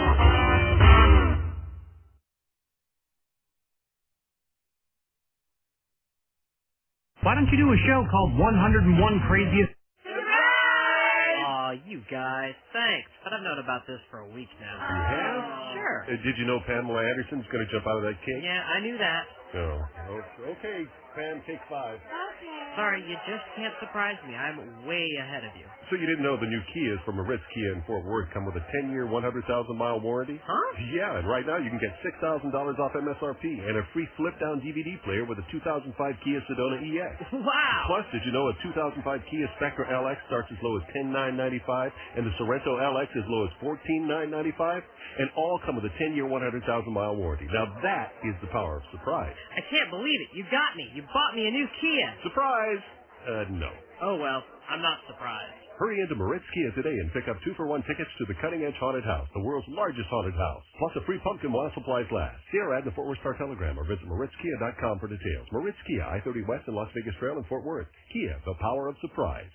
Why don't you do a show called one oh one Craziest... Aw, you guys, thanks. But I've known about this for a week now. You have? Sure. Uh, did you know Pamela Anderson's going to jump out of that cake? Yeah, I knew that. No. Oh, okay, Pam, cake five. Sorry, you just can't surprise me. I'm way ahead of you. So you didn't know the new Kias from Moritz Kia in Fort Worth come with a ten-year, one hundred thousand mile warranty? Huh? Yeah, and right now you can get six thousand dollars off M S R P and a free flip-down D V D player with a two thousand five Kia Sedona E X. Wow! Plus, did you know a two thousand five Kia Spectra L X starts as low as ten thousand nine hundred ninety-five dollars and the Sorento L X as low as fourteen thousand nine hundred ninety-five dollars? And all come with a ten-year, one hundred thousand mile warranty. Now that is the power of surprise. I can't believe it. You got me. You bought me a new Kia. Surprise! Uh, no. Oh, well, I'm not surprised. Hurry into Moritz Kia today and pick up two-for-one tickets to the Cutting Edge Haunted House, the world's largest haunted house, plus a free pumpkin while supplies last. See our ad in the Fort Worth Star-Telegram or visit Moritz Kia dot com for details. Moritz Kia, I thirty West and Las Vegas Trail in Fort Worth. Kia, the power of surprise.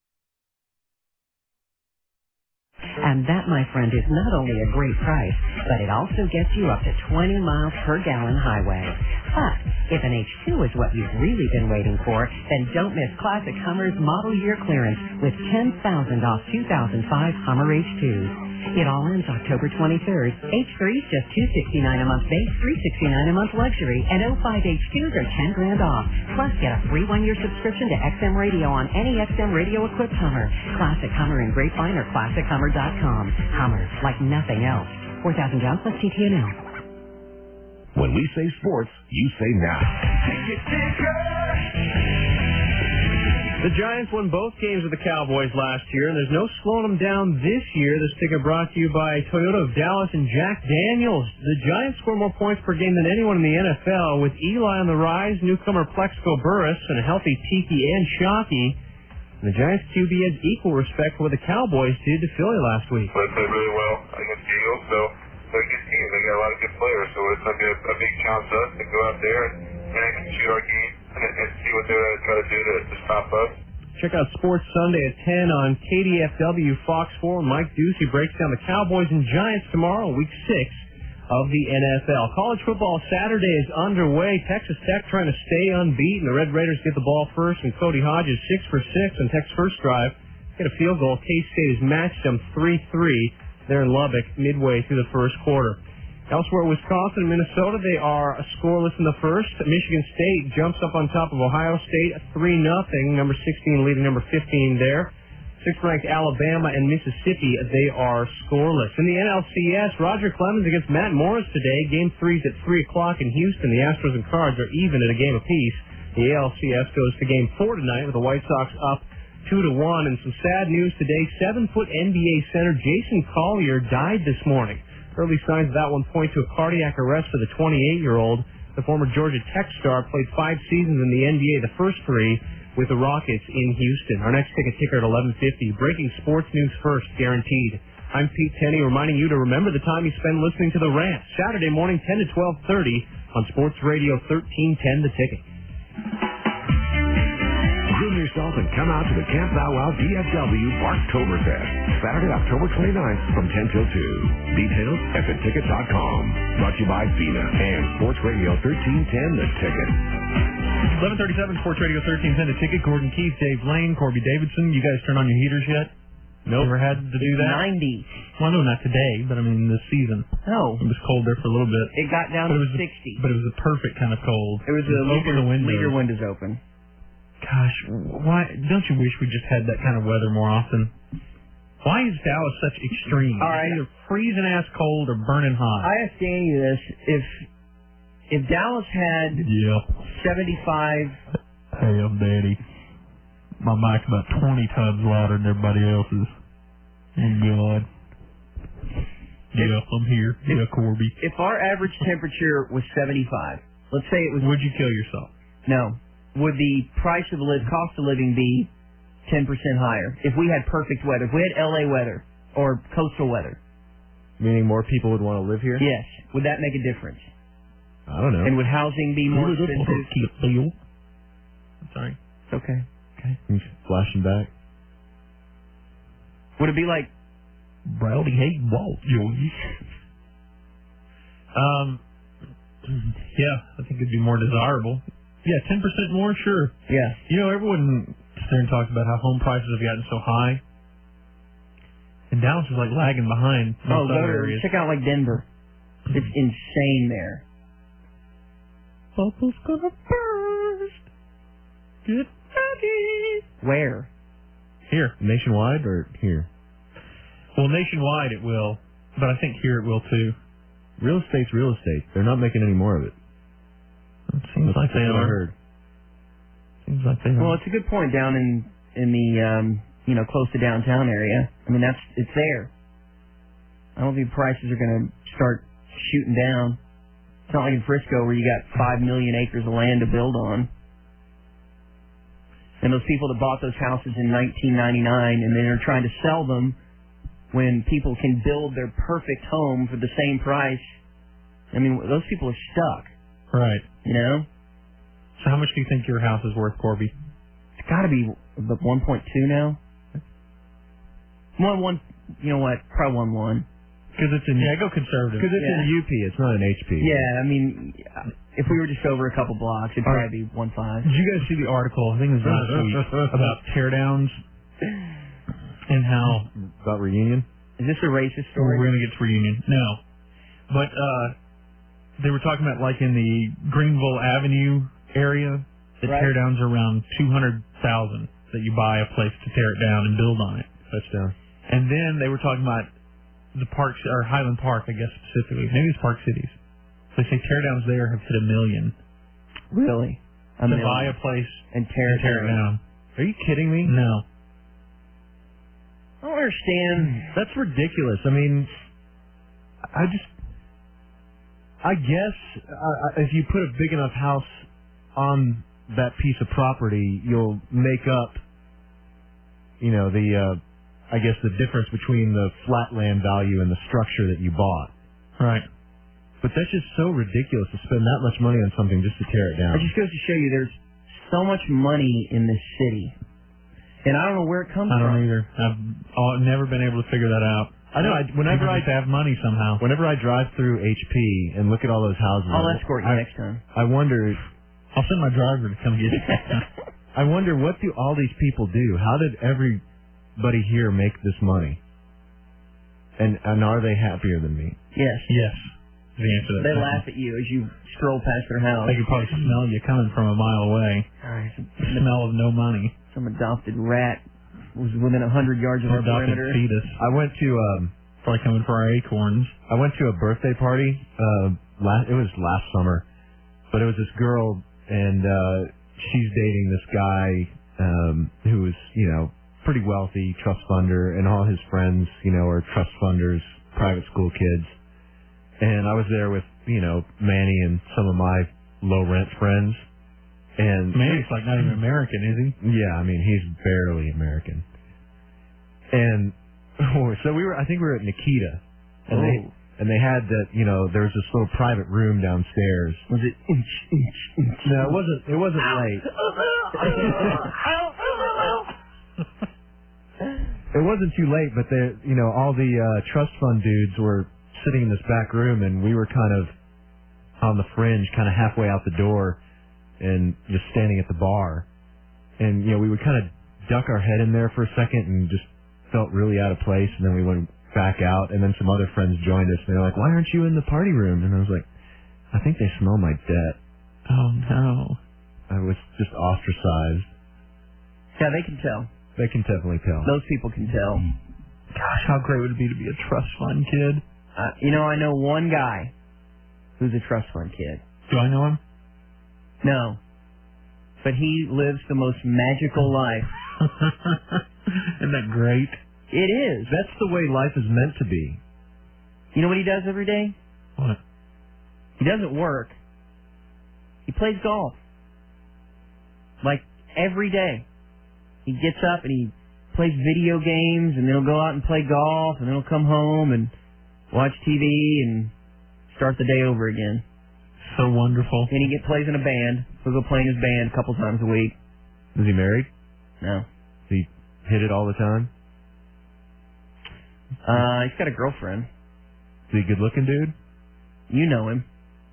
And that, my friend, is not only a great price, but it also gets you up to twenty miles per gallon highway. But if an H two is what you've really been waiting for, then don't miss Classic Hummer's model year clearance with ten thousand dollars off two thousand five Hummer H twos. It all ends October twenty-third. H threes just two hundred sixty-nine dollars a month base, three hundred sixty-nine dollars a month luxury, and oh five H twos are ten grand off. Plus, get a free one-year subscription to X M Radio on any X M radio-equipped Hummer. Classic Hummer in Grapevine or classic hummer dot com. Hummer, like nothing else. four thousand dollars plus T T N L. When we say sports, you say now. The Giants won both games with the Cowboys last year, and there's no slowing them down this year. This ticket brought to you by Toyota of Dallas and Jack Daniels. The Giants score more points per game than anyone in the N F L, with Eli on the rise, newcomer Plexico Burress, and a healthy Tiki and Shockey. And the Giants Q B has equal respect for what the Cowboys did to Philly last week. They played really well against the Eagles, so they're a good team. They got a lot of good players, so it's going to be a, a big challenge to us to go out there and, and execute our game and, and see what they're going to try to do to, to stop us. Check out Sports Sunday at ten on K D F W Fox four. Mike Ducey breaks down the Cowboys and Giants tomorrow, week six of the N F L. College football Saturday is underway. Texas Tech trying to stay unbeaten. The Red Raiders get the ball first, and Cody Hodges six for six on Tech's first drive. Get a field goal. K-State has matched them three three. They're in Lubbock midway through the first quarter. Elsewhere, Wisconsin and Minnesota, they are scoreless in the first. Michigan State jumps up on top of Ohio State, three nothing. Number sixteen leading number fifteen there. Sixth-ranked Alabama and Mississippi, they are scoreless. In the N L C S, Roger Clemens against Matt Morris today. Game three's at three o'clock in Houston. The Astros and Cards are even at a game apiece. The A L C S goes to game four tonight with the White Sox up two to one. And some sad news today, seven-foot N B A center Jason Collier died this morning. Early signs of that one point to a cardiac arrest for the twenty-eight-year-old. The former Georgia Tech star played five seasons in the N B A, the first three with the Rockets in Houston. Our next ticket ticker at eleven fifty. Breaking sports news first, guaranteed. I'm Pete Tenney, reminding you to remember the time you spend listening to The Rant. Saturday morning, ten to twelve thirty on Sports Radio thirteen ten The Ticket. Groom yourself and come out to the Camp Bow Wow D F W Barktoberfest, Saturday, October twenty-ninth from ten till two. Details at the ticket dot com. Brought to you by FINA and Sports Radio thirteen ten The Ticket. eleven thirty-seven, Sports Radio thirteen ten The Ticket. Gordon Keith, Dave Lane, Corby Davidson. You guys turn on your heaters yet? Nope. Ever had to do that? ninety. Well, no, not today, but I mean this season. Oh. It was cold there for a little bit. It got down But to it was sixty. A, but it was a perfect kind of cold. It was a Open leader, the windows. leader windows open. Gosh, why don't you wish we just had that kind of weather more often? Why is Dallas such extreme? All right. It's either freezing ass cold or burning hot. I asked Danny this: if if Dallas had yeah. seventy-five, Hey, I'm Danny. My mic's about twenty times louder than everybody else's. Oh God. Yeah, I'm here. Yeah, Corby. If our average temperature was seventy-five, let's say it was. Would you kill yourself? No. Would the price of live cost of living be ten percent higher if we had perfect weather? If we had L A weather or coastal weather? Meaning more people would want to live here? Yes. Would that make a difference? I don't know. And would housing be more expensive? I'm sorry. Okay. Okay. He's flashing back. Would it be like Browdy hate Walt, Joey? Um, yeah, I think it'd be more desirable. Yeah, ten percent more, sure. Yeah. You know, everyone sits there and talks about how home prices have gotten so high. And Dallas is like lagging behind Oh, most go other to areas. check out like Denver. It's insane there. Bubble's gonna burst. Get ready. Where? Here, nationwide or here? Well, nationwide it will, but I think here it will too. Real estate's real estate. They're not making any more of it. It seems like they That's what I are. heard. Seems like they Well, are. it's a good point down in in the um, you know, close to downtown area. I mean, that's it's there. I don't think prices are going to start shooting down. It's not like in Frisco where you got five million acres of land to build on. And those people that bought those houses in nineteen ninety-nine and then are trying to sell them when people can build their perfect home for the same price. I mean, those people are stuck. Right. You know? So how much do you think your house is worth, Corby? It's got to be about one point two now. One, one, you know what? Probably one one. Because it's in, yeah, go conservative. Because it's Yeah. in U P, it's not an H P. Yeah, I mean, if we were just over a couple blocks, it'd probably be one five. Did you guys see the article, I think it was last week, about teardowns and how... About reunion? Is this a racist story? We're going to get to reunion. No. But uh, they were talking about, like, in the Greenville Avenue area, the Right. teardowns are around two hundred thousand that you buy a place to tear it down and build on it. Touchdown. And then they were talking about the parks, or Highland Park, I guess specifically. Maybe it's Park Cities. They say teardowns there have hit a million. Really? A to million. buy a place and tear, and tear it down. Are you kidding me? No. I don't understand. That's ridiculous. I mean, I just, I guess uh, if you put a big enough house on that piece of property, you'll make up, you know, the, uh, I guess the difference between the flat land value and the structure that you bought. Right. But that's just so ridiculous to spend that much money on something just to tear it down. It just goes to show you there's so much money in this city. And I don't know where it comes I don't from. either. I've uh, never been able to figure that out. I know. I, whenever People I just have money somehow. Whenever I drive through H P and look at all those houses, I'll I- escort you I, next time. I wonder. I'll send my driver to come get you. I wonder what do all these people do? How did everybody here make this money? And and are they happier than me? Yes. Yes. The answer to that They question. laugh at you as you stroll past their house. They could probably smell you coming from a mile away. Alright. The smell of no money. Some adopted rat was within a hundred yards of our Adopted perimeter. fetus. I went to um Probably coming for our acorns. I went to a birthday party. Uh, last it was last summer, but it was this girl and uh, she's dating this guy um, who was you know pretty wealthy, trust funder, and all his friends you know are trust funders, private school kids. And I was there with you know Manny and some of my low rent friends. And Manny's like not even American, is he? Yeah, I mean he's barely American. And so we were, I think we were at Nikita, and Oh. they and they had that, you know, there was this little private room downstairs. Was it inch, inch, inch? No, it wasn't. It wasn't late. It wasn't too late, but the, you know, all the uh, trust fund dudes were sitting in this back room, and we were kind of on the fringe, kind of halfway out the door, and just standing at the bar, and you know, we would kind of duck our head in there for a second, and just felt really out of place, and then we went back out, and then some other friends joined us, and they were like, why aren't you in the party room? And I was like, I think they smell my debt. Oh, no. I was just ostracized. Yeah, they can tell. They can definitely tell. Those people can tell. Gosh, how great would it be to be a trust fund kid? Uh, you know, I know one guy who's a trust fund kid. Do I know him? No. But he lives the most magical life. Isn't that great? It is. That's the way life is meant to be. You know what he does every day? What? He doesn't work. He plays golf. Like, every day. He gets up and he plays video games, and then he'll go out and play golf, and then he'll come home and watch T V and start the day over again. So wonderful. And he get plays in a band. He'll go play in his band a couple times a week. Is he married? No. Does he hit it all the time? Uh, he's got a girlfriend. Is he a good-looking dude? You know him.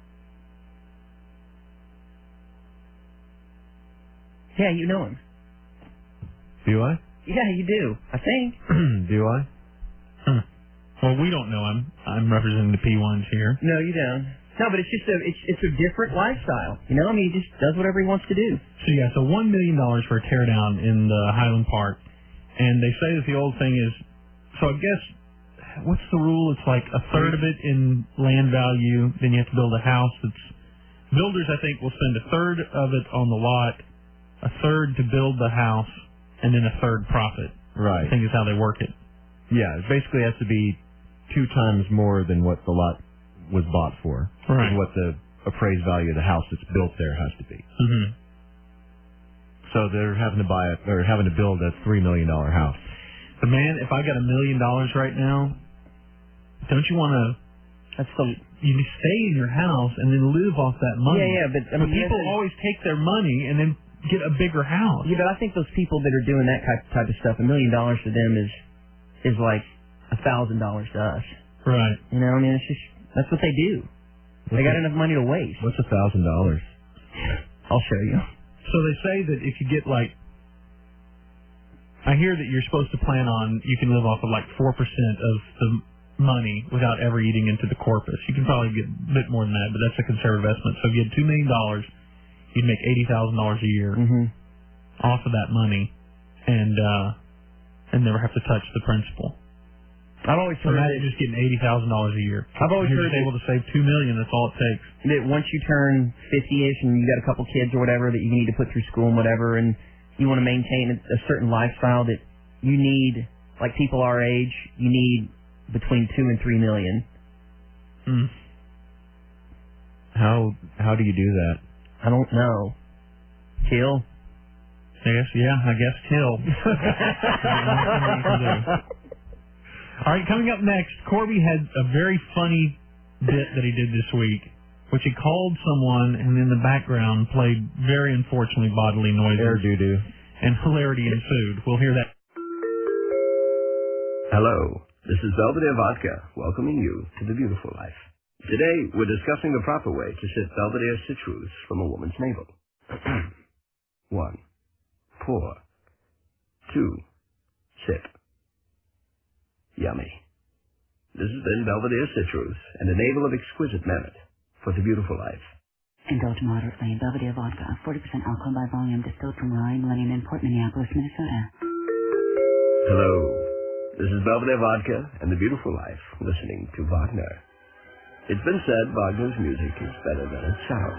Yeah, you know him. Do I? Yeah, you do. I think. Do I? Huh. Well, we don't know him. I'm representing the P ones here. No, you don't. No, but it's just a it's it's a different lifestyle. You know, I mean, he just does whatever he wants to do. So yeah, so one million dollars for a teardown in the Highland Park, and they say that the old thing is. So I guess what's the rule? It's like a third of it in land value. Then you have to build a house. That's builders. I think will spend a third of it on the lot, a third to build the house, and then a third profit. Right. I think is how they work it. Yeah, it basically has to be two times more than what the lot was bought for. Right. Is what the appraised value of the house that's built there has to be. Mm-hmm. So they're having to buy a, or having to build a three million dollar house. But man, if I got a million dollars right now, don't you want to? That's the you stay in your house and then live off that money. Yeah, yeah, but I mean, people yeah, always take their money and then get a bigger house. Yeah, but I think those people that are doing that type type of stuff, a million dollars to them is is like a thousand dollars to us. Right. You know, I mean, it's just that's what they do. What's they got a, enough money to waste. What's a thousand dollars? I'll show you. So they say that if you get like, I hear that you're supposed to plan on you can live off of like four percent of the money without ever eating into the corpus. You can probably get a bit more than that, but that's a conservative estimate. So if you had two million dollars, you'd make eighty thousand dollars a year mm-hmm. off of that money, and uh, and never have to touch the principal. I've always so heard imagine just getting eighty thousand dollars a year. I've always You're heard just able to save two million. That's all it takes. That once you turn fifty-ish and you got a couple kids or whatever that you need to put through school and whatever, and you want to maintain a, a certain lifestyle that you need, like people our age, you need between two and three million. Mm. How how do you do that? I don't know. Kill. I guess yeah. I guess kill. All right, coming up next, Corby had a very funny bit that he did this week, which he called someone and in the background played very unfortunately bodily noises. Air doo-doo. And hilarity ensued. We'll hear that. Hello, this is Belvedere Vodka, welcoming you to the beautiful life. Today, we're discussing the proper way to sip Belvedere Citrus from a woman's navel. One, pour. Two, sip. Yummy. This has been Belvedere Citrus and a navel of exquisite merit for the beautiful life. Indulge moderately in Belvedere Vodka, forty percent alcohol by volume, distilled from Rye Millennium in Port Minneapolis, Minnesota. Hello, this is Belvedere Vodka and the beautiful life, listening to Wagner. It's been said Wagner's music is better than its sound.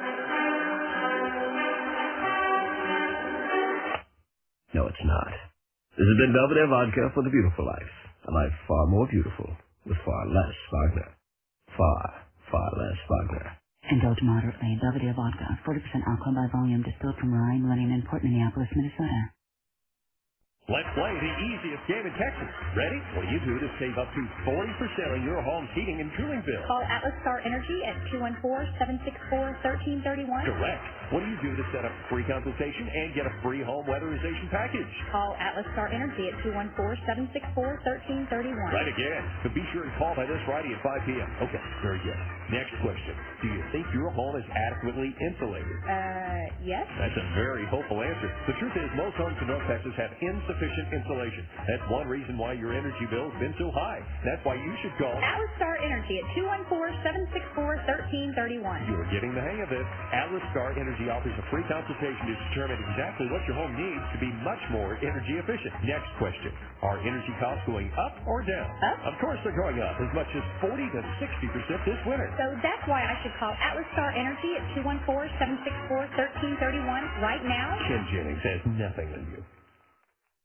No, it's not. This has been Belvedere Vodka for the beautiful life. A life far more beautiful, with far less Wagner. Far, far less Wagner. Indulge moderately in Belvedere Vodka, forty percent alcohol by volume, distilled from Rye Millennium in Port Minneapolis, Minnesota. Let's play the easiest game in Texas. Ready? What do you do to save up to forty percent on your home's heating and cooling bill? Call Atlas Star Energy at two one four, seven six four, one three three one. Correct. What do you do to set up a free consultation and get a free home weatherization package? Call Atlas Star Energy at two one four, seven six four, one three three one. Right again. But be sure and call by this Friday at five p.m. Okay, very good. Next question. Do you think your home is adequately insulated? Uh, yes. That's a very hopeful answer. The truth is most homes in North Texas have insufficient insulation. That's one reason why your energy bill has been so high. That's why you should call Atlas Star Energy at two one four, seven six four, one three three one. You're getting the hang of it. Atlas Star Energy offers a free consultation to determine exactly what your home needs to be much more energy efficient. Next question. Are energy costs going up or down? Up. Of course they're going up as much as forty to sixty percent this winter. So that's why I should call Atlas Star Energy at two one four, seven six four, one three three one right now. Ken Jennings has nothing on you.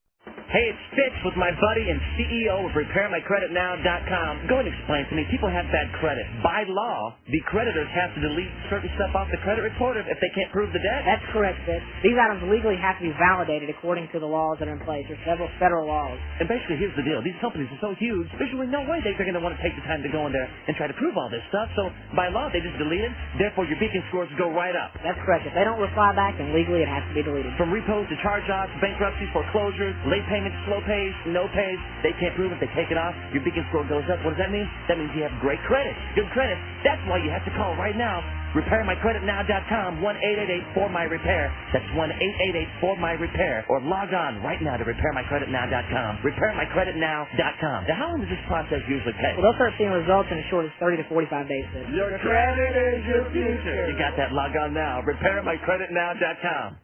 Hey, it's Fitz with my buddy and C E O of Repair My Credit Now dot com. Go and explain to me. People have bad credit. By law, the creditors have to delete certain stuff off the credit report if they can't prove the debt. That's correct, Fitz. These items legally have to be validated according to the laws that are in place. There's several federal laws. And basically, here's the deal. These companies are so huge, there's really no way they're going to want to take the time to go in there and try to prove all this stuff. So, by law, they just delete it. Therefore, your beacon scores go right up. That's correct. If they don't reply back, then legally it has to be deleted. From repos to charge-offs, bankruptcies, foreclosures, late payments, slow pays, no pays, they can't prove it, they take it off, your beacon score goes up. What does that mean? That means you have great credit, good credit. That's why you have to call right now. Repair My Credit Now dot com, one eight eight eight four my repair. That's one eight eight eight four my repair. Or log on right now to Repair My Credit Now dot com. Repair My Credit Now dot com. Now, how long does this process usually take? Well, they'll start seeing results in as short as thirty to forty-five days. Fitz. Your credit is your future. You got that? Log on now. Repair My Credit Now dot com.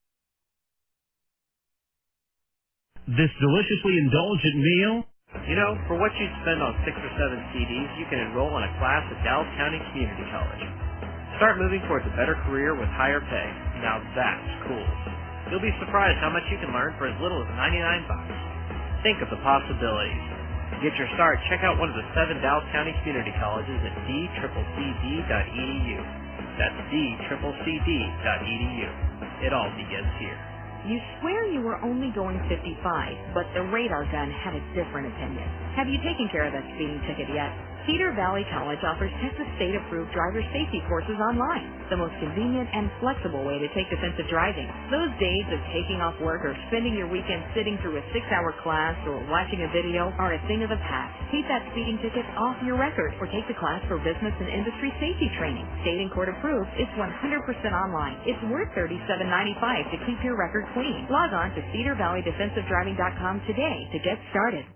This deliciously indulgent meal? You know, for what you'd spend on six or seven C Ds, you can enroll in a class at Dallas County Community College. Start moving towards a better career with higher pay. Now that's cool. You'll be surprised how much you can learn for as little as ninety-nine bucks. Think of the possibilities. To get your start, check out one of the seven Dallas County Community Colleges at d c c c d dot e d u. That's d c c c d dot e d u. It all begins here. You swear you were only going fifty-five, but the radar gun had a different opinion. Have you taken care of that speeding ticket yet? Cedar Valley College offers Texas state-approved driver safety courses online, the most convenient and flexible way to take defensive driving. Those days of taking off work or spending your weekend sitting through a six-hour class or watching a video are a thing of the past. Keep that speeding ticket off your record or take the class for business and industry safety training. State and court approved. It's one hundred percent online. It's worth thirty-seven ninety-five to keep your record clean. Log on to cedar valley defensive driving dot com today to get started.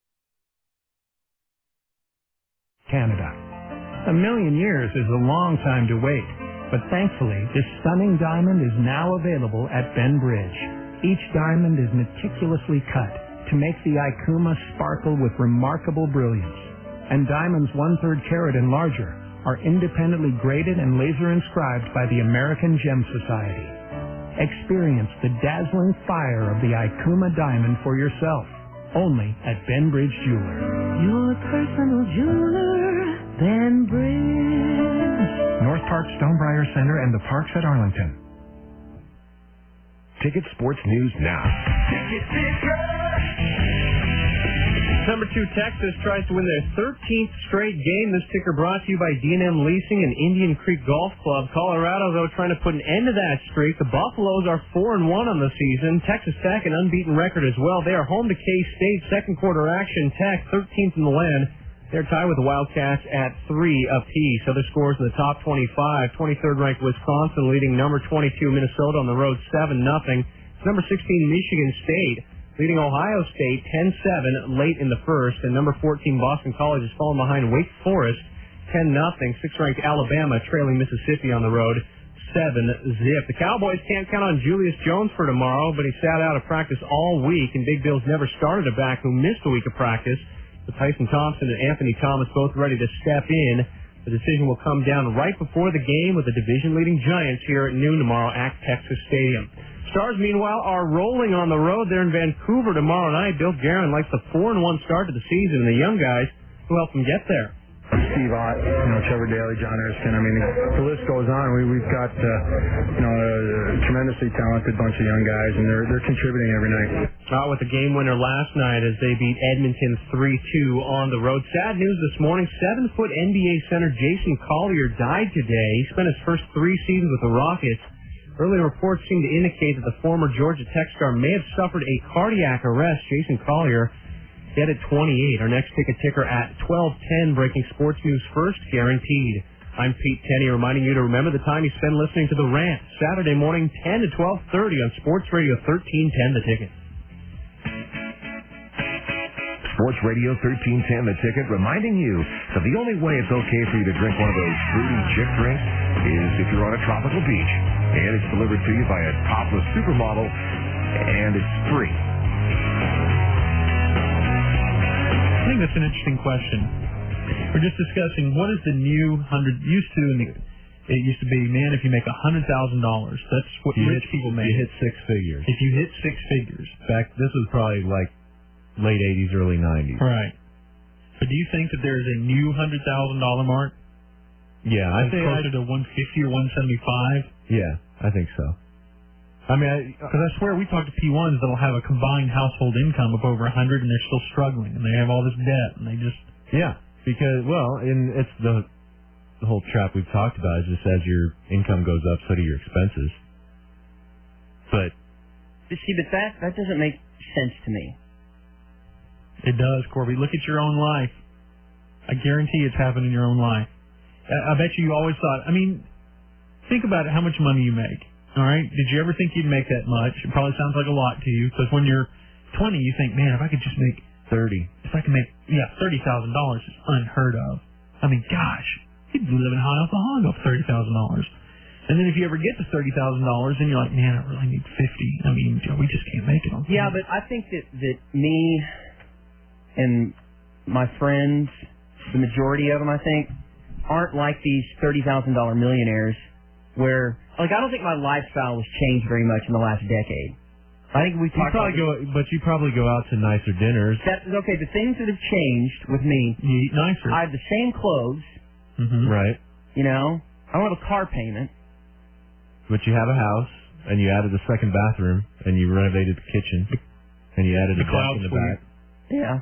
Canada. A million years is a long time to wait, but thankfully, this stunning diamond is now available at Ben Bridge. Each diamond is meticulously cut to make the Ikuma sparkle with remarkable brilliance. And diamonds one-third carat and larger are independently graded and laser inscribed by the American Gem Society. Experience the dazzling fire of the Ikuma diamond for yourself. Only at Ben Bridge Jeweler. Your personal jeweler, Ben Bridge. North Park, Stonebriar Center, and the Parks at Arlington. Ticket Sports News now. Ticket Number two, Texas tries to win their thirteenth straight game. This ticker brought to you by D and M Leasing and Indian Creek Golf Club. Colorado, though, trying to put an end to that streak. The Buffaloes are four and one on the season. Texas Tech, an unbeaten record as well. They are home to K-State. Second quarter action. Tech, thirteenth in the land. They're tied with the Wildcats at three apiece. Other scores in the top twenty-five. twenty-third ranked Wisconsin leading number twenty-two Minnesota on the road seven nothing. Number sixteen Michigan State leading Ohio State ten seven late in the first, and number fourteen Boston College is falling behind Wake Forest ten nothing. Sixth-ranked Alabama trailing Mississippi on the road seven zip. The Cowboys can't count on Julius Jones for tomorrow, but he sat out of practice all week, and Big Bill's never started a back who missed a week of practice. With Tyson Thompson and Anthony Thomas both ready to step in. The decision will come down right before the game with the division-leading Giants here at noon tomorrow at Texas Stadium. Stars, meanwhile, are rolling on the road there in Vancouver tomorrow night. Bill Guerin likes the four and one start to the season, and the young guys who helped them get there. Steve Ott, you know, Trevor Daly, John Erskine. I mean, the list goes on. We, we've got, uh, you know, a tremendously talented bunch of young guys, and they're they're contributing every night. Out with the game winner last night as they beat Edmonton three two on the road. Sad news this morning, seven-foot N B A center Jason Collier died today. He spent his first three seasons with the Rockets. Early reports seem to indicate that the former Georgia Tech star may have suffered a cardiac arrest. Jason Collier dead at twenty-eight. Our next ticket ticker at twelve ten, breaking sports news first, guaranteed. I'm Pete Tenney, reminding you to remember the time you spend listening to The Rant, Saturday morning, ten to twelve thirty on Sports Radio thirteen ten, The Ticket. Sports Radio thirteen ten, The Ticket, reminding you that the only way it's okay for you to drink one of those fruity chick drinks is if you're on a tropical beach. And it's delivered to you by a topless supermodel, and it's free. I think that's an interesting question. We're just discussing what is the new hundred used to in the It used to be, man, if you make a hundred thousand dollars, that's what You rich hit- people you make. hit six figures. If you hit six figures, Back, this was probably like late eighties, early nineties. right? But do you think that there's a new hundred thousand dollar mark? Yeah, I That's think closer to one fifty or one seventy five. Yeah, I think so. I mean, I, Because I swear we talk to P ones that'll have a combined household income of over a hundred, and they're still struggling, and they have all this debt, and they just yeah, because well, and it's the the whole trap we've talked about is just as your income goes up, so do your expenses. But But see, but that that doesn't make sense to me. it does, Corby. Look at your own life. I guarantee it's happened in your own life. I, I bet you always thought. I mean, think about it. How much money you make. All right. Did you ever think you'd make that much? It probably sounds like a lot to you because when you're twenty, you think, man, if I could just make thirty, if I could make yeah thirty thousand dollars is unheard of. I mean, gosh, you'd be living high off the hog off thirty thousand dollars. And then if you ever get to thirty thousand dollars, then you're like, man, I really need fifty. I mean, we just can't make it on. Yeah, but I think that that me and my friends, the majority of them, I think, aren't like these thirty thousand dollar millionaires. Where, like, I don't think my lifestyle has changed very much in the last decade. I think we you talked probably about go, but you probably go out to nicer dinners. That, okay, the things that have changed with me. You eat nicer. I have the same clothes. Mm-hmm. Right. You know, I don't have a car payment. But you have a house, and you added a second bathroom, and you renovated the kitchen, and you added The a deck cloud in the suite. back. Yeah.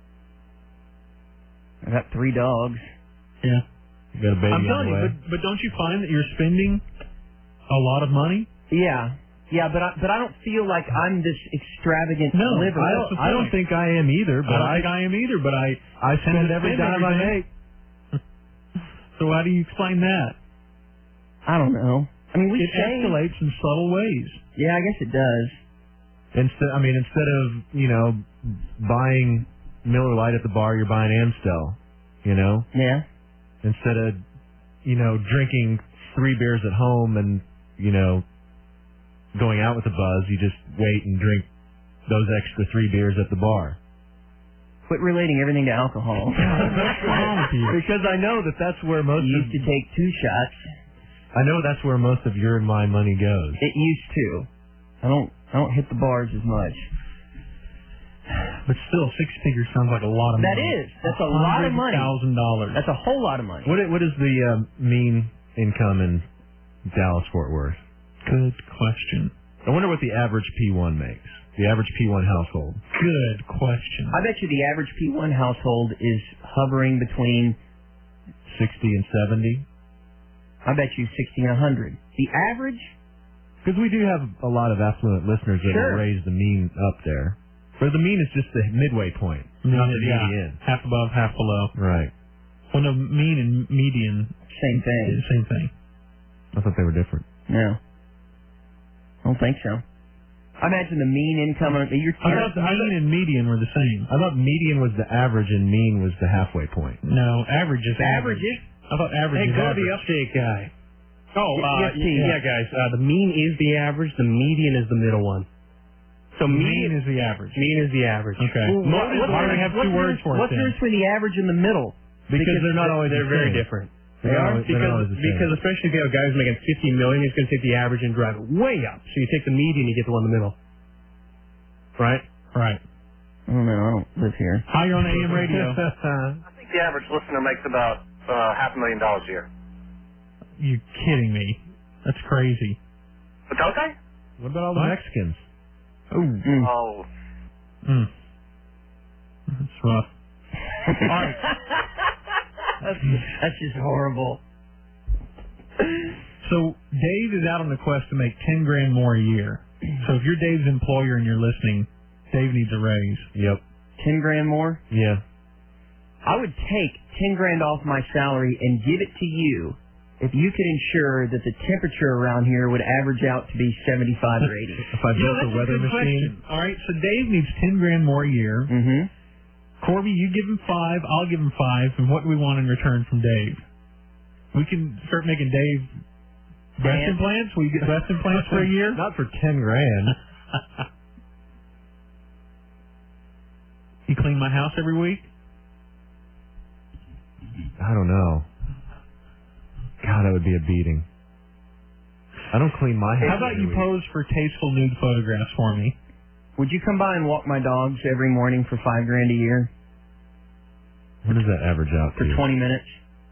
I got three dogs. Yeah. You got a baby I'm on telling the you, way. but, but don't you find that you're spending a lot of money? Yeah. Yeah, but I, but I don't feel like I'm this extravagant No, liver. I don't, I don't think I am either. But I don't I, think I am either, but I I tend spend to every spend dime I everything. make. So how do you explain that? I don't know. I mean, we it say, escalates in subtle ways. Yeah, I guess it does. Instead, I mean, instead of you know buying Miller Lite at the bar, you're buying Amstel. You know. Yeah. Instead of you know drinking three beers at home and you know going out with a buzz, you just wait and drink those extra three beers at the bar. Quit relating everything to alcohol. Because I know that that's where most You of, used to take two shots. I know that's where most of your and my money goes. It used to. I don't. I don't hit the bars as much. But still, six figures sounds like a lot of That money. is. That's a lot of money. Thousand dollars. That's a whole lot of money. What i- what is the um, mean income in Dallas Fort Worth? Good question. I wonder what the average P one makes. The average P one household. Good question. I bet you the average P one household is hovering between sixty and seventy. I bet you sixty and a hundred. The average. Because we do have a lot of affluent listeners that Sure. will raise the mean up there. But the mean is just the midway point, Mean not is- the yeah, median. half above, half below. Right. Well, no, mean and median. Same thing. Same thing. I thought they were different. No. I don't think so. I imagine the mean income. You're, I thought the mean and median were the same. I thought median was the average and mean was the halfway point. No, average is average. average. I thought average Hey, is go to average. the update guy. Oh, Y- uh, yes, y- Steve. yeah, guys. Uh, the mean is the average. The median is the middle one. So mean median is the average. Mean is the average. Okay. Well, Mo- what- is- what's why do the- we have what's two the words difference- for it? What's the then? difference between the average and the middle? Because, they're not always They're the very same. different. They're not always- they're not because always the same. because especially if you have guys making fifty million, he's going to take the average and drive it way up. So you take the median, you get the one in the middle. Right. Right. I don't know. I don't live here. Hi, you're on A M radio. I think the average listener makes about uh, half a million dollars a year. You kidding me? That's crazy. But don't they? What about all the What? Mexicans? Oh. Oh. Mm. That's rough. All right. That's, that's just horrible. So Dave is out on the quest to make ten grand more a year. So if you're Dave's employer and you're listening, Dave needs a raise. Yep. Ten grand more. Yeah. I would take ten grand off my salary and give it to you if you could ensure that the temperature around here would average out to be seventy-five or eighty. If I You know, built a that's weather good machine. question. All right, so Dave needs ten grand more a year. Mm-hmm. Corby, you give him five, I'll give him five, and what do we want in return from Dave? We can start making Dave breast Dance. implants. Will you get breast implants for a year? Not for ten grand. You clean my house every week? I don't know. God, that would be a beating. I don't clean my house. How about you every week. pose for tasteful nude photographs for me? Would you come by and walk my dogs every morning for five grand a year What does that average out for to? twenty minutes?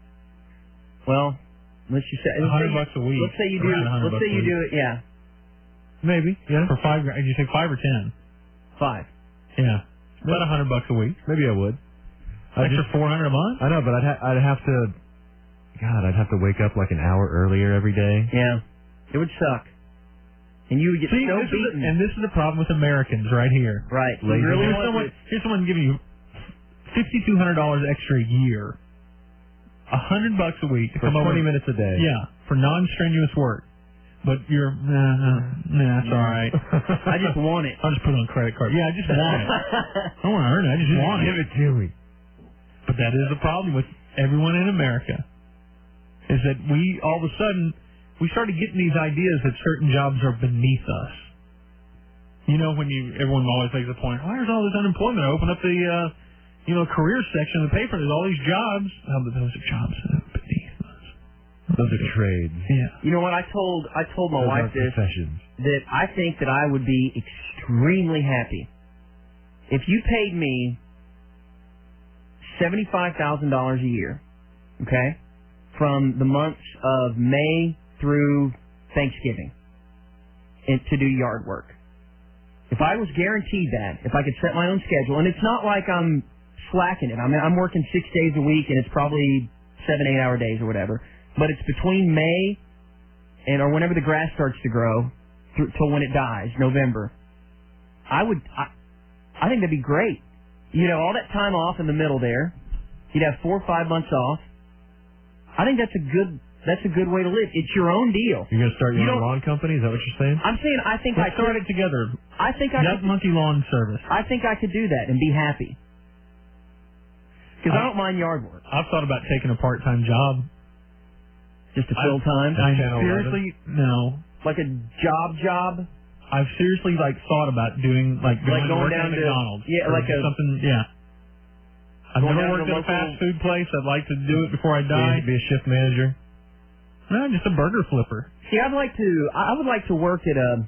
Well, let's just say A let's hundred say- bucks a week. Let's say you do. Around a hundred Let's say bucks a you do week. it. Yeah, Maybe, yeah. For five grand. Did you say five or ten? five. Yeah. About a hundred bucks a week. Maybe I would. I Extra four hundred a month? I know, but I'd ha- I'd have to. God, I'd have to wake up like an hour earlier every day. Yeah, it would suck. And you would get See, so this is beaten. the, and this is the problem with Americans right here. Right. You Lazy. really here's, want someone, to- here's someone giving you fifty-two hundred dollars extra a year, a hundred bucks a week to For come twenty over. minutes a day. Yeah, for non-strenuous work. But you're, nah, nah, nah that's all right. I just want it. I'll just put it on a credit card. Yeah, I just want it. I don't want to earn it. I just, Just want give it. it to me. But that is the problem with everyone in America, is that we, all of a sudden, we started getting these ideas that certain jobs are beneath us. You know, when you, everyone always makes the point, why is all this unemployment? I open up the, uh, you know, career section of the paper, there's all these jobs. Oh, but those are jobs that are beneath us. Those are trades. Yeah. You know what? I told I told my Those wife aren't this professions. that I think that I would be extremely happy if you paid me seventy-five thousand dollars a year, okay, from the months of May through Thanksgiving, and to do yard work. If I was guaranteed that, if I could set my own schedule, and it's not like I'm slacking it. I mean, I'm working six days a week, and it's probably seven, eight-hour days or whatever. But it's between May and or whenever the grass starts to grow through, till when it dies, November. I would, I, I think that'd be great. You know, all that time off in the middle there. You'd have four or five months off. I think that's a good, that's a good way to live. It's your own deal. You're gonna start your You own don't- lawn company? Is that what you're saying? I'm saying I think Let's I start could, it together. I think I Nut could, Monkey Lawn Service. I think I could do that and be happy. Because I don't mind yard work. I've thought about taking a part-time job. Just to fill time? I Channel seriously, no. Like a job job? I've seriously like thought about doing like going, Like going working down at to- McDonald's. yeah, or like a- something. Yeah. I've Going never down worked to at a local- fast food place. I'd like to do it before I Be, die. be a shift manager. No, just a burger flipper. See, I'd like to, I I would like to work at a,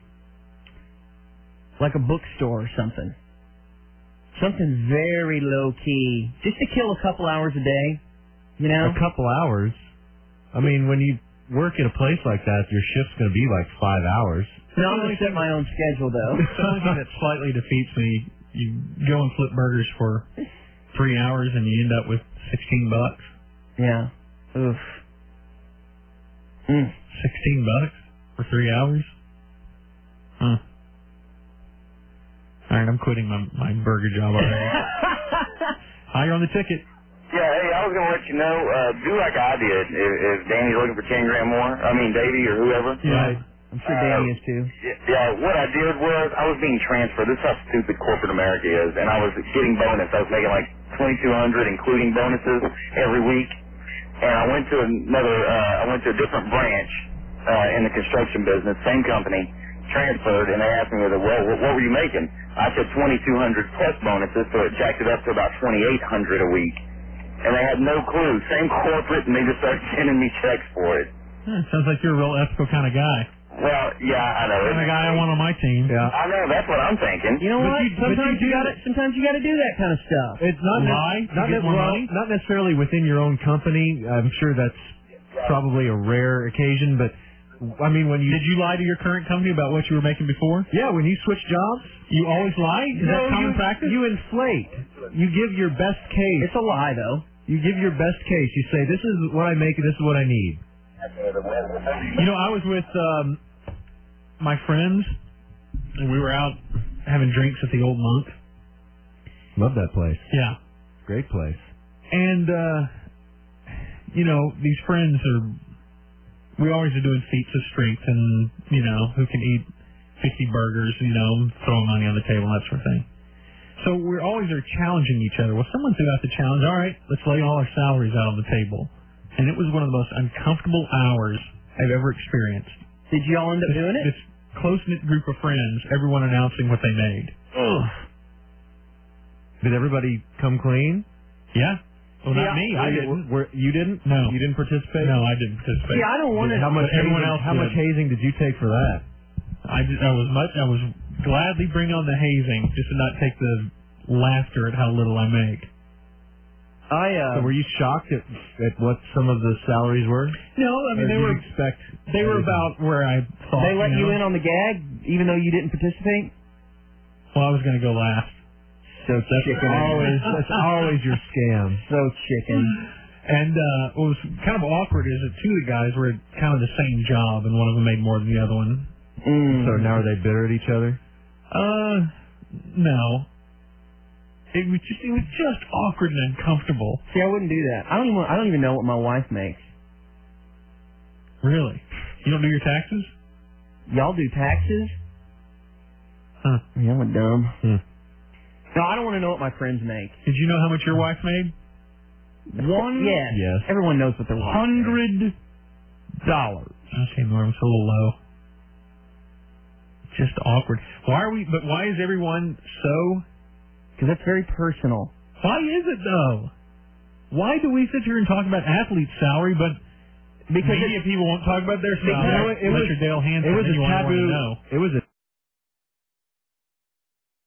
like a bookstore or something. Something very low key. Just to kill a couple hours a day, you know? A couple hours. I mean, when you work at a place like that, your shift's going to be like five hours. No, I'm going to set my own schedule, though. It's the only thing that slightly defeats me. You go and flip burgers for three hours and you end up with sixteen bucks. Yeah. Oof. Mm. Sixteen bucks for three hours. Huh. All right, I'm quitting my my burger job already. Hi, you're on the ticket. Yeah, hey, I was going to let you know, uh, do like I did if, if Danny's looking for ten grand more. I mean, Davey or whoever. Yeah. I'm sure Danny is too. Yeah, yeah, what I did was I was being transferred. This is how stupid corporate America is. And I was getting bonus. I was making like twenty-two hundred including bonuses every week. And I went to another, uh, I went to a different branch uh, in the construction business, same company, transferred, and they asked me, well, what, what were you making? I said twenty-two hundred plus bonuses, so it jacked it up to about twenty-eight hundred a week. And they had no clue. Same corporate, and they just started sending me checks for it. Hmm, sounds like you're a real ethical kind of guy. Well, yeah, I know. Kind of guy I want on my team. Yeah. I know, that's what I'm thinking. You know But what? you- but sometimes you you, do- gotta sometimes you gotta do that kind of stuff. It's not Lie ne- to not, get ne- more well, money? not necessarily within your own company. I'm sure that's probably a rare occasion, but I mean when you Did you lie to your current company about what you were making before? yeah when you switch jobs, You always lie? Is no, that common you, practice? you inflate. You give your best case. It's a lie, though. You give your best case. You say this is what I make and this is what I need. You know, I was with um, my friends, and we were out having drinks at the Old Monk. Love that place. Yeah. Great place. And, uh, you know, these friends are, we always are doing feats of strength and, you know, who can eat fifty burgers, you know, throwing money on the table, that sort of thing. So we're always are challenging each other. Well, someone threw out the challenge, all right, let's lay all our salaries out on the table. And it was one of the most uncomfortable hours I've ever experienced. Did you all end up This, doing it? this close-knit group of friends, everyone announcing what they made. Did everybody come clean? Yeah. Well, not Yeah, me. I Were- didn't. Were, you didn't? No. You didn't participate? No, I didn't participate. See, I don't want to. How much? Everyone hazing, else How much did. hazing did you take for that? I, just, I was much. I was gladly bring on the hazing just to not take the laughter at how little I make. I uh, So were you shocked at, at what some of the salaries were? No, I mean Or they did were you expect. they were everything? about where I thought. they let you, you know? in on the gag, even though you didn't participate. Well, I was going to go last. So That's chicken. always that's always your scam. So chicken. And uh, what was kind of awkward is that two of the guys were at kind of the same job, and one of them made more than the other one. Mm. So now are they bitter at each other? Uh, no. It was just it was just awkward and uncomfortable. See, I wouldn't do that. I don't even. I don't even know what my wife makes. Really? You don't do your taxes? Y'all do taxes? Huh. Yeah, I'm dumb. Hmm. No, I don't want to know what my friends make. Did you know how much your wife made? One? Yes. Yes. Everyone knows what their wife makes. Hundred dollars. Okay, Norm, it's a little low. Just awkward. Why are we? But why is everyone so? Because that's very personal. Why is it though? Why do we sit here and talk about athletes' salary, but Because media it, people won't talk about their salary? You know, it unless was- you're Dale Hansen, It was then a you want everyone taboo. to know. It was a